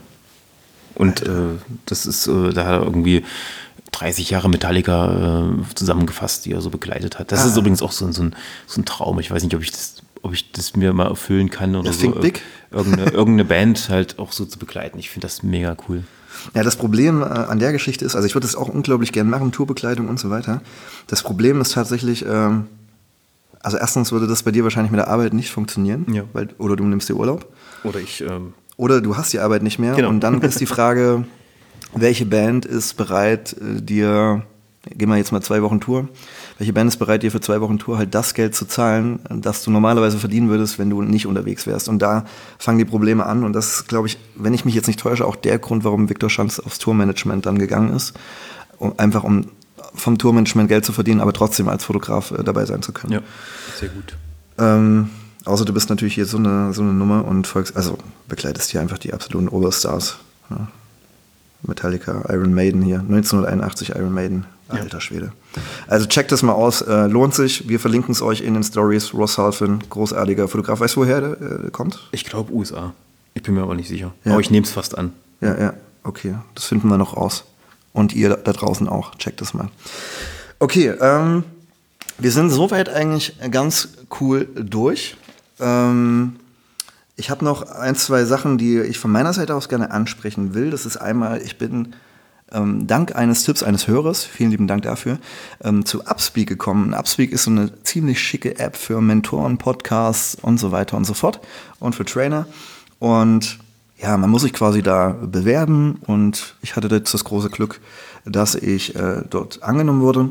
Und äh, das ist, äh, da hat er irgendwie dreißig Jahre Metallica äh, zusammengefasst, die er so begleitet hat. Das Ah. ist übrigens auch so, so, ein, so ein Traum. Ich weiß nicht, ob ich das, ob ich das mir mal erfüllen kann oder Das so. klingt big. Irgendeine, irgendeine Band halt auch so zu begleiten. Ich finde das mega cool. Ja, das Problem äh, an der Geschichte ist, also ich würde das auch unglaublich gern machen, Tourbekleidung und so weiter. Das Problem ist tatsächlich, ähm, also erstens würde das bei dir wahrscheinlich mit der Arbeit nicht funktionieren, Ja. weil, oder du nimmst dir Urlaub. Oder ich, ähm, Oder du hast die Arbeit nicht mehr. Genau. Und dann ist die Frage, welche Band ist bereit, äh, dir, gehen wir jetzt mal zwei Wochen Tour, welche Band ist bereit, dir für zwei Wochen Tour halt das Geld zu zahlen, das du normalerweise verdienen würdest, wenn du nicht unterwegs wärst. Und da fangen die Probleme an. Und das ist, glaube ich, wenn ich mich jetzt nicht täusche, auch der Grund, warum Viktor Schanz aufs Tourmanagement dann gegangen ist. Um, einfach um vom Tourmanagement Geld zu verdienen, aber trotzdem als Fotograf äh, dabei sein zu können. ja, sehr gut. Ähm, außer du bist natürlich hier so eine, so eine Nummer und folgst, also begleitest hier einfach die absoluten Oberstars. Ja. Metallica, Iron Maiden hier, neunzehnhunderteinundachtzig Iron Maiden, alter Ja. Schwede. Also checkt das mal aus, äh, lohnt sich, wir verlinken es euch in den Stories. Ross Halfin, großartiger Fotograf. Weißt du, woher der äh, kommt? Ich glaube U S A. Ich bin mir aber nicht sicher. Ja. Aber ich nehme es fast an. Ja, ja, okay, das finden wir noch raus. Und ihr da, da draußen auch, checkt das mal. Okay, ähm, wir sind soweit eigentlich ganz cool durch. Ähm, ich habe noch ein, zwei Sachen, die ich von meiner Seite aus gerne ansprechen will. Das ist einmal, ich bin ähm, dank eines Tipps eines Hörers, vielen lieben Dank dafür, ähm, zu Upspeak gekommen. Upspeak ist so eine ziemlich schicke App für Mentoren, Podcasts und so weiter und so fort und für Trainer. Und ja, man muss sich quasi da bewerben und ich hatte jetzt das große Glück, dass ich äh, dort angenommen wurde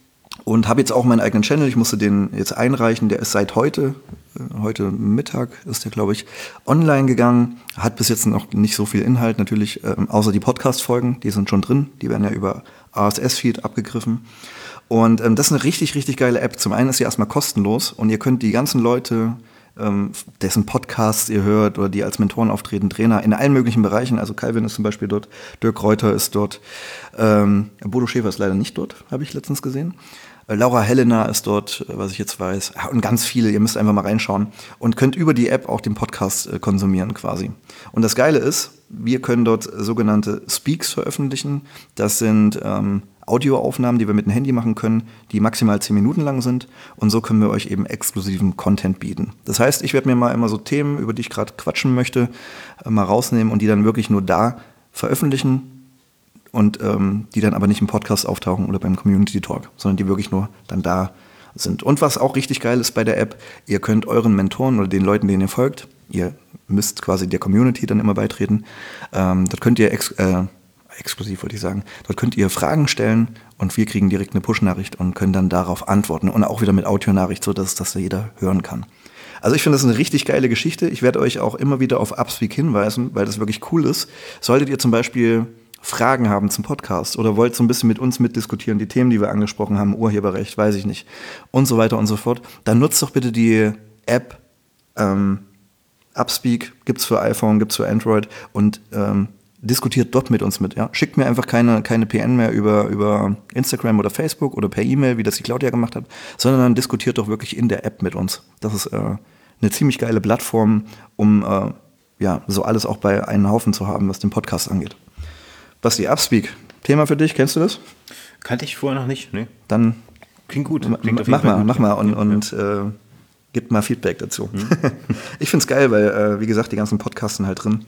und habe jetzt auch meinen eigenen Channel. Ich musste den jetzt einreichen. Der ist seit heute, äh, heute Mittag ist der, glaube ich, online gegangen. Hat bis jetzt noch nicht so viel Inhalt, natürlich, äh, außer die Podcast-Folgen, die sind schon drin. Die werden ja über R S S-Feed abgegriffen. Und ähm, das ist eine richtig, richtig geile App. Zum einen ist sie erstmal kostenlos und ihr könnt die ganzen Leute, ähm, dessen Podcasts ihr hört oder die als Mentoren auftreten, Trainer in allen möglichen Bereichen. Also Calvin ist zum Beispiel dort, Dirk Reuter ist dort, ähm, Bodo Schäfer ist leider nicht dort, habe ich letztens gesehen. Äh, Laura Helena ist dort, äh, was ich jetzt weiß. Ja, und ganz viele, ihr müsst einfach mal reinschauen und könnt über die App auch den Podcast äh, konsumieren quasi. Und das Geile ist, wir können dort sogenannte Speaks veröffentlichen. Das sind ähm, Audioaufnahmen, die wir mit dem Handy machen können, die maximal zehn Minuten lang sind. Und so können wir euch eben exklusiven Content bieten. Das heißt, ich werde mir mal immer so Themen, über die ich gerade quatschen möchte, äh, mal rausnehmen und die dann wirklich nur da veröffentlichen und ähm, die dann aber nicht im Podcast auftauchen oder beim Community Talk, sondern die wirklich nur dann da sind. Und was auch richtig geil ist bei der App, ihr könnt euren Mentoren oder den Leuten, denen ihr folgt, ihr müsst quasi der Community dann immer beitreten, ähm, dort könnt ihr ex äh, exklusiv wollte ich sagen, dort könnt ihr Fragen stellen und wir kriegen direkt eine Push-Nachricht und können dann darauf antworten und auch wieder mit Audionachricht, sodass das jeder hören kann. Also ich finde das eine richtig geile Geschichte. Ich werde euch auch immer wieder auf Upspeak hinweisen, weil das wirklich cool ist. Solltet ihr zum Beispiel Fragen haben zum Podcast oder wollt so ein bisschen mit uns mitdiskutieren, die Themen, die wir angesprochen haben, Urheberrecht, weiß ich nicht, und so weiter und so fort, dann nutzt doch bitte die App ähm, Upspeak, gibt's für iPhone, gibt's für Android und ähm, diskutiert dort mit uns mit. Ja? Schickt mir einfach keine, keine P N mehr über, über Instagram oder Facebook oder per E-Mail, wie das die Claudia gemacht hat, sondern dann diskutiert doch wirklich in der App mit uns. Das ist äh, eine ziemlich geile Plattform, um äh, ja, so alles auch bei einem Haufen zu haben, was den Podcast angeht. Basti, Upspeak, Thema für dich, kennst du das? Kannte ich vorher noch nicht, ne? Dann Klingt gut. ma- Klingt auf jeden mach Fall mal, gut. mach mal und, Ja, und äh, gib mal Feedback dazu. Ich find's geil, weil, äh, wie gesagt, die ganzen Podcasts sind halt drin.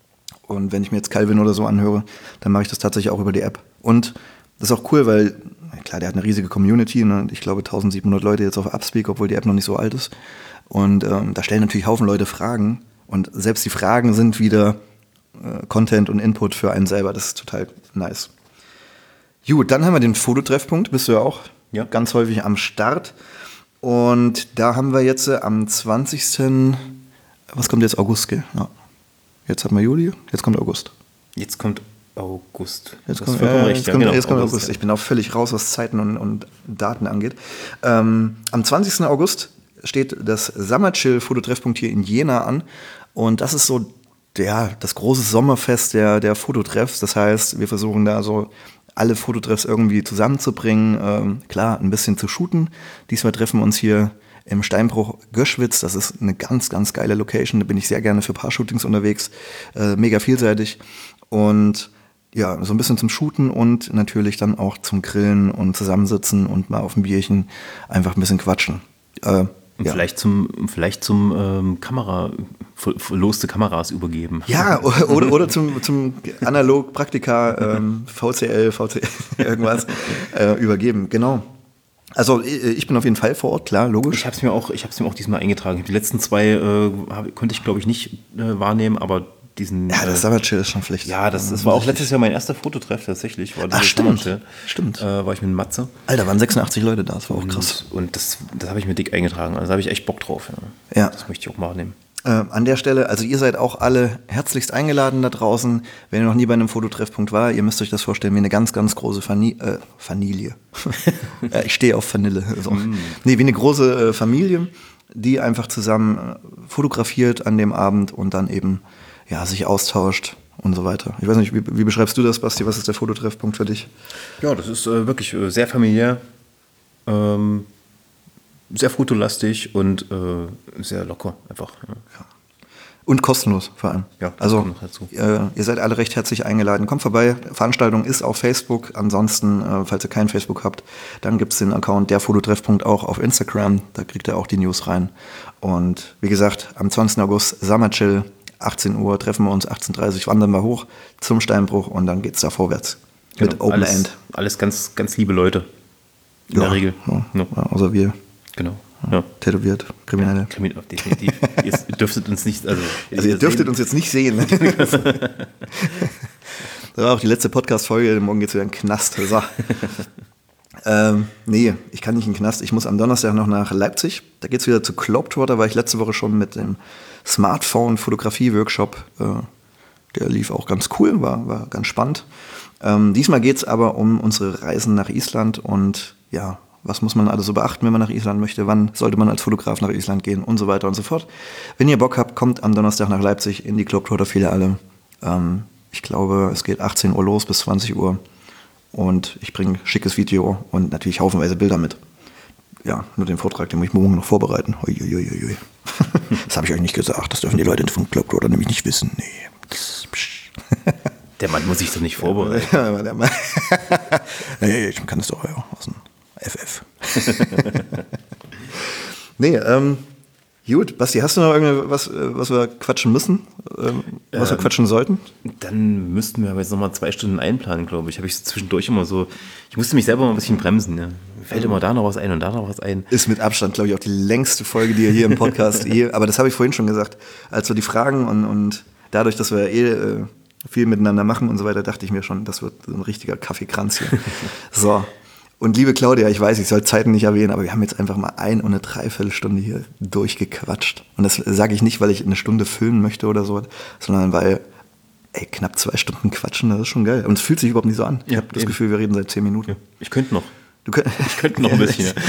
Und wenn ich mir jetzt Calvin oder so anhöre, dann mache ich das tatsächlich auch über die App. Und das ist auch cool, weil, klar, der hat eine riesige Community, ne? Ich glaube eintausendsiebenhundert Leute jetzt auf Upspeak, obwohl die App noch nicht so alt ist. Und ähm, da stellen natürlich Haufen Leute Fragen. Und selbst die Fragen sind wieder äh, Content und Input für einen selber. Das ist total nice. Gut, dann haben wir den Fototreffpunkt. Bist du ja auch Ja. ganz häufig am Start. Und da haben wir jetzt äh, am zwanzigsten Was kommt jetzt? August, gell? Ja. Jetzt haben wir Juli, jetzt kommt August. Jetzt kommt August. Jetzt Das kommt, ist vollkommen äh, recht. jetzt Ja, kommt, genau, jetzt kommt August, August. ja. Ich bin auch völlig raus, was Zeiten und, und Daten angeht. Ähm, am zwanzigsten August steht das Summer Chill Fototreffpunkt hier in Jena an. Und das ist so ja, das große Sommerfest der, der Fototreffs. Das heißt, wir versuchen da so alle Fototreffs irgendwie zusammenzubringen. Ähm, klar, ein bisschen zu shooten. Diesmal treffen wir uns hier im Steinbruch Göschwitz. Das ist eine ganz, ganz geile Location. Da bin ich sehr gerne für Paar-Shootings unterwegs. Äh, mega vielseitig. Und ja, so ein bisschen zum Shooten und natürlich dann auch zum Grillen und zusammensitzen und mal auf ein Bierchen einfach ein bisschen quatschen. Äh, Und ja. vielleicht zum, vielleicht zum ähm, Kamera, ver- verloste Kameras übergeben. Ja, oder, oder zum, zum Analog-Praktika, ähm, V C L, V C L, irgendwas äh, übergeben, genau. Also ich bin auf jeden Fall vor Ort, klar, logisch. Ich habe es mir auch, ich habe es mir auch diesmal eingetragen. Die letzten zwei äh, hab, konnte ich glaube ich nicht äh, wahrnehmen, aber diesen. Ja, das äh, Summer Chill ist schon Pflicht. Ja, das, das war auch letztes Jahr mein erster Fototreff tatsächlich. War Ach, dieses stimmt. Sommerchill. Stimmt. Äh, war ich mit Matze. Alter, waren sechsundachtzig Leute da, das war auch krass. Und, und das, das habe ich mir dick eingetragen. Also da habe ich echt Bock drauf. Ja. Ja. Das möchte ich auch wahrnehmen. Äh, an der Stelle, also ihr seid auch alle herzlichst eingeladen da draußen. Wenn ihr noch nie bei einem Fototreffpunkt war, ihr müsst euch das vorstellen wie eine ganz, ganz große Fani äh, Familie. Ja, ich stehe auf Vanille. So. Mm. Nee, wie eine große äh, Familie, die einfach zusammen äh, fotografiert an dem Abend und dann eben ja, sich austauscht und so weiter. Ich weiß nicht, wie, wie beschreibst du das, Basti? Was ist der Fototreffpunkt für dich? Ja, das ist äh, wirklich äh, sehr familiär. Ähm, sehr fotolastig und äh, sehr locker einfach. Ja. Ja. Und kostenlos vor allem. Ja, das also kommt noch dazu. äh, ihr seid alle recht herzlich eingeladen. Kommt vorbei. Veranstaltung ist auf Facebook. Ansonsten, äh, falls ihr kein Facebook habt, dann gibt es den Account der Fototreffpunkt auch auf Instagram. Da kriegt ihr auch die News rein. Und wie gesagt, am zwanzigsten August Summer Chill, achtzehn Uhr treffen wir uns, achtzehn Uhr dreißig wandern wir hoch zum Steinbruch und dann geht's da vorwärts. Genau, Mit Open alles, End. Alles ganz, ganz liebe Leute. In Ja, der Regel. Ja, Ja. ja, außer wir. Genau. Ja. Tätowiert, Kriminelle. Krimin- Definitiv. Ihr dürftet uns nicht. Also, Also ihr dürftet uns jetzt nicht sehen. Das war auch die letzte Podcast-Folge, morgen geht's wieder in den Knast. So. ähm, nee, ich kann nicht in den Knast. Ich muss am Donnerstag noch nach Leipzig. Da geht's wieder zu Globetrotter. Da war ich letzte Woche schon mit dem Smartphone-Fotografie-Workshop. Äh, der lief auch ganz cool, war, war ganz spannend. Ähm, diesmal geht's aber um unsere Reisen nach Island und ja, was muss man alles so beachten, wenn man nach Island möchte, wann sollte man als Fotograf nach Island gehen und so weiter und so fort. Wenn ihr Bock habt, kommt am Donnerstag nach Leipzig in die Globetrotter-Filiale. Ähm, ich glaube, es geht achtzehn Uhr los bis zwanzig Uhr und ich bringe schickes Video und natürlich haufenweise Bilder mit. Ja, nur den Vortrag, den muss ich morgen noch vorbereiten. Ui, ui, ui, ui. Das habe ich euch nicht gesagt, das dürfen die Leute von Globetrotter nämlich nicht wissen. Nee. Das, der Mann muss sich doch nicht vorbereiten. ja, aber der Mann. Nee, ich kann das doch ja, aus dem F F. Nee, ähm, gut. Basti, hast du noch irgendwas, was wir quatschen müssen? Ähm, was ähm, wir quatschen sollten? Dann müssten wir aber jetzt nochmal zwei Stunden einplanen, glaube ich. Habe ich zwischendurch immer so. Ich musste mich selber mal ein bisschen bremsen. Ne? Mir fällt immer da noch was ein und da noch was ein. Ist mit Abstand, glaube ich, auch die längste Folge, die ihr hier im Podcast je. Aber das habe ich vorhin schon gesagt. Also die Fragen und, und dadurch, dass wir eh äh, viel miteinander machen und so weiter, dachte ich mir schon, das wird so ein richtiger Kaffeekranz hier. So. Und liebe Claudia, ich weiß, ich soll Zeiten nicht erwähnen, aber wir haben jetzt einfach mal ein und eine Dreiviertelstunde hier durchgequatscht. Und das sage ich nicht, weil ich eine Stunde filmen möchte oder so, sondern weil, ey, knapp zwei Stunden quatschen, das ist schon geil. Und es fühlt sich überhaupt nicht so an. Ich Ja, habe das eben. Gefühl, wir reden seit zehn Minuten. Ja, ich könnte noch. Du könnt, Ich könnte noch ein bisschen. Ja.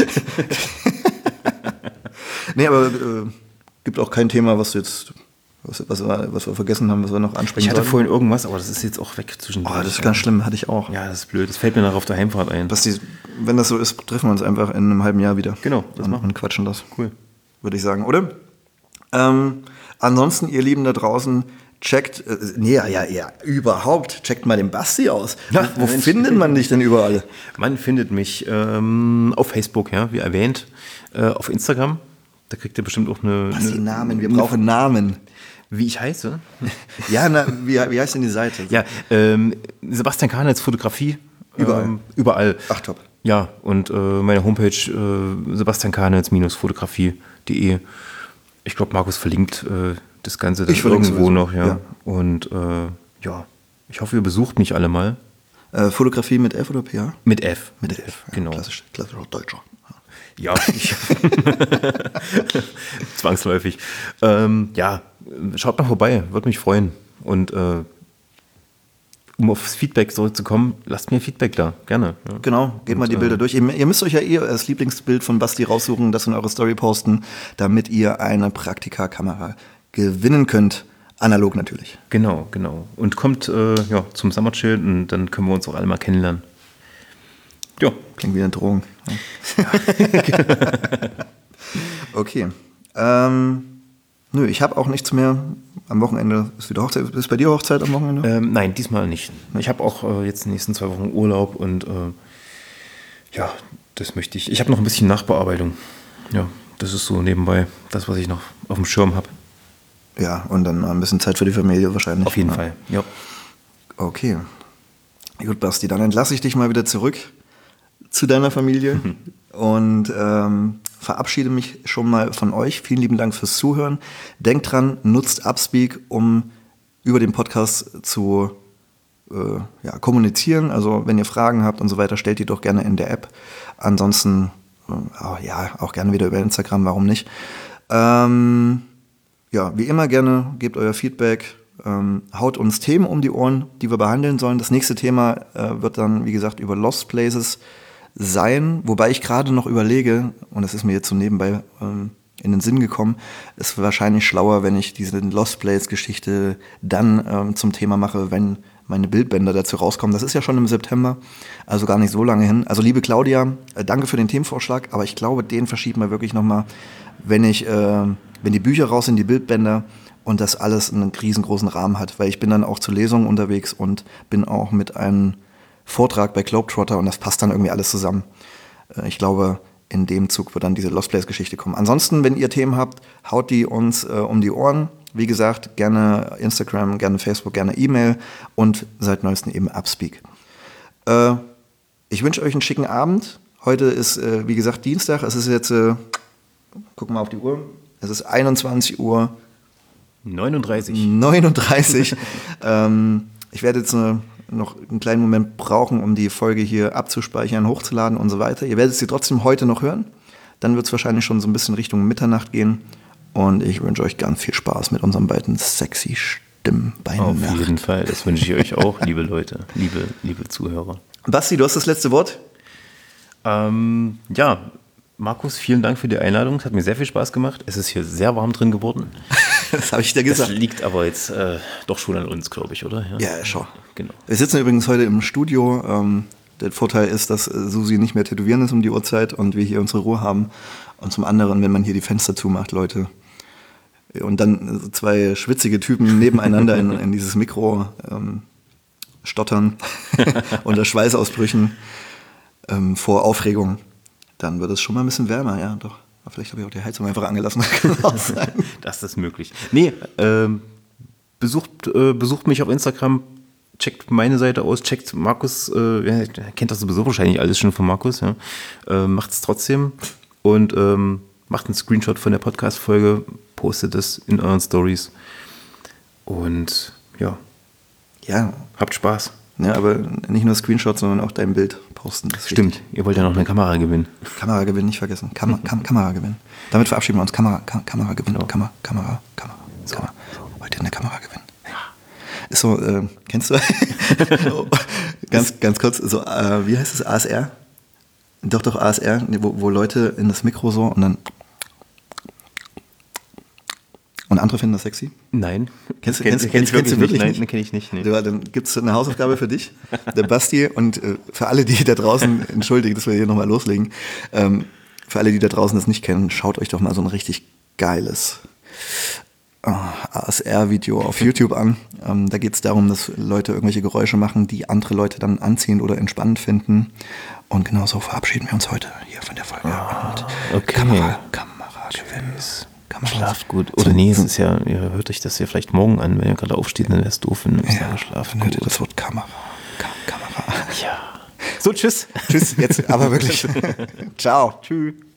Nee, aber äh, gibt auch kein Thema, was du jetzt, was, was, wir, was wir vergessen haben, was wir noch ansprechen Ich hatte sollten. vorhin irgendwas, aber das ist jetzt auch weg zwischen. Oh, das ist ganz schlimm, hatte ich auch. Ja, das ist blöd. Das fällt mir noch auf der Heimfahrt ein. Basti, wenn das so ist, treffen wir uns einfach in einem halben Jahr wieder. Genau, das und, machen wir. und quatschen das. Cool. Würde ich sagen, oder? Ähm, ansonsten, ihr Lieben da draußen, checkt, äh, nee, ja, ja, ja, überhaupt, checkt mal den Basti aus. Ja, Wo Mensch. findet man dich denn überall? Man findet mich ähm, auf Facebook, ja, wie erwähnt, äh, auf Instagram. Da kriegt ihr bestimmt auch eine. Basti, eine Namen, wir brauchen Namen. Wie ich heiße? Ja, na, wie, wie heißt denn die Seite? Ja, ähm, Sebastian Kahnitz Fotografie. Überall. Ähm, überall. Ach, top. Ja, und äh, meine Homepage äh, sebastian kahnitz fotografie punkt de. Ich glaube, Markus verlinkt äh, das Ganze dann Ich verlinke irgendwo sowieso, noch. Ja. ja. Und äh, ja, ich hoffe, ihr besucht mich alle mal. Äh, Fotografie mit F oder P A? Mit F. Mit F, Genau. Ja, klassisch, klassisch auch Deutscher. Ja, ich zwangsläufig. Ähm, ja, schaut mal vorbei, würde mich freuen. Und äh, um aufs Feedback zurückzukommen, lasst mir Feedback da, gerne. Ja. Genau, geht mal die Bilder durch. Ihr, ihr müsst euch ja eh das Lieblingsbild von Basti raussuchen, das in eure Story posten, damit ihr eine Praktika-Kamera gewinnen könnt. Analog natürlich. Genau, genau. Und kommt äh, ja, zum Summer Chill und dann können wir uns auch alle mal kennenlernen. Ja. Klingt wie eine Drohung. Ja. Okay. Ähm, nö, ich habe auch nichts mehr. Am Wochenende ist wieder Hochzeit. Ist bei dir Hochzeit am Wochenende? Ähm, nein, diesmal nicht. Ich habe auch äh, jetzt die nächsten zwei Wochen Urlaub und äh, ja, das möchte ich. Ich habe noch ein bisschen Nachbearbeitung. Ja, das ist so nebenbei das, was ich noch auf dem Schirm habe. Ja, und dann mal ein bisschen Zeit für die Familie wahrscheinlich. Auf jeden ja. Fall, ja. Okay. Gut, Basti, dann entlasse ich dich mal wieder zurück zu deiner Familie mhm. und ähm, verabschiede mich schon mal von euch. Vielen lieben Dank fürs Zuhören. Denkt dran, nutzt Upspeak, um über den Podcast zu äh, ja, kommunizieren. Also wenn ihr Fragen habt und so weiter, stellt die doch gerne in der App. Ansonsten, äh, ja, auch gerne wieder über Instagram, warum nicht. Ähm, ja, wie immer gerne, gebt euer Feedback. Ähm, haut uns Themen um die Ohren, die wir behandeln sollen. Das nächste Thema äh, wird dann, wie gesagt, über Lost Places sein, wobei ich gerade noch überlege, und das ist mir jetzt so nebenbei ähm, in den Sinn gekommen, ist wahrscheinlich schlauer, wenn ich diese Lost Places Geschichte dann ähm, zum Thema mache, wenn meine Bildbänder dazu rauskommen. Das ist ja schon im September, also gar nicht so lange hin. Also liebe Claudia, äh, danke für den Themenvorschlag, aber ich glaube, den verschieben wir wirklich nochmal, wenn ich, äh, wenn die Bücher raus sind, die Bildbänder, und das alles einen riesengroßen Rahmen hat, weil ich bin dann auch zu Lesungen unterwegs und bin auch mit einem Vortrag bei Globetrotter und das passt dann irgendwie alles zusammen. Ich glaube, in dem Zug wird dann diese Lost Place Geschichte kommen. Ansonsten, wenn ihr Themen habt, haut die uns äh, um die Ohren. Wie gesagt, gerne Instagram, gerne Facebook, gerne E-Mail und seit neuestem eben Upspeak. Äh, ich wünsche euch einen schicken Abend. Heute ist, äh, wie gesagt, Dienstag. Es ist jetzt, äh, gucken wir auf die Uhr, es ist einundzwanzig Uhr neununddreißig. neununddreißig. ähm, ich werde jetzt eine noch einen kleinen Moment brauchen, um die Folge hier abzuspeichern, hochzuladen und so weiter. Ihr werdet sie trotzdem heute noch hören. Dann wird es wahrscheinlich schon so ein bisschen Richtung Mitternacht gehen. Und ich wünsche euch ganz viel Spaß mit unseren beiden sexy Stimmen bei Auf Nacht. jeden Fall, das wünsche ich euch auch, liebe Leute, liebe, liebe Zuhörer. Basti, du hast das letzte Wort. Ähm, ja, Markus, vielen Dank für die Einladung. Es hat mir sehr viel Spaß gemacht. Es ist hier sehr warm drin geworden. Das habe ich dir gesagt. Das liegt aber jetzt äh, doch schon an uns, glaube ich, oder? Ja, ja, schon. Genau. Wir sitzen übrigens heute im Studio. Ähm, der Vorteil ist, dass äh, Susi nicht mehr tätowieren ist um die Uhrzeit und wir hier unsere Ruhe haben. Und zum anderen, wenn man hier die Fenster zumacht, Leute, und dann so zwei schwitzige Typen nebeneinander in, in dieses Mikro ähm, stottern unter Schweißausbrüchen ähm, vor Aufregung, dann wird es schon mal ein bisschen wärmer, ja, doch. Aber vielleicht habe ich auch die Heizung einfach angelassen. Das ist möglich. Nee, ähm, besucht, äh, besucht mich auf Instagram, checkt meine Seite aus, checkt Markus, äh, ja, kennt das sowieso wahrscheinlich alles schon von Markus, ja. Äh, macht es trotzdem und ähm, macht einen Screenshot von der Podcast-Folge, postet es in euren Stories und ja, ja, habt Spaß. Ja, aber nicht nur Screenshots, sondern auch dein Bild posten. Das Stimmt, wichtig. Ihr wollt ja noch eine Kamera gewinnen. Kamera gewinnen, nicht vergessen. Kam- Kam- Kamera gewinnen. Damit verabschieden wir uns. Kamera, Kam- Kamera gewinnen. Genau. Kamera, Kamera, Kamera. So. Kamera. Wollt ihr eine Kamera gewinnen? Ja. Ist so, äh, kennst du? ganz, ganz kurz, so, äh, wie heißt das? A S R? Doch, doch, A S R, wo, wo Leute in das Mikro so und dann. Und andere finden das sexy? Nein. Kennst du kenn, kennst, kenn kennst, kennst du wirklich nicht? nicht? Nein, kenne ich nicht. Nee. Ja, dann gibt es eine Hausaufgabe für dich, der Basti, und äh, für alle, die da draußen, entschuldige, dass wir hier nochmal loslegen, ähm, für alle, die da draußen das nicht kennen, schaut euch doch mal so ein richtig geiles äh, A S R-Video auf YouTube an. Ähm, da geht es darum, dass Leute irgendwelche Geräusche machen, die andere Leute dann anziehend oder entspannend finden. Und genau so verabschieden wir uns heute hier von der Folge. Ah, und okay. Kamera, Kamera gewinnt. Schlaft gut. Oder nee, es ist ja, ihr hört euch das ja vielleicht morgen an, wenn ihr gerade aufsteht, dann wäre es doof, wenn ihr ja, schlaft. Dann hört ihr das Wort Kamera. Ka- Kamera. Ja. So, tschüss. Tschüss, jetzt aber wirklich. Ciao. Tschüss.